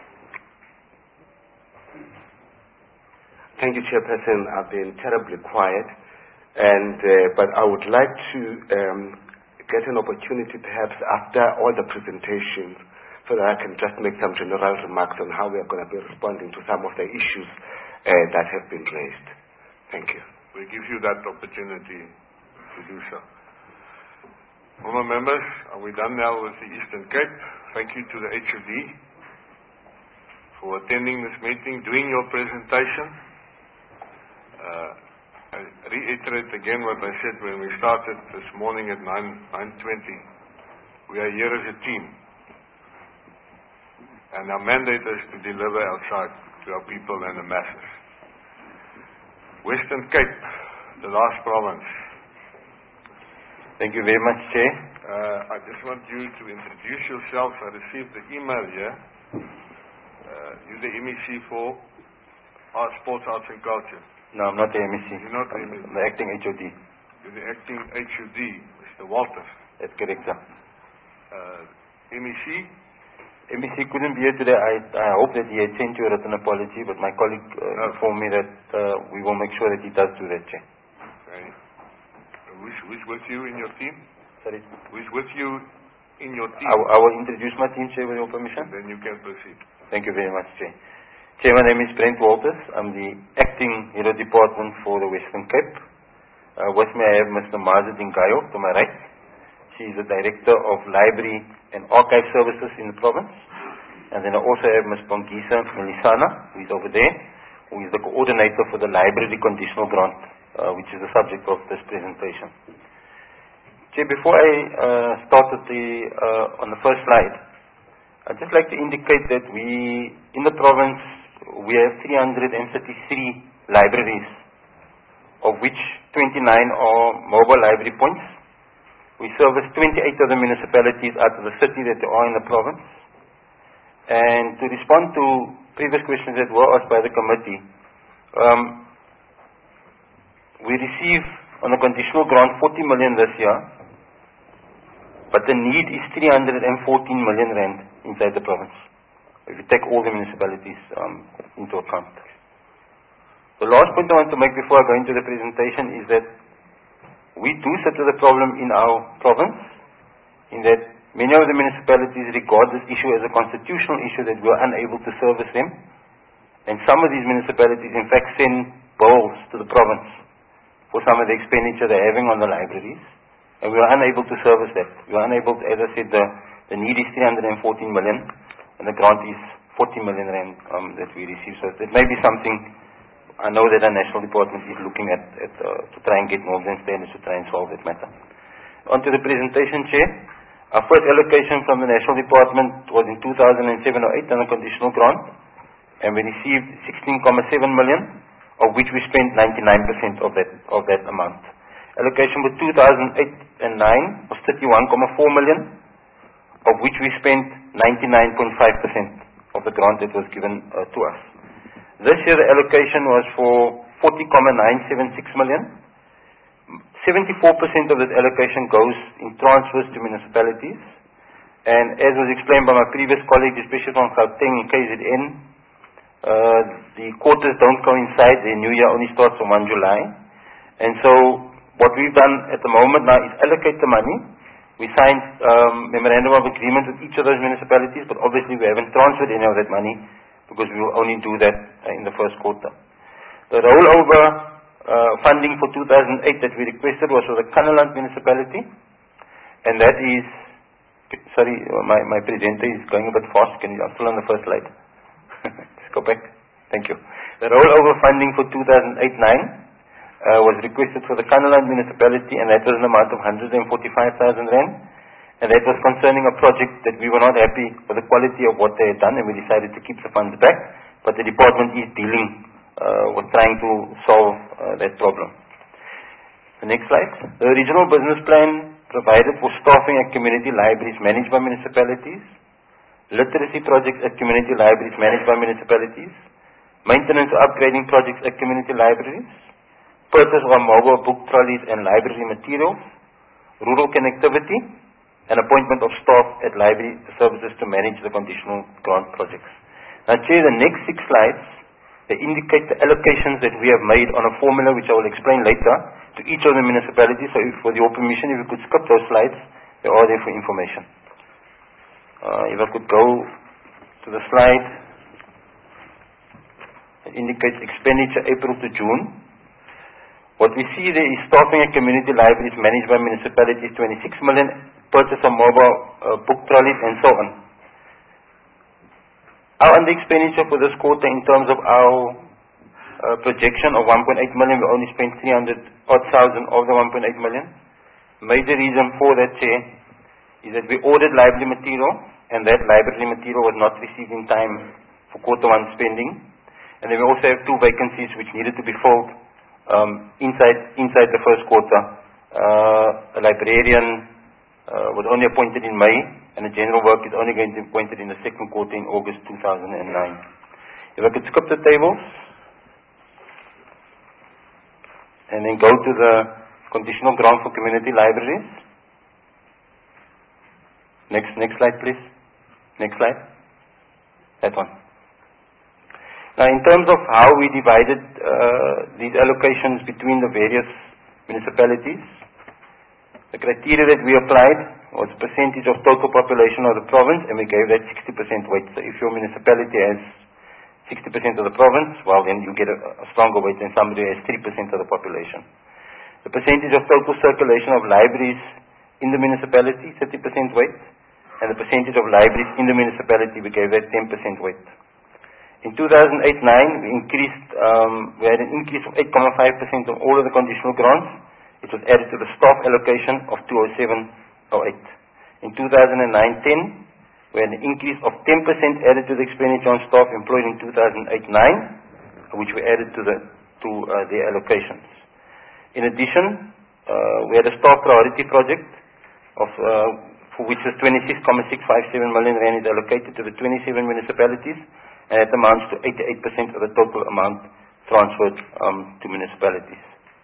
Thank you, Chairperson. I've been terribly quiet, but I would like to get an opportunity perhaps after all the presentations so that I can just make some general remarks on how we are going to be responding to some of the issues that have been raised. Thank you. We give you that opportunity to do so. Honourable members, are we done now with the Eastern Cape? Thank you to the HOD for attending this meeting, doing your presentation. I reiterate again what I said when we started this morning at 9:20. We are here as a team. And our mandate is to deliver outside to our people and the masses. Western Cape, the last province. Thank you very much, Chair. I just want you to introduce yourself. I received the email here. You're the MEC for Sports, Arts and Culture. No, I'm not the MEC. You're not the MEC. I'm the acting HOD. You're the acting HOD, Mr. Walters. That's correct, sir. MEC? MEC couldn't be here today. I hope that he had sent you a written apology, but my colleague informed me that we will make sure that he does do that, Chair. Okay. Who's with you in your team? Sorry? Who's with you in your team? I will introduce my team, Chair, with your permission. And then you can proceed. Thank you very much, Chair. Chair, my name is Brent Walters. I'm the acting head of department for the Western Cape. With me I have Mr. Mazit Ngayo to my right. She is the Director of Library and Archive Services in the province. And then I also have Ms. Bongisa Melisana, who is over there, who is the coordinator for the library conditional grant, which is the subject of this presentation. Chair, before I start on the first slide, I'd just like to indicate that we, in the province, we have 333 libraries, of which 29 are mobile library points. We service 28 of the municipalities out of the 30 that there are in the province. And to respond to previous questions that were asked by the committee, we receive on the conditional grant 40 million this year, but the need is 314 million rand inside the province, if you take all the municipalities into account. The last point I want to make before I go into the presentation is that we do sit with a problem in our province, in that many of the municipalities regard this issue as a constitutional issue that we are unable to service them, and some of these municipalities in fact send bills to the province for some of the expenditure they're having on the libraries, and we are unable to service that. We are unable to, as I said, the need is 314 million, and the grant is 40 million rand that we receive. So it may be something I know that our national department is looking at to try and get norms and standards to try and solve that matter. On to the presentation, Chair. Our first allocation from the national department was in 2007-08 on a conditional grant, and we received 16.7 million, of which we spent 99% of that amount. Allocation for 2008 and 9 was 31.4 million, of which we spent 99.5% of the grant that was given to us. This year the allocation was for 40.976 million. 74% of that allocation goes in transfers to municipalities, and as was explained by my previous colleagues, especially from Gauteng and KZN, the quarters don't coincide. The new year only starts on 1 July, and so what we've done at the moment now is allocate the money. We signed memorandum of agreement with each of those municipalities, but obviously we haven't transferred any of that money because we will only do that in the first quarter. The rollover funding for 2008 that we requested was for the Kannaland municipality, and that is, sorry, my presenter is going a bit fast. I'm still on the first slide. Just go back. Thank you. The rollover funding for 2008-9 was requested for the Kannaland municipality, and that was an amount of 145,000 rand, and that was concerning a project that we were not happy with the quality of what they had done, and we decided to keep the funds back, but the department is dealing was trying to solve that problem. The next slide. The regional business plan provided for staffing at community libraries managed by municipalities, literacy projects at community libraries managed by municipalities, maintenance or upgrading projects at community libraries, purchase of mobile book trolleys and library materials, rural connectivity, and appointment of staff at library services to manage the conditional grant projects. Now, Chair, the next 6 slides, they indicate the allocations that we have made on a formula which I will explain later to each of the municipalities. So if, with your permission, if you could skip those slides, they are there for information. If I could go to the slide, it indicates expenditure April to June. What we see there is staffing at community libraries managed by municipalities, 26 million, purchase of mobile book trolleys and so on. Our under expenditure for this quarter in terms of our projection of 1.8 million, we only spent 300,000 of the 1.8 million. Major reason for that, Chair, is that we ordered library material and that library material was not received in time for quarter 1 spending. And then we also have 2 vacancies which needed to be filled inside the first quarter. A librarian was only appointed in May, and the general work is only going to be appointed in the second quarter in August 2009. If I could skip the tables and then go to the conditional grant for community libraries. Next slide, please. Next slide. That one. Now, in terms of how we divided these allocations between the various municipalities, the criteria that we applied was percentage of total population of the province, and we gave that 60% weight. So if your municipality has 60% of the province, well, then you get a stronger weight than somebody who has 3% of the population. The percentage of total circulation of libraries in the municipality, 30% weight, and the percentage of libraries in the municipality, we gave that 10% weight. In 2008-9, we had an increase of 8.5% on all of the conditional grants. It was added to the staff allocation of 20708. In 2009-10, we had an increase of 10% added to the expenditure on staff employed in 2008-9, which we added to their allocations. In addition, we had a staff priority project for which the 26.657 million rand is allocated to the 27 municipalities, and it amounts to 88% of the total amount transferred to municipalities.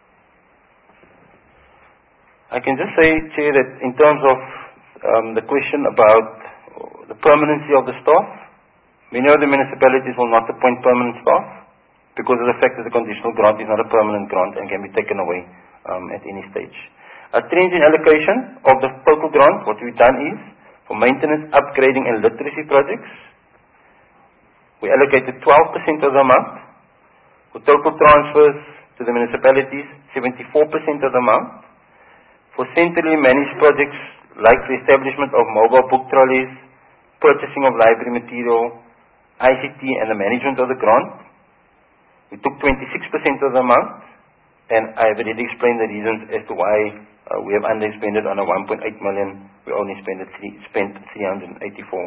I can just say, Chair, that in terms of the question about the permanency of the staff, many of the municipalities will not appoint permanent staff because of the fact that the conditional grant is not a permanent grant and can be taken away at any stage. A change in allocation of the total grant, what we've done is, for maintenance, upgrading and literacy projects, we allocated 12% of the amount. For total transfers to the municipalities, 74% of the amount. For centrally managed projects like the establishment of mobile book trolleys, purchasing of library material, ICT and the management of the grant, we took 26% of the amount, and I have already explained the reasons as to why we have underexpended on a 1.8 million, we only spent 384,000.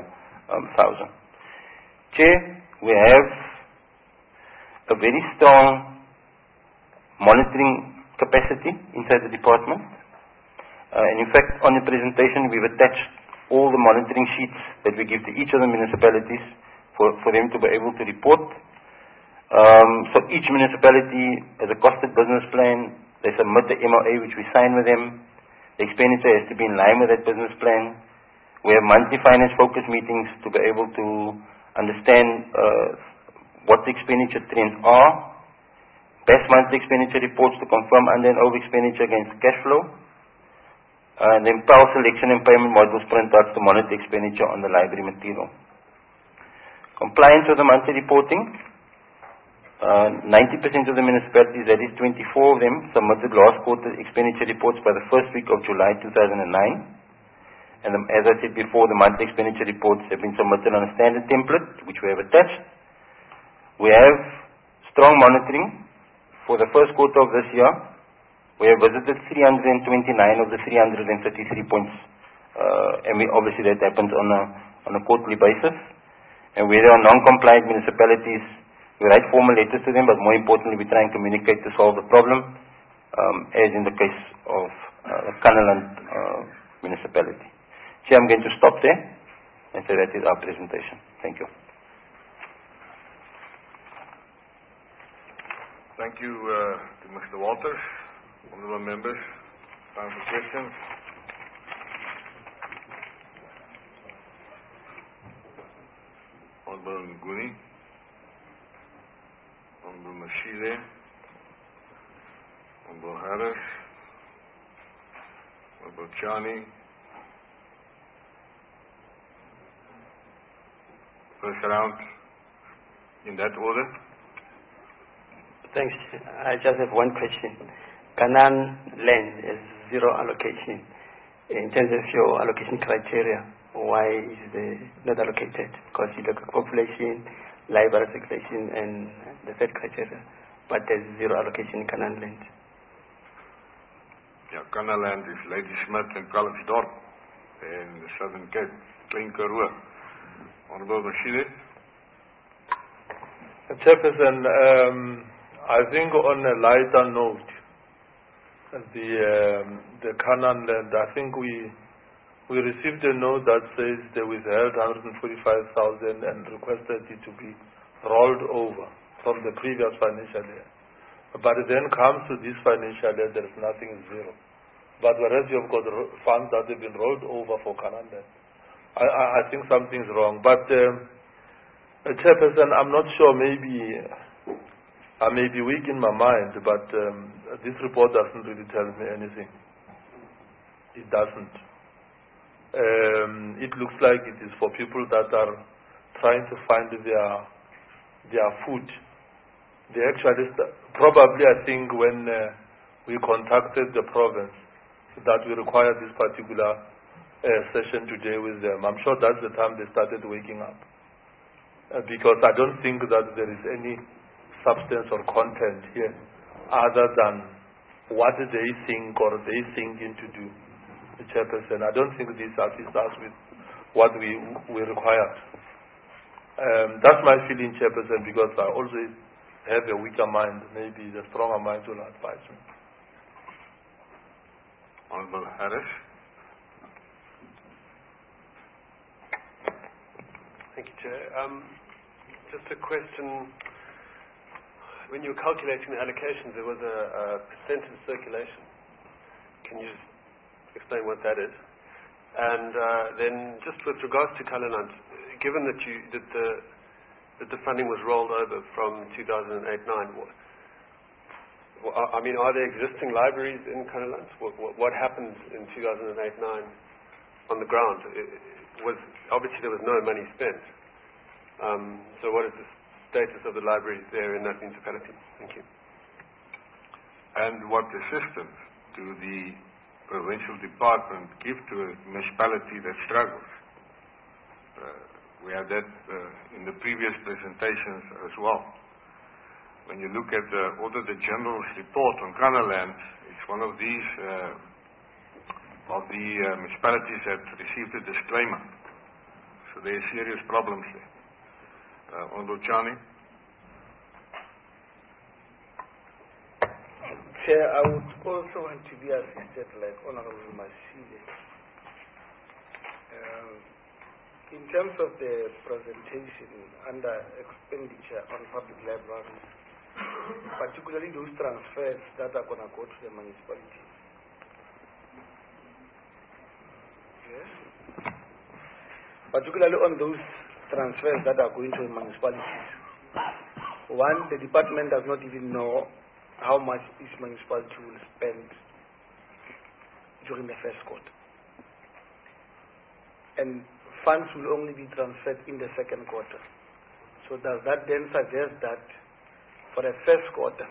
Chair, we have a very strong monitoring capacity inside the department. And in fact, on the presentation, we've attached all the monitoring sheets that we give to each of the municipalities for them to be able to report. So each municipality has a costed business plan. They submit the MOA, which we sign with them. The expenditure has to be in line with that business plan. We have monthly finance focus meetings to be able to understand what the expenditure trends are. Best monthly expenditure reports to confirm under and over expenditure against cash flow. And then PAL selection and payment modules printouts to monitor expenditure on the library material. Compliance with the monthly reporting. 90% of the municipalities, that is 24 of them, submitted last quarter expenditure reports by the first week of July 2009. And as I said before, the monthly expenditure reports have been submitted on a standard template, which we have attached. We have strong monitoring. For the first quarter of this year, we have visited 329 of the 333 points, and obviously that happens on a quarterly basis. And where there are non-compliant municipalities, We write formal letters to them, but more importantly, we try and communicate to solve the problem, as in the case of the Kannaland municipality. So I'm going to stop there and say that is our presentation. Thank you. Thank you to Mr. Walters. Honourable members, time for questions. Honourable Nguni, Honourable Mashile, Honourable Harris, Honourable Chani. First round, in that order. Thanks. I just have one question. Canaan land is zero allocation. In terms of your allocation criteria, why is it not allocated? Because you look at population, library circulation, and the third criteria, but there's zero allocation in Canaan land. Yeah, Canaan land is Lady Smith and Kalfsdorp in the Southern Cape, Klein Karoo. Honourable Mashile. Chairperson, I think on a lighter note, the Canaan land, I think we received a note that says they withheld 145,000 and requested it to be rolled over from the previous financial year. But it then comes to this financial year, there is nothing, zero. But whereas you've got funds that have been rolled over for Canaan land, I think something's wrong. But Chairperson, I'm not sure, maybe I may be weak in my mind, but this report doesn't really tell me anything. It doesn't. It looks like it is for people that are trying to find their food. They actually, probably I think when we contacted the province that we require this particular session today with them, I'm sure that's the time they started waking up. Because I don't think that there is any substance or content here other than what they think or they thinking to do. The Chairperson, I don't think this assists us with what we require. That's my feeling, Chairperson, because I always have a weaker mind. Maybe the stronger mind will advise me. Honourable Harris. Thank you, Chair. Just a question. When you were calculating the allocations, there was a percentage circulation. Can you just explain what that is? And then, just with regards to Kannaland, given that the funding was rolled over from 2008-9, I mean, are there existing libraries in Kannaland? What happened in 2008-9 on the ground? Obviously there was no money spent. So what is the status of the libraries there in that municipality? Thank you. And what assistance do the provincial department give to a municipality that struggles? We had that in the previous presentations as well. When you look at the Auditor General's report on Kannaland, it's one of these municipalities that received a disclaimer. So there are serious problems there. Honourable Chani. Chair, I would also want to be assisted like Honourable Mashile. In terms of the presentation under expenditure on public libraries, particularly those transfers that are going to go to the municipalities. Yes? Particularly on those transfers that are going to the municipalities. One, the department does not even know how much each municipality will spend during the first quarter. And funds will only be transferred in the second quarter. So does that then suggest that for the first quarter,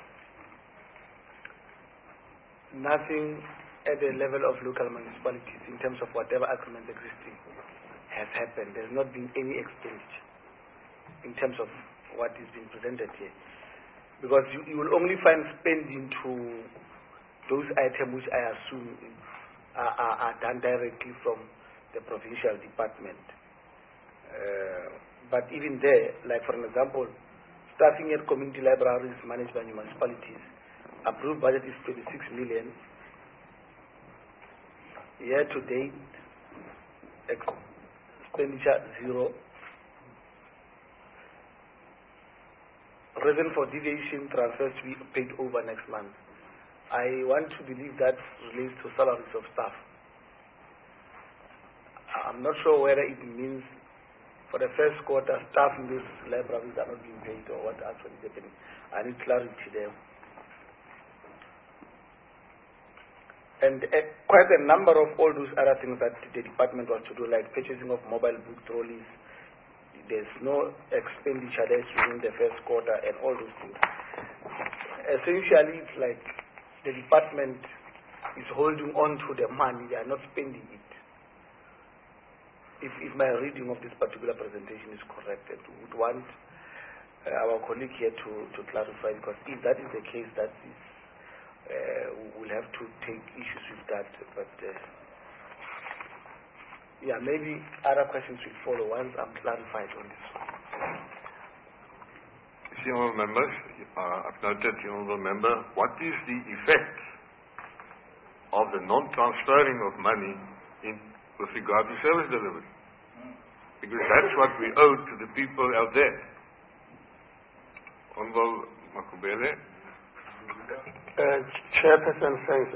nothing at the level of local municipalities in terms of whatever agreement existing has happened? There's not been any expenditure in terms of what is being presented here. Because you will only find spending to those items which I assume are done directly from the provincial department. But even there, like for example, staffing at community libraries managed by municipalities. Approved budget is 26 million. Year to date, expenditure 0. Reason for deviation transfers to be paid over next month. I want to believe that relates to salaries of staff. I'm not sure whether it means for the first quarter staff in these libraries are not being paid or what actually is happening. I need clarity there. And quite a number of all those other things that the department was to do, like purchasing of mobile book trolleys. There's no expenditure there during the first quarter and all those things. Essentially, it's like the department is holding on to the money. They are not spending it. If my reading of this particular presentation is correct, I would want our colleague here to clarify, because if that is the case, that is we'll have to take issues with that. But yeah, maybe other questions will follow once I'm clarified on this one. Honourable members, I've noted, Honourable Member, what is the effect of the non-transferring of money with regard to service delivery? Because that's what we owe to the people out there. Honourable Makubele. Chairperson, thanks.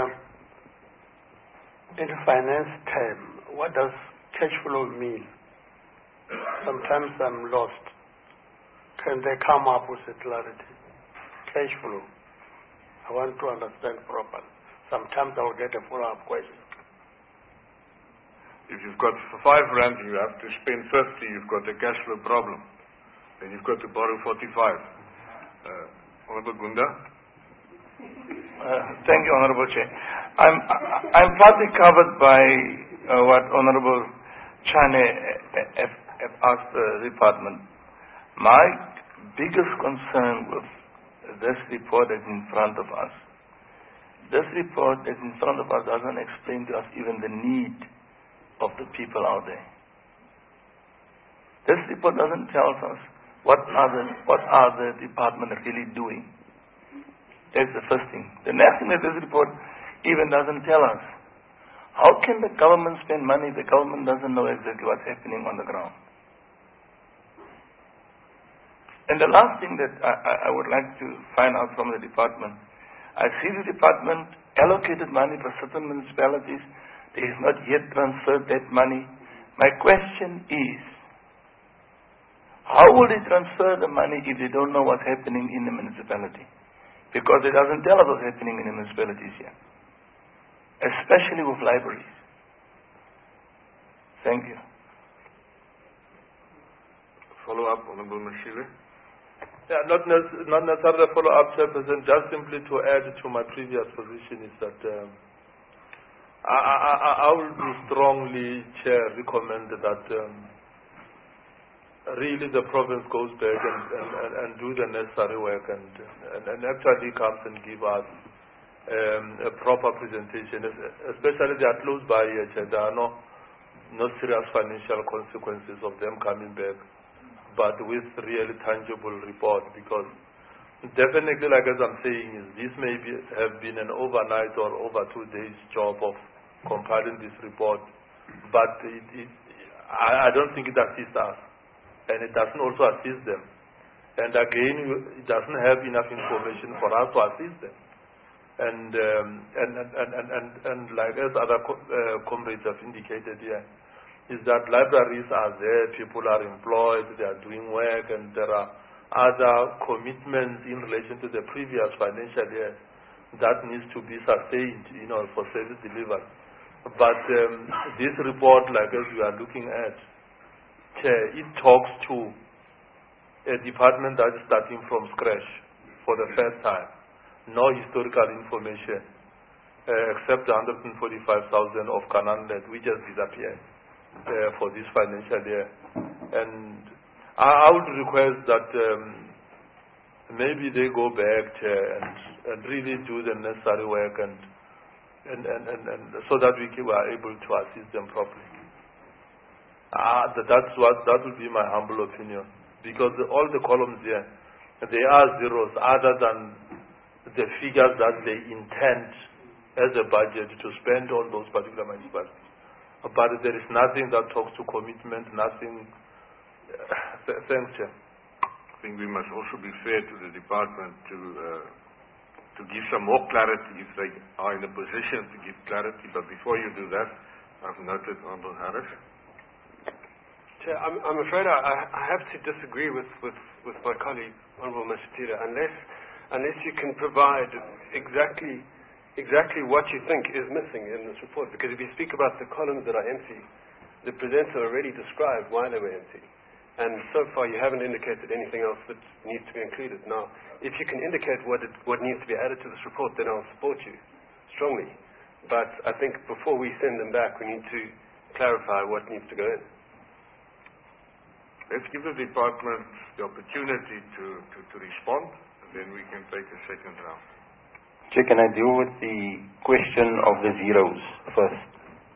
In finance term, what does cash flow mean? Sometimes I'm lost. Can they come up with a clarity? Cash flow. I want to understand properly. Sometimes I'll get a follow-up question. If you've got 5 rand and you have to spend 50, you've got a cash flow problem. Then you've got to borrow 45. Honourable Gunda. Thank you, Honourable Chair. I'm partly covered by what Honourable Chane have asked the department. My biggest concern with this report that's in front of us, this report that's in front of us doesn't explain to us even the need of the people out there. This report doesn't tell us what are the department really doing. That's the first thing. The next thing that this report even doesn't tell us, how can the government spend money if the government doesn't know exactly what's happening on the ground? And the last thing that I would like to find out from the department, I see the department allocated money for certain municipalities. They have not yet transferred that money. My question is, how will they transfer the money if they don't know what's happening in the municipality? Because it doesn't tell us what's happening in the municipalities here, especially with libraries. Thank you. Follow up, Honourable Mashile. Yeah, not necessarily a follow-up, Chairperson, just simply to add to my previous position is that I would strongly, Chair, recommend that really the province goes back and do the necessary work and actually comes and give us a proper presentation, especially they are close by here, Chair. There are no serious financial consequences of them coming back, but with really tangible report, because definitely, like as I'm saying, this may have been an overnight or over 2 days job of compiling this report, but I don't think it assists us, and it doesn't also assist them. And again, it doesn't have enough information for us to assist them. And like as other comrades have indicated here, is that libraries are there, people are employed, they are doing work, and there are other commitments in relation to the previous financial year that needs to be sustained, for service delivery. But this report, like as we are looking at, it talks to a department that is starting from scratch for the first time. No historical information, except the 145,000 of Canaan Land, which has disappeared for this financial year. And I would request that maybe they go back and really do the necessary work and so that we are able to assist them properly. That will be my humble opinion, because all the columns here there are zeros other than the figures that they intend as a budget to spend on those particular municipalities. But there is nothing that talks to commitment, nothing. Thanks, Chair. I think we must also be fair to the department to give some more clarity if they are in a position to give clarity. But before you do that, I've noted Honourable Harris. Chair, I'm afraid I have to disagree with my colleague, Honourable Mashatila, unless you can provide exactly what you think is missing in this report. Because if you speak about the columns that are empty, the presenter already described why they were empty. And so far you haven't indicated anything else that needs to be included. Now, if you can indicate what needs to be added to this report, then I'll support you strongly. But I think before we send them back, we need to clarify what needs to go in. Let's give the department the opportunity to respond, and then we can take a second round. Chair, can I deal with the question of the zeros first?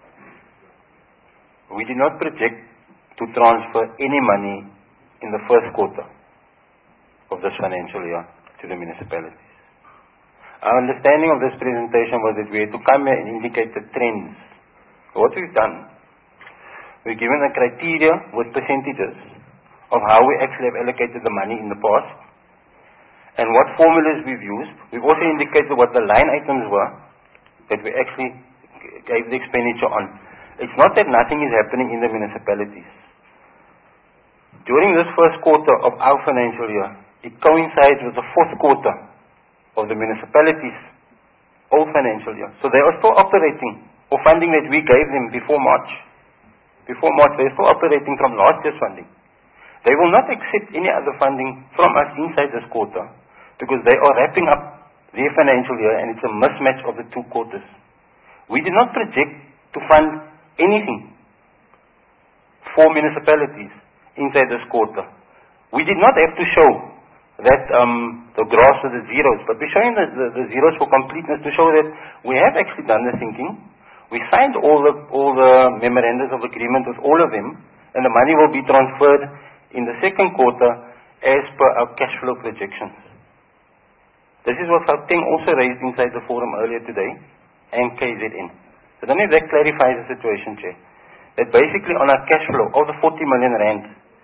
We did not project to transfer any money in the first quarter of this financial year to the municipalities. Our understanding of this presentation was that we had to come here and indicate the trends. What we've done, we've given a criteria with percentages of how we actually have allocated the money in the past and what formulas we've used. We've also indicated what the line items were that we actually gave the expenditure on. It's not that nothing is happening in the municipalities. During this first quarter of our financial year, it coincides with the fourth quarter of the municipalities' old financial year. So they are still operating or funding that we gave them before March. Before March, they're still operating from last year's funding. They will not accept any other funding from us inside this quarter because they are wrapping up their financial year and it's a mismatch of the two quarters. We did not project to fund anything for municipalities inside this quarter. We did not have to show that the graphs are the zeros, but we're showing the zeros for completeness to show that we have actually done the thinking. We signed all the memorandums of agreement with all of them, and the money will be transferred in the second quarter as per our cash flow projections. This is what Gauteng also raised inside the forum earlier today, and KZN. So I don't know if that clarifies the situation, Chair. That basically on our cash flow, of the 40 million rand,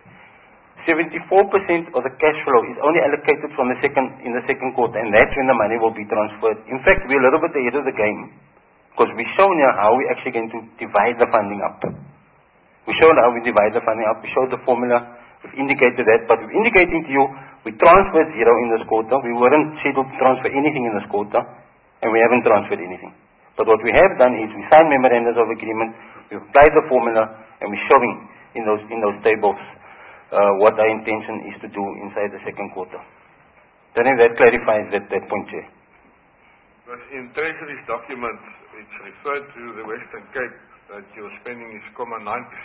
74% of the cash flow is only allocated in the second quarter, and that's when the money will be transferred. In fact, we're a little bit ahead of the game, because we've shown here how we're actually going to divide the funding up. We showed how we divide the funding up, we showed the formula, we've indicated that, but we're indicating to you, we transferred zero in this quarter, we weren't scheduled to transfer anything in this quarter, and we haven't transferred anything. But what we have done is, we signed memorandums of agreement, we've applied the formula, and we're showing in those tables what our intention is to do inside the second quarter. Then that clarifies that point, Chair. But in Treasury's documents, it's referred to the Western Cape that your spending is 0.9%.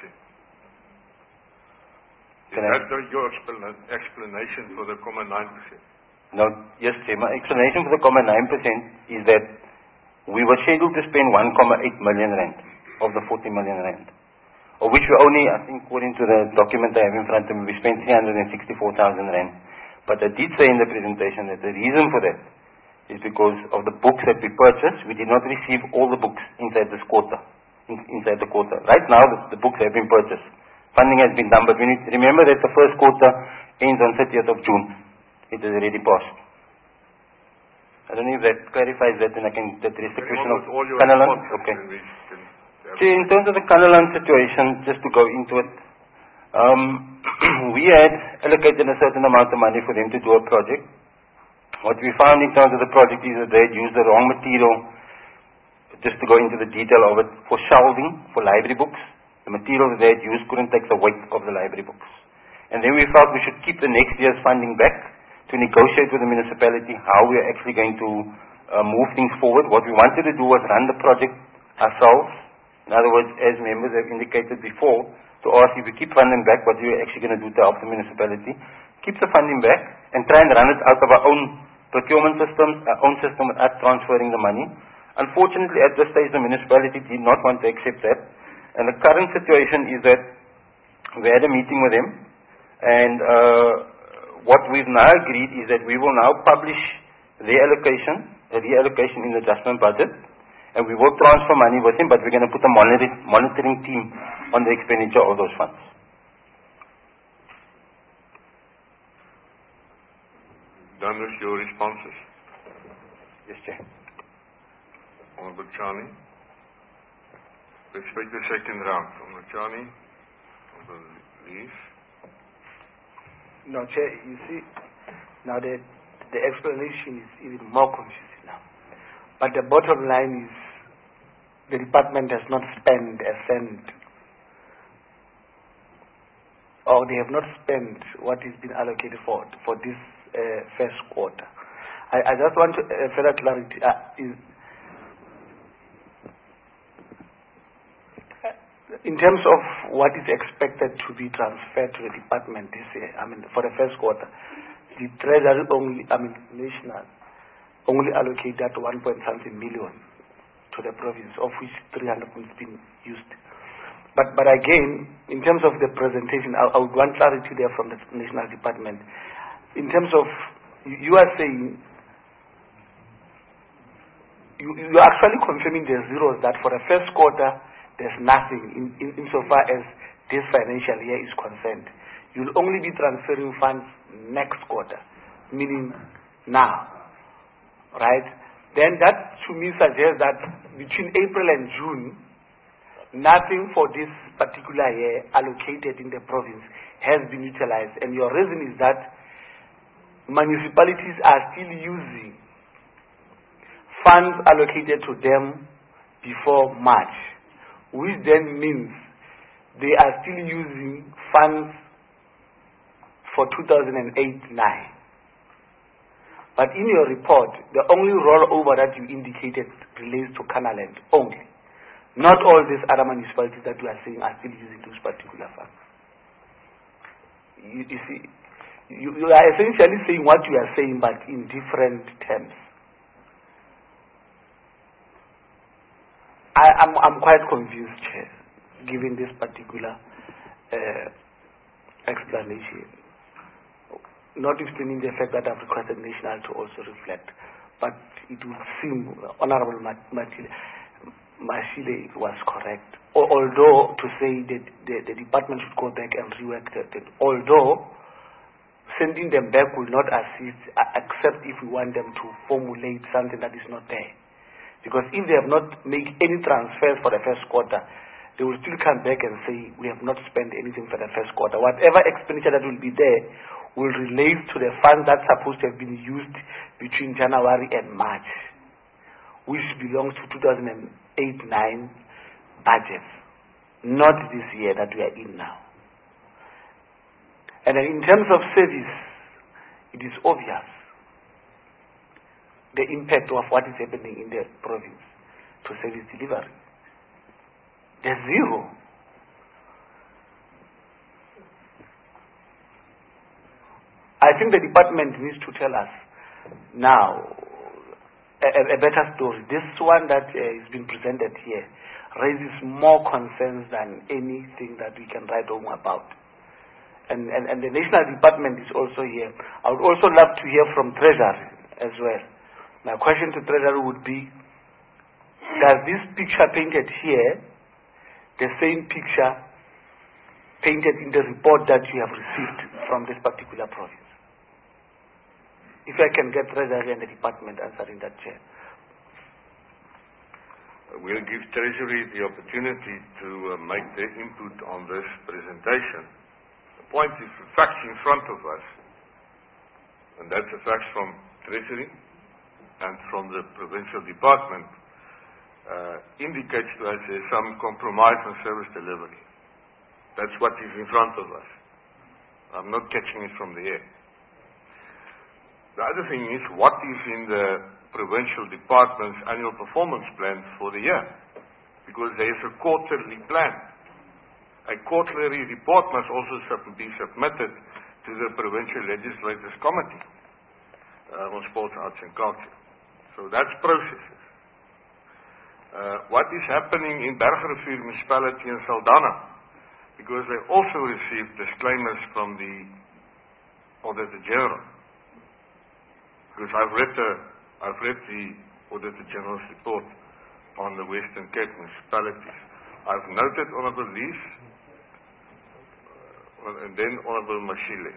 Is that your explanation for the 0.9%? No, yes, Chair. My explanation for the 0.9% is that we were scheduled to spend 1.8 million rand of the 40 million rand. Of which we only, I think, according to the document I have in front of me, we spent 364,000 rand. But I did say in the presentation that the reason for that is because of the books that we purchased. We did not receive all the books inside this quarter, inside the quarter. Right now, the books have been purchased. Funding has been done, but we need to remember that the first quarter ends on 30th of June. It is already passed. I don't know if that clarifies that, and I can address the question of Kanaland. Okay. See, in terms of the Kanaland situation, just to go into it, we had allocated a certain amount of money for them to do a project. What we found in terms of the project is that they had used the wrong material, just to go into the detail of it, for shelving, for library books. The material that they had used couldn't take the weight of the library books. And then we felt we should keep the next year's funding back to negotiate with the municipality how we are actually going to move things forward. What we wanted to do was run the project ourselves. In other words, as members have indicated before, to ask if we keep funding back, what we are actually going to do to help the municipality, keep the funding back and try and run it out of our own procurement system, our own system without transferring the money. Unfortunately, at this stage, the municipality did not want to accept that. And the current situation is that we had a meeting with them, and what we've now agreed is that we will now publish the reallocation in the adjustment budget, and we will transfer money with him, but we're going to put a monitoring team on the expenditure of those funds. Done with your responses? Yes, Chair. Honorable Chani. Expect the second round. Honorable Chani. Honorable Lees. No, Chair, you see, now the explanation is even more confusing now. But the bottom line is the department has not spent a cent, or they have not spent what is been allocated for this first quarter. I just want to, further clarity. In terms of what is expected to be transferred to the department this year, for the first quarter, the Treasury national, only allocated 1.something million to the province, of which 300 has been used. But again, in terms of the presentation, I would want clarity there from the national department. In terms of, you are saying, you are actually confirming the zeros that for the first quarter, there's nothing insofar as this financial year is concerned. You'll only be transferring funds next quarter, meaning now, right? Then that to me suggests that between April and June, nothing for this particular year allocated in the province has been utilized. And your reason is that municipalities are still using funds allocated to them before March, which then means they are still using funds for 2008-9. But in your report, the only rollover that you indicated relates to Canaland only. Not all these other municipalities that you are saying are still using those particular funds. You see, you are essentially saying what you are saying, but in different terms. I'm quite confused, Chair, given this particular explanation. Notwithstanding the fact that I've requested National to also reflect, but it would seem Honorable Mashile was correct. Although to say that the department should go back and rework that, although sending them back will not assist, except if we want them to formulate something that is not there. Because if they have not made any transfers for the first quarter, they will still come back and say, we have not spent anything for the first quarter. Whatever expenditure that will be there will relate to the funds that's supposed to have been used between January and March, which belongs to 2008-9 budget, not this year that we are in now. And then in terms of service, it is obvious the impact of what is happening in the province to service delivery. There's zero. I think the department needs to tell us now a better story. This one that is being presented here raises more concerns than anything that we can write home about. And the national department is also here. I would also love to hear from Treasury as well. My question to Treasury would be, does this picture painted here the same picture painted in the report that you have received from this particular province? If I can get Treasury and the department answering that, Chair. We'll give Treasury the opportunity to make their input on this presentation. The point is the facts in front of us, and that's the facts from Treasury and from the provincial department, indicates to us there's some compromise on service delivery. That's what is in front of us. I'm not catching it from the air. The other thing is, what is in the provincial department's annual performance plan for the year? Because there is a quarterly plan. A quarterly report must also be submitted to the Provincial Legislators Committee on Sports, Arts and Culture. So that's processes. What is happening in Bergrivier municipality in Saldanha? Because they also received disclaimers from the Auditor General. Because I've read the Auditor General's report on the Western Cape municipalities. I've noted Honourable Lees, and then Honourable Mashile.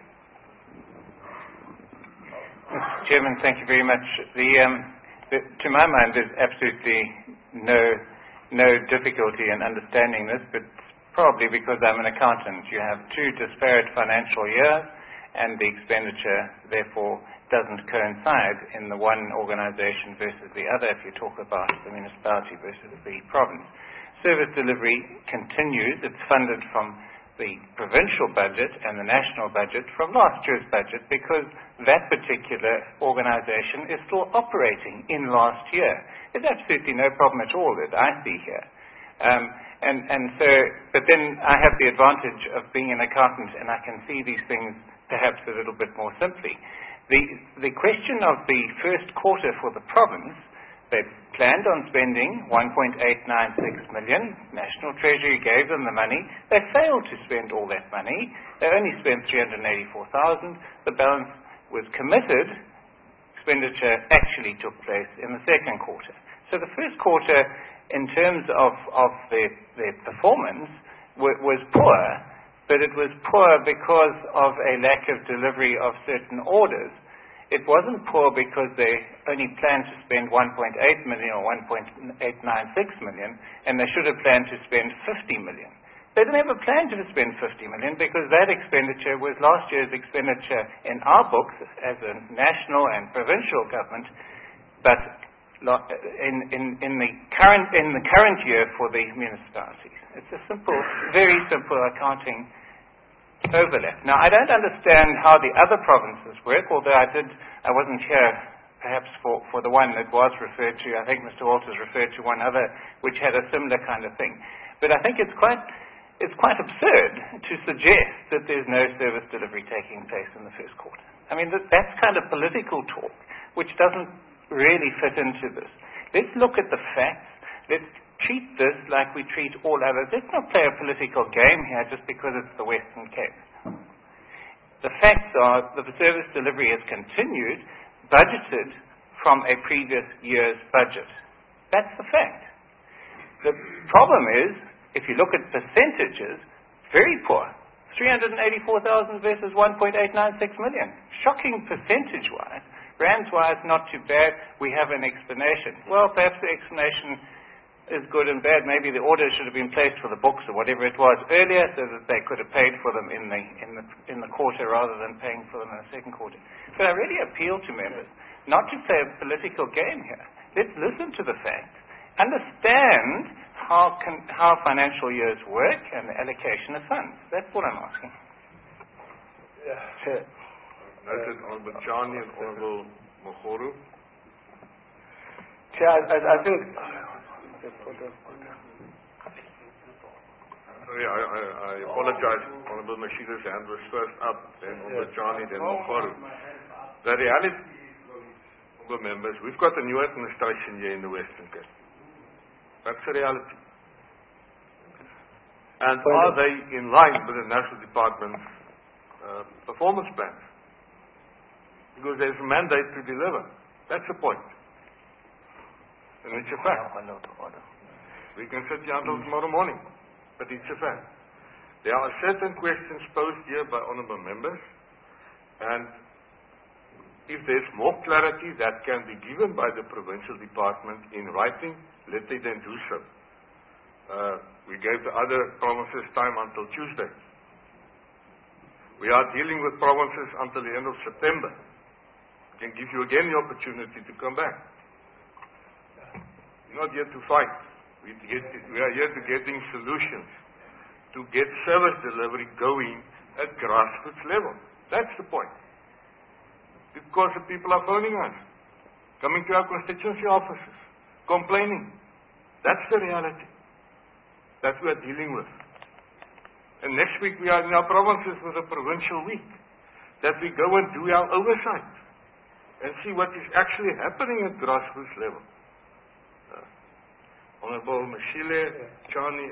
Mr. Chairman, thank you very much. To my mind, there's absolutely no difficulty in understanding this, but probably because I'm an accountant. You have two disparate financial years, and the expenditure, therefore, doesn't coincide in the one organisation versus the other if you talk about the municipality versus the province. Service delivery continues. It's funded from the provincial budget and the national budget from last year's budget because that particular organisation is still operating in last year. There's absolutely no problem at all that I see here. But then I have the advantage of being an accountant and I can see these things perhaps a little bit more simply. The question of the first quarter for the province, they planned on spending 1.896 million. National Treasury gave them the money. They failed to spend all that money. They only spent 384,000. The balance was committed. Expenditure actually took place in the second quarter. So the first quarter, in terms of their performance, was poor, but it was poor because of a lack of delivery of certain orders. It wasn't poor because they only planned to spend 1.8 million or 1.896 million, and they should have planned to spend 50 million. They didn't have a plan to spend 50 million because that expenditure was last year's expenditure in our books as a national and provincial government, but in the current year for the municipalities. It's a very simple accounting overlap. Now, I don't understand how the other provinces work, although I wasn't here perhaps for the one that was referred to. I think Mr. Walters referred to one other which had a similar kind of thing. But I think it's quite absurd to suggest that there's no service delivery taking place in the first quarter. I mean, that's kind of political talk, which doesn't really fit into this. Let's look at the facts. Let's treat this like we treat all others. Let's not play a political game here just because it's the Western Cape. The facts are the service delivery has continued, budgeted from a previous year's budget. That's the fact. The problem is, if you look at percentages, very poor. 384,000 versus 1.896 million. Shocking percentage-wise. Rands-wise, not too bad. We have an explanation. Well, perhaps the explanation is good and bad. Maybe the order should have been placed for the books or whatever it was earlier so that they could have paid for them in the quarter rather than paying for them in the second quarter. But I really appeal to members not to play a political game here. Let's listen to the facts, understand how financial years work and the allocation of funds. That's what I'm asking. Yeah. Noted Honourable Chani and Honourable Mokgoro. Chair, I think... Sorry, I apologize. Honourable Mashile's hand was first up, then Honourable Chani, then Mokgoro. The reality is, Honourable members, we've got a new administration here in the Western Cape. That's the reality. And are they in line with the National Department's performance plans? Because there's a mandate to deliver. That's the point. And it's a fact. We can sit here until tomorrow morning, but it's a fact. There are certain questions posed here by honourable members, and if there's more clarity that can be given by the provincial department in writing, let they then do so. We gave the other provinces time until Tuesday. We are dealing with provinces until the end of September. We can give you again the opportunity to come back. We're not here to fight. We are here to getting solutions, to get service delivery going at grassroots level. That's the point. Because the people are phoning us, coming to our constituency offices, complaining. That's the reality that we are dealing with. And next week we are in our provinces with a provincial week, that we go and do our oversight and see what is actually happening at grassroots level. Honourable Mashile, Chani.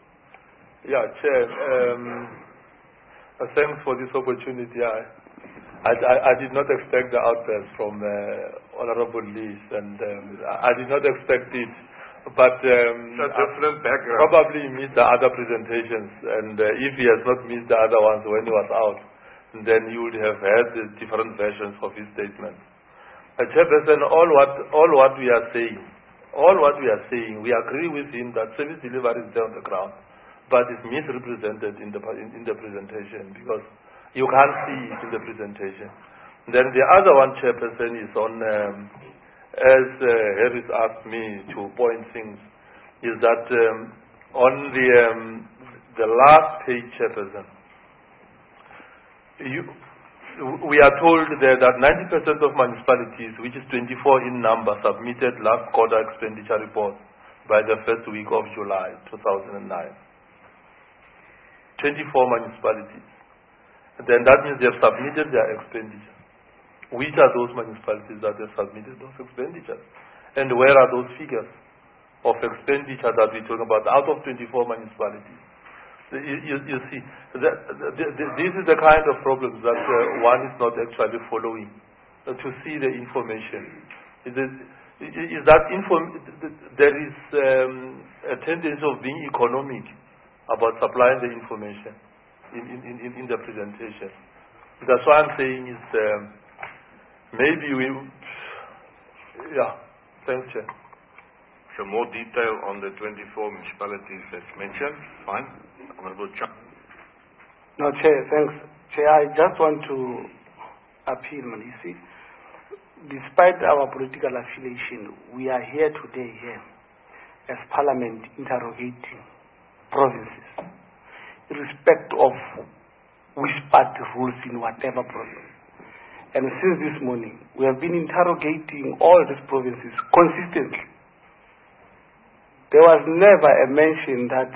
Yeah, Chair. Thanks for this opportunity. I did not expect the outburst from Honorable Lees, and I did not expect it. But it's a different background. Probably missed the other presentations, and if he has not missed the other ones when he was out, then you would have heard the different versions of his statements. Chairperson, all what we are saying, we agree with him that service delivery is there on the ground, but it's misrepresented in the presentation because you can't see it in the presentation. Then the other one, Chairperson, is on, as Harris asked me to point things, is that on the last page, Chairperson, we are told there that 90% of municipalities, which is 24 in number, submitted last quarter expenditure reports by the first week of July 2009. 24 municipalities. Then that means they have submitted their expenditure. Which are those municipalities that have submitted those expenditures? And where are those figures of expenditure that we're talking about out of 24 municipalities? You see, this is the kind of problems that one is not actually following to see the information. Is that there is a tendency of being economic about supplying the information in the presentation. That's why I'm saying is maybe we, yeah, thanks, Chair. So more detail on the 24 municipalities that's mentioned. Fine. Honorable Chuck. No, Chair, thanks. Chair, I just want to appeal, Malisi. Despite our political affiliation, we are here today as Parliament interrogating provinces, irrespective of which party rules in whatever province. And since this morning, we have been interrogating all these provinces consistently. There was never a mention that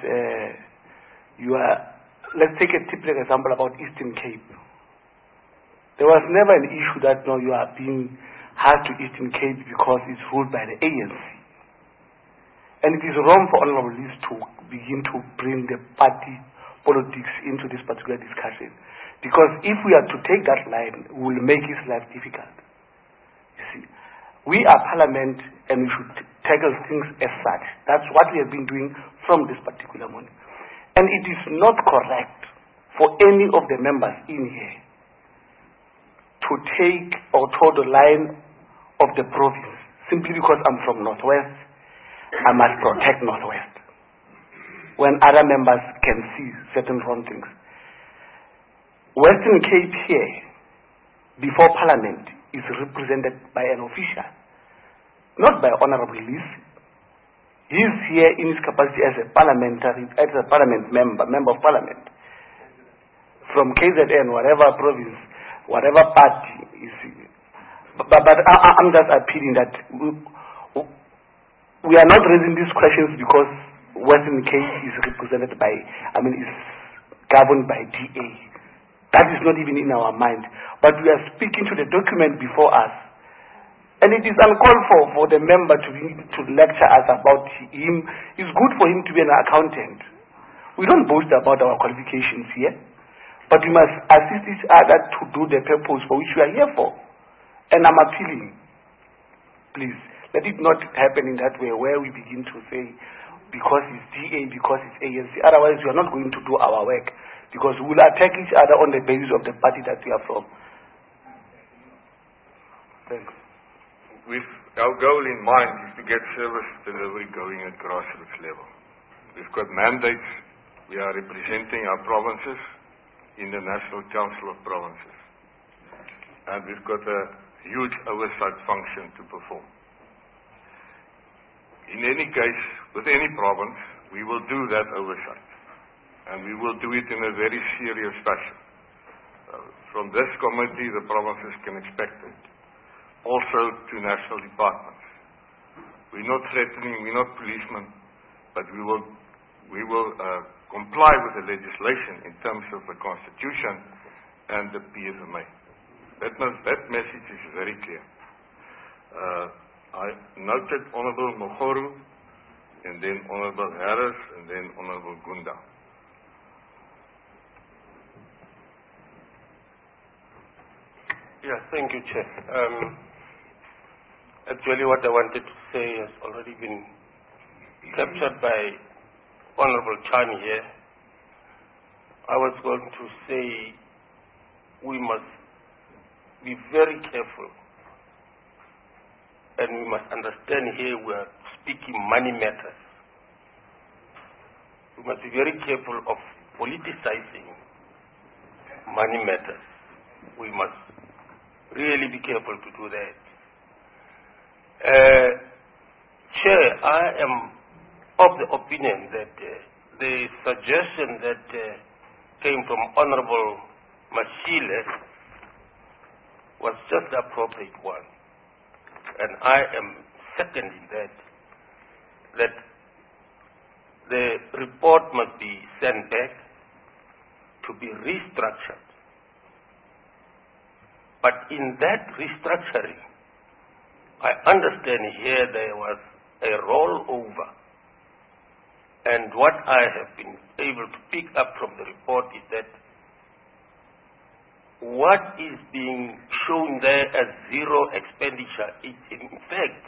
let's take a typical example about Eastern Cape. There was never an issue that no, you are being hard to Eastern Cape because it's ruled by the ANC. And it is wrong for Honorable Lees to begin to bring the party politics into this particular discussion. Because if we are to take that line, we will make his life difficult. You see, we are Parliament and we should tackle things as such. That's what we have been doing from this particular morning. And it is not correct for any of the members in here to take or toe the line of the province simply because I'm from Northwest. I must protect Northwest when other members can see certain wrong things. Western Cape here, before Parliament, is represented by an official, not by Honorable Lees. He is here in his capacity as a parliament member of Parliament, from KZN, whatever province, whatever party is. But I'm just appealing that we are not raising these questions because Western Cape is represented by, is governed by DA. That is not even in our mind. But we are speaking to the document before us. And it is uncalled for the member to lecture us about him. It's good for him to be an accountant. We don't boast about our qualifications here. But we must assist each other to do the purpose for which we are here for. And I'm appealing. Please, let it not happen in that way where we begin to say, because it's DA, because it's ANC. Otherwise, we are not going to do our work. Because we will attack each other on the basis of the party that we are from. Thanks. With our goal in mind is to get service delivery going at grassroots level. We've got mandates. We are representing our provinces in the National Council of Provinces. And we've got a huge oversight function to perform. In any case, with any province, we will do that oversight. And we will do it in a very serious fashion. From this committee, the provinces can expect it. Also to national departments. We're not threatening, we're not policemen, but we will comply with the legislation in terms of the Constitution and the PFMA. That message is very clear. I noted Honorable Mokgoru, and then Honorable Harris, and then Honorable Gunda. Yeah, thank you, Chair. Actually, what I wanted to say has already been captured by Honorable Chan here. I was going to say we must be very careful, and we must understand here we are speaking money matters. We must be very careful of politicizing money matters. We must really be careful to do that. Chair, I am of the opinion that the suggestion that came from Honorable Mashile was just the appropriate one. And I am seconding that the report must be sent back to be restructured. But in that restructuring, I understand here there was a rollover. And what I have been able to pick up from the report is that what is being shown there as zero expenditure is in fact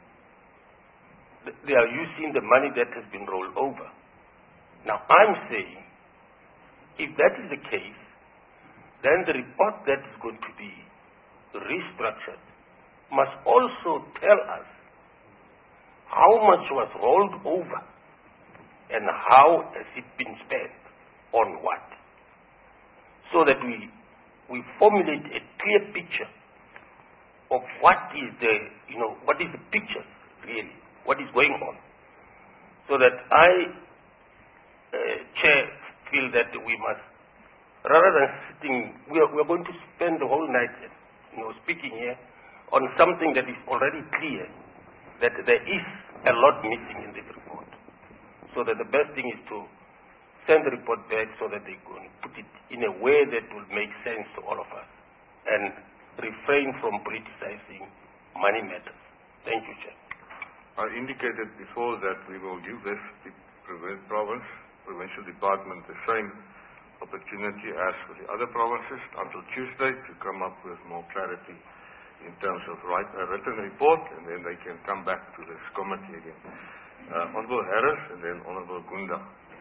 they are using the money that has been rolled over. Now I'm saying if that is the case, then the report that is going to be restructured must also tell us how much was rolled over and how has it been spent on what, so that we formulate a clear picture of what is the picture really, what is going on, so that I, Chair, feel that we must, rather than sitting, we are going to spend the whole night, speaking here on something that is already clear that there is a lot missing in this report. So that the best thing is to send the report back so that they can put it in a way that will make sense to all of us and refrain from politicizing money matters. Thank you, Chair. I indicated before that we will give this provincial department the same opportunity as for the other provinces until Tuesday to come up with more clarity in terms of written report, and then they can come back to this committee again. Honorable Harris and then Honorable Gunda.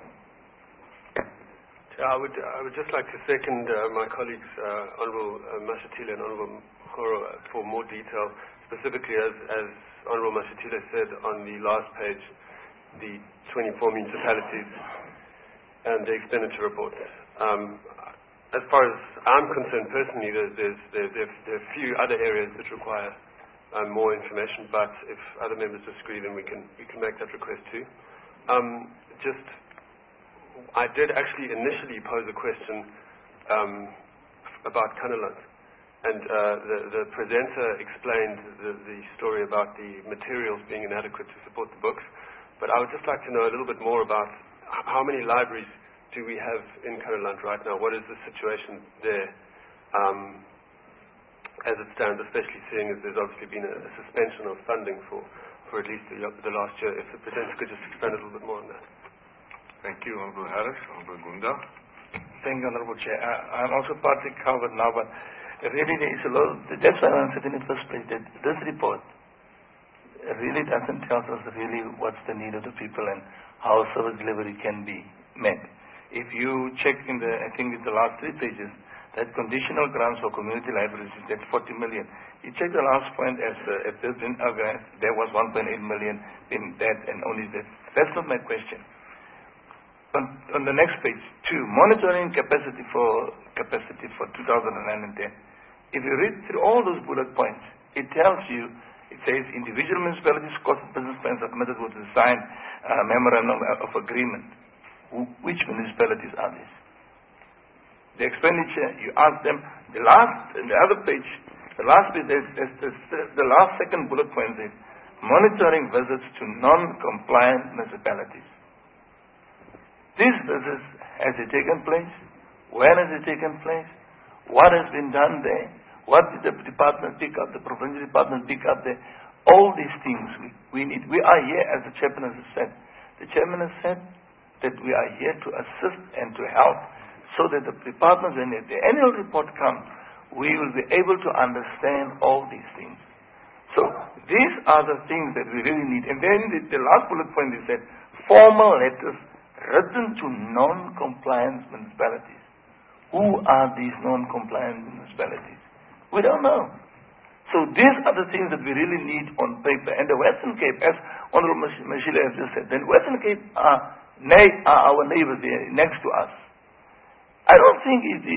I would just like to second my colleagues, Honorable Mashatile and Honorable Mkhoro, for more detail, specifically as Honorable Mashatile said on the last page, the 24 municipalities and the expenditure report. As far as I'm concerned personally, there are a few other areas that require more information, but if other members disagree, then we can make that request too. I did actually initially pose a question about Kanaland, and the presenter explained the story about the materials being inadequate to support the books, but I would just like to know a little bit more about how many libraries do we have in Kanaland right now? What is the situation there as it stands, especially seeing as there's obviously been a suspension of funding for at least the last year? If the presenter could just expand a little bit more on that. Thank you, Honorable Harris. Honorable Gunda. Thank you, Honorable Chair. I'm also partly covered now, but really there is a lot. That's why I answered in the first place that this report really doesn't tell us really what's the need of the people and how service delivery can be met. If you check in I think it's the last 3 pages, that conditional grants for community libraries is that 40 million. You check the last point as been organized, there was 1.8 million in that and only that. That's not my question. On the next page, 2, monitoring capacity for 2009 and 10. If you read through all those bullet points, it tells you, it says individual municipalities' cost of business plans submitted with the signed memorandum of agreement. Which municipalities are these? The expenditure, you ask them, the other page, the last bit, the last second bullet point is monitoring visits to non-compliant municipalities. These visits, has it taken place? When has it taken place? What has been done there? What did the department pick up, the provincial department pick up there? All these things we need. We are here, as the chairman has said. The chairman has said that we are here to assist and to help so that the departments, when the annual report comes, we will be able to understand all these things. So these are the things that we really need. And then the last bullet point is that formal letters written to non-compliant municipalities. Who are these non-compliant municipalities? We don't know. So these are the things that we really need on paper. And the Western Cape, as Honorable Mashile has just said, the Western Cape are our neighbors there next to us. I don't think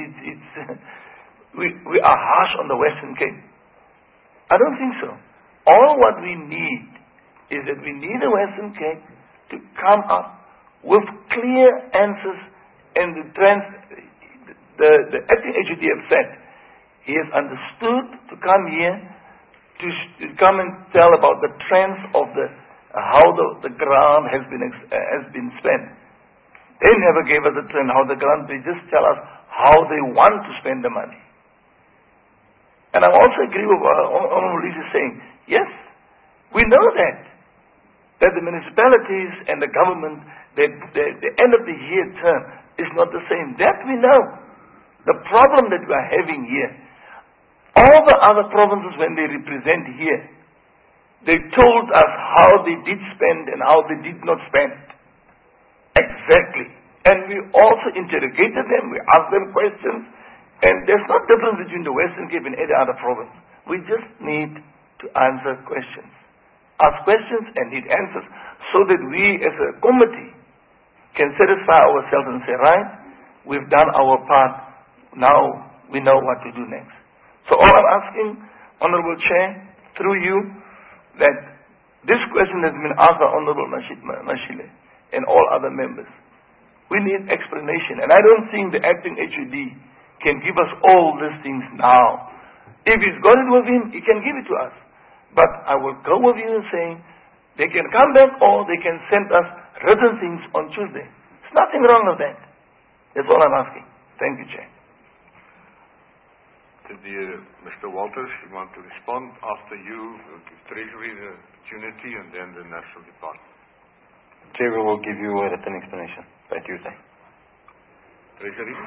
we are harsh on the Western Cape. I don't think so. All what we need is that we need the Western Cape to come up with clear answers, and the acting HOD have said he has understood to come here to come and tell about the trends of how the grant has been spent. They never gave us a trend how the grant. They just tell us how they want to spend the money. And I also agree with what Honorable Lisa is saying. Yes, we know that the municipalities and the government, the end of the year term is not the same. That we know. The problem that we are having here, all the other provinces when they represent here, they told us how they did spend and how they did not spend. Exactly. And we also interrogated them, we asked them questions, and there's no difference between the Western Cape and any other province. We just need to answer questions. Ask questions and need answers so that we as a committee can satisfy ourselves and say, right, we've done our part, now we know what to do next. So all I'm asking, Honorable Chair, through you, that this question has been asked by Honorable Mashile and all other members. We need explanation, and I don't think the acting HOD can give us all these things now. If he's got it with him, he can give it to us. But I will go with you and saying they can come back or they can send us written things on Tuesday. There's nothing wrong with that. That's all I'm asking. Thank you, Chair. Mr. Walters, you want to respond? After you, we'll give Treasury the opportunity and then the National Department. Chair, we will give you a written explanation by Tuesday. Treasury?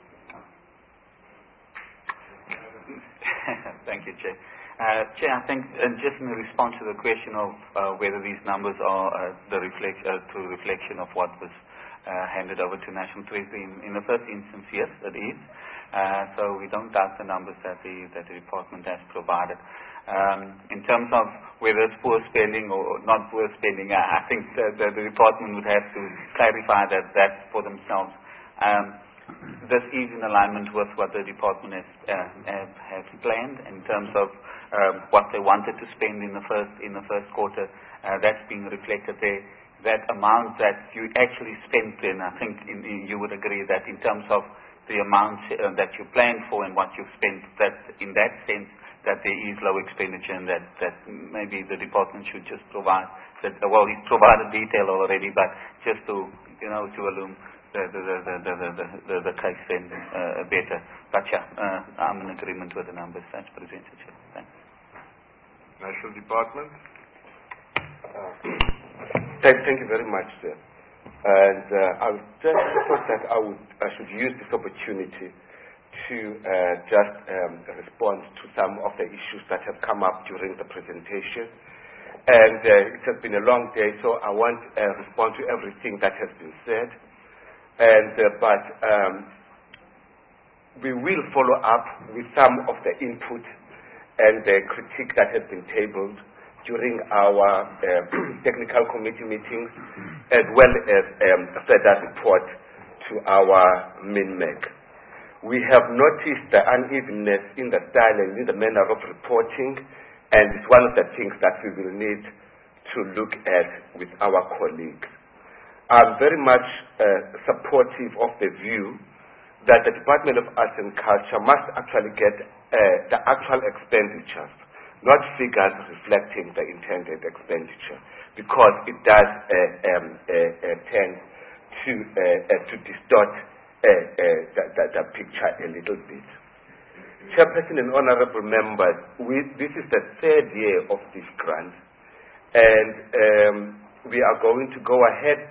Thank you, Chair. Chair, I think just in response to the question of whether these numbers are the reflection of what was handed over to National Treasury, in the first instance, yes, it is. So we don't doubt the numbers that the department has provided. In terms of whether it's poor spending or not poor spending, I think the department would have to clarify that for themselves. This is in alignment with what the department has planned in terms of what they wanted to spend in the first quarter. That's being reflected there. That amount that you actually spent, then I think you would agree that in terms of the amount that you planned for and what you've spent, that in that sense that there is low expenditure, and that maybe the department should just provide that. Well, he's provided detail already, but just to illume the case then better. But yeah, I'm in agreement with the numbers that's presented. Thanks. National Department. Thank you very much, sir. And I just thought that I should use this opportunity to just respond to some of the issues that have come up during the presentation. And it has been a long day, so I won't respond to everything that has been said. And but we will follow up with some of the input and the critique that has been tabled during our technical committee meetings, as well as a further report to our MINMEC. We have noticed the unevenness in the style and in the manner of reporting, and it's one of the things that we will need to look at with our colleagues. I'm very much supportive of the view that the Department of Arts and Culture must actually get the actual expenditures, not figures reflecting the intended expenditure, because it does tend to distort the picture a little bit. Chairperson and honorable members, this is the third year of this grant, and we are going to go ahead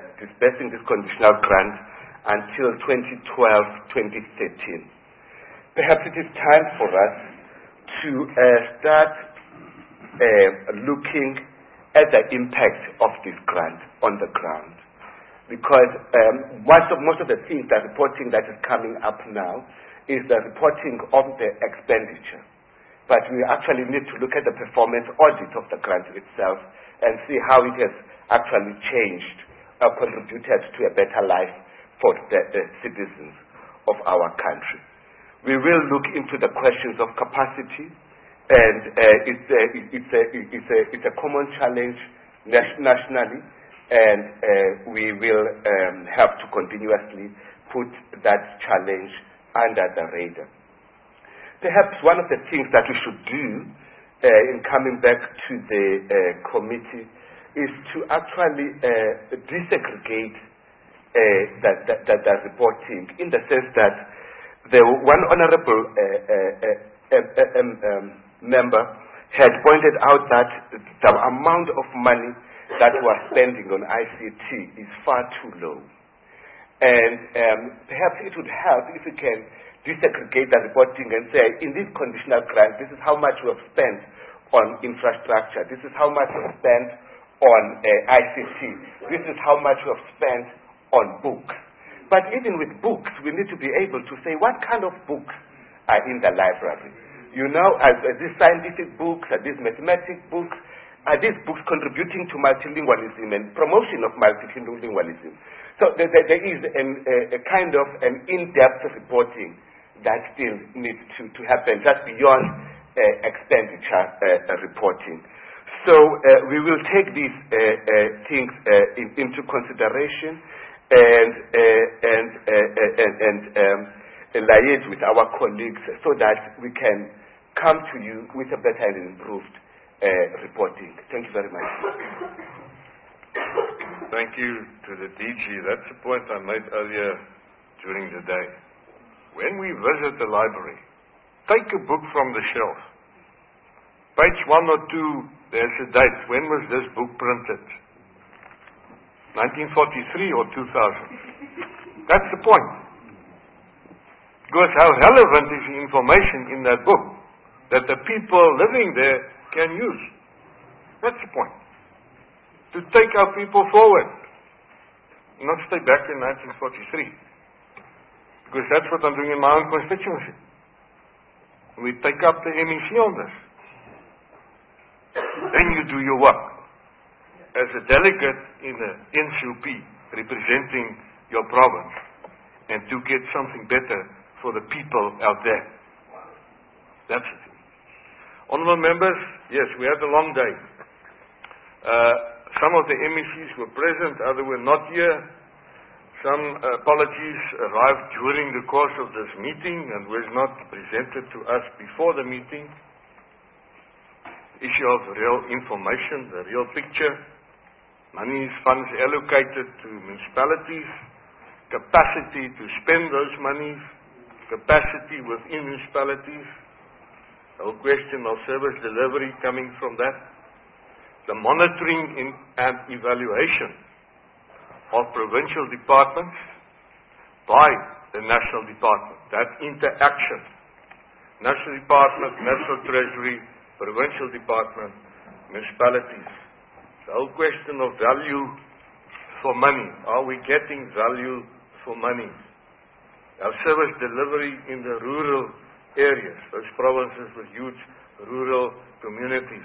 disbursing this conditional grant until 2012-2013. perhaps it is time for us to start looking at the impact of this grant on the ground. Because most of the things, the reporting that is coming up now is the reporting of the expenditure. But we actually need to look at the performance audit of the grant itself and see how it has actually changed or contributed to a better life for the citizens of our country. We will look into the questions of capacity, and it's a common challenge nationally, and we will have to continuously put that challenge under the radar. Perhaps one of the things that we should do in coming back to the committee is to actually desegregate the reporting, in the sense that the one honorable member had pointed out that the amount of money that we're spending on ICT is far too low. And perhaps it would help if we can desegregate the reporting and say, in this conditional grant, this is how much we have spent on infrastructure, this is how much we have spent on ICT, this is how much we have spent on books. But even with books, we need to be able to say what kind of books are in the library. You know, are these scientific books, are these mathematics books, are these books contributing to multilingualism and promotion of multilingualism? So there is a kind of an in-depth reporting that still needs to happen, just beyond expenditure reporting. So we will take these things into consideration and liaise with our colleagues so that we can come to you with a better and improved reporting. Thank you very much. Thank you to the DG. That's the point I made earlier during the day. When we visit the library, take a book from the shelf. Page 1 or 2, there's a date. When was this book printed? 1943 or 2000? That's the point. Because how relevant is the information in that book that the people living there can use? That's the point. To take our people forward, not stay back in 1943. Because that's what I'm doing in my own constituency. We take up the MEC on this. Then you do your work. As a delegate in the NCOP representing your province, and to get something better for the people out there. That's it. Honourable members, yes, we had a long day. Some of the MECs were present, others were not here. Some apologies arrived during the course of this meeting and was not presented to us before the meeting. Issue of real information, the real picture. Monies, funds allocated to municipalities, capacity to spend those monies, capacity within municipalities, the whole question of service delivery coming from that, the monitoring and evaluation of provincial departments by the national department, that interaction, national department, national treasury, provincial department, municipalities. The whole question of value for money. Are we getting value for money? Our service delivery in the rural areas, those provinces with huge rural communities.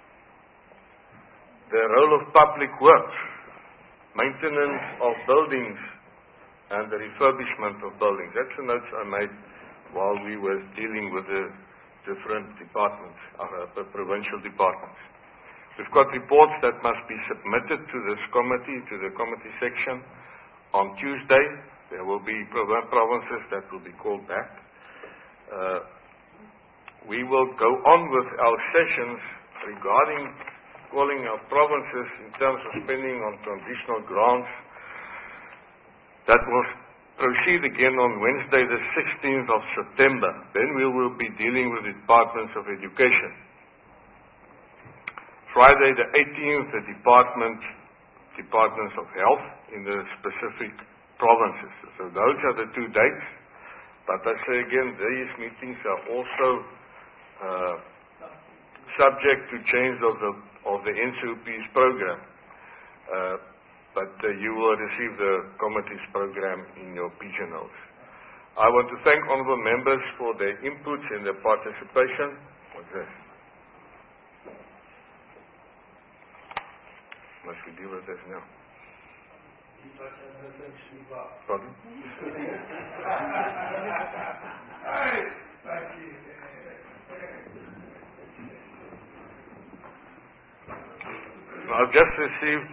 The role of public works, maintenance of buildings and the refurbishment of buildings. That's the notes I made while we were dealing with the different departments, the provincial departments. We've got reports that must be submitted to this committee, to the committee section on Tuesday. There will be provinces that will be called back. We will go on with our sessions regarding calling our provinces in terms of spending on transitional grants. That will proceed again on Wednesday the 16th of September. Then we will be dealing with the departments of education. Friday the 18th, the departments of health in the specific provinces. So those are the 2 dates. But I say again, these meetings are also subject to change of the NCOP's program. But you will receive the committee's program in your pigeonholes. I want to thank honourable members for their inputs and their participation. What's this? Must we deal with this now? Pardon? I've just received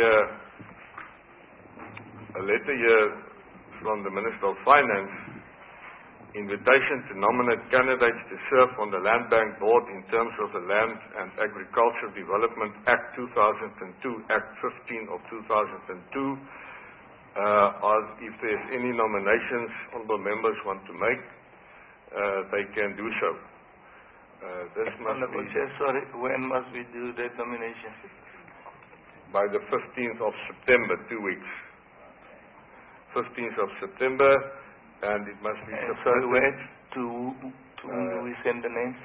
a letter here from the Minister of Finance, invitation to nominate candidates to serve on the Land Bank Board in terms of the Land and Agricultural Development Act 2002, Act 15 of 2002. If there's any nominations honourable members want to make, they can do so. This must Honourable Chair, sorry, when must we do that nomination? By the 15th of September, 2 weeks. 15th of September, and it must be sorry, submitted. where to whom do we send the names?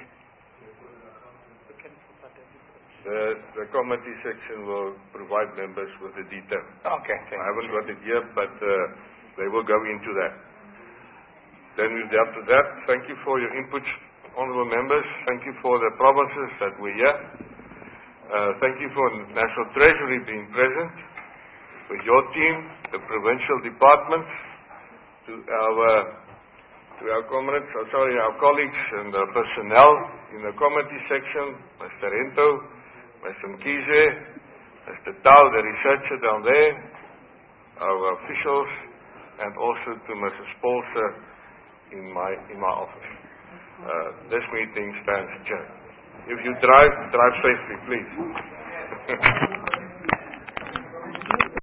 The committee section will provide members with the detail. Okay, I haven't got it here, but they will go into that. Then we've dealt with that. Thank you for your inputs, honourable members. Thank you for the provinces that were here. Thank you for National Treasury being present, with your team, the provincial departments, to our comrades, our colleagues and the personnel in the committee section, Mr. Rento, Mr. Mkize, Mr. Tau, the researcher down there, our officials, and also to Mrs. Paulser in my office. This meeting stands adjourned. If you drive safely, please.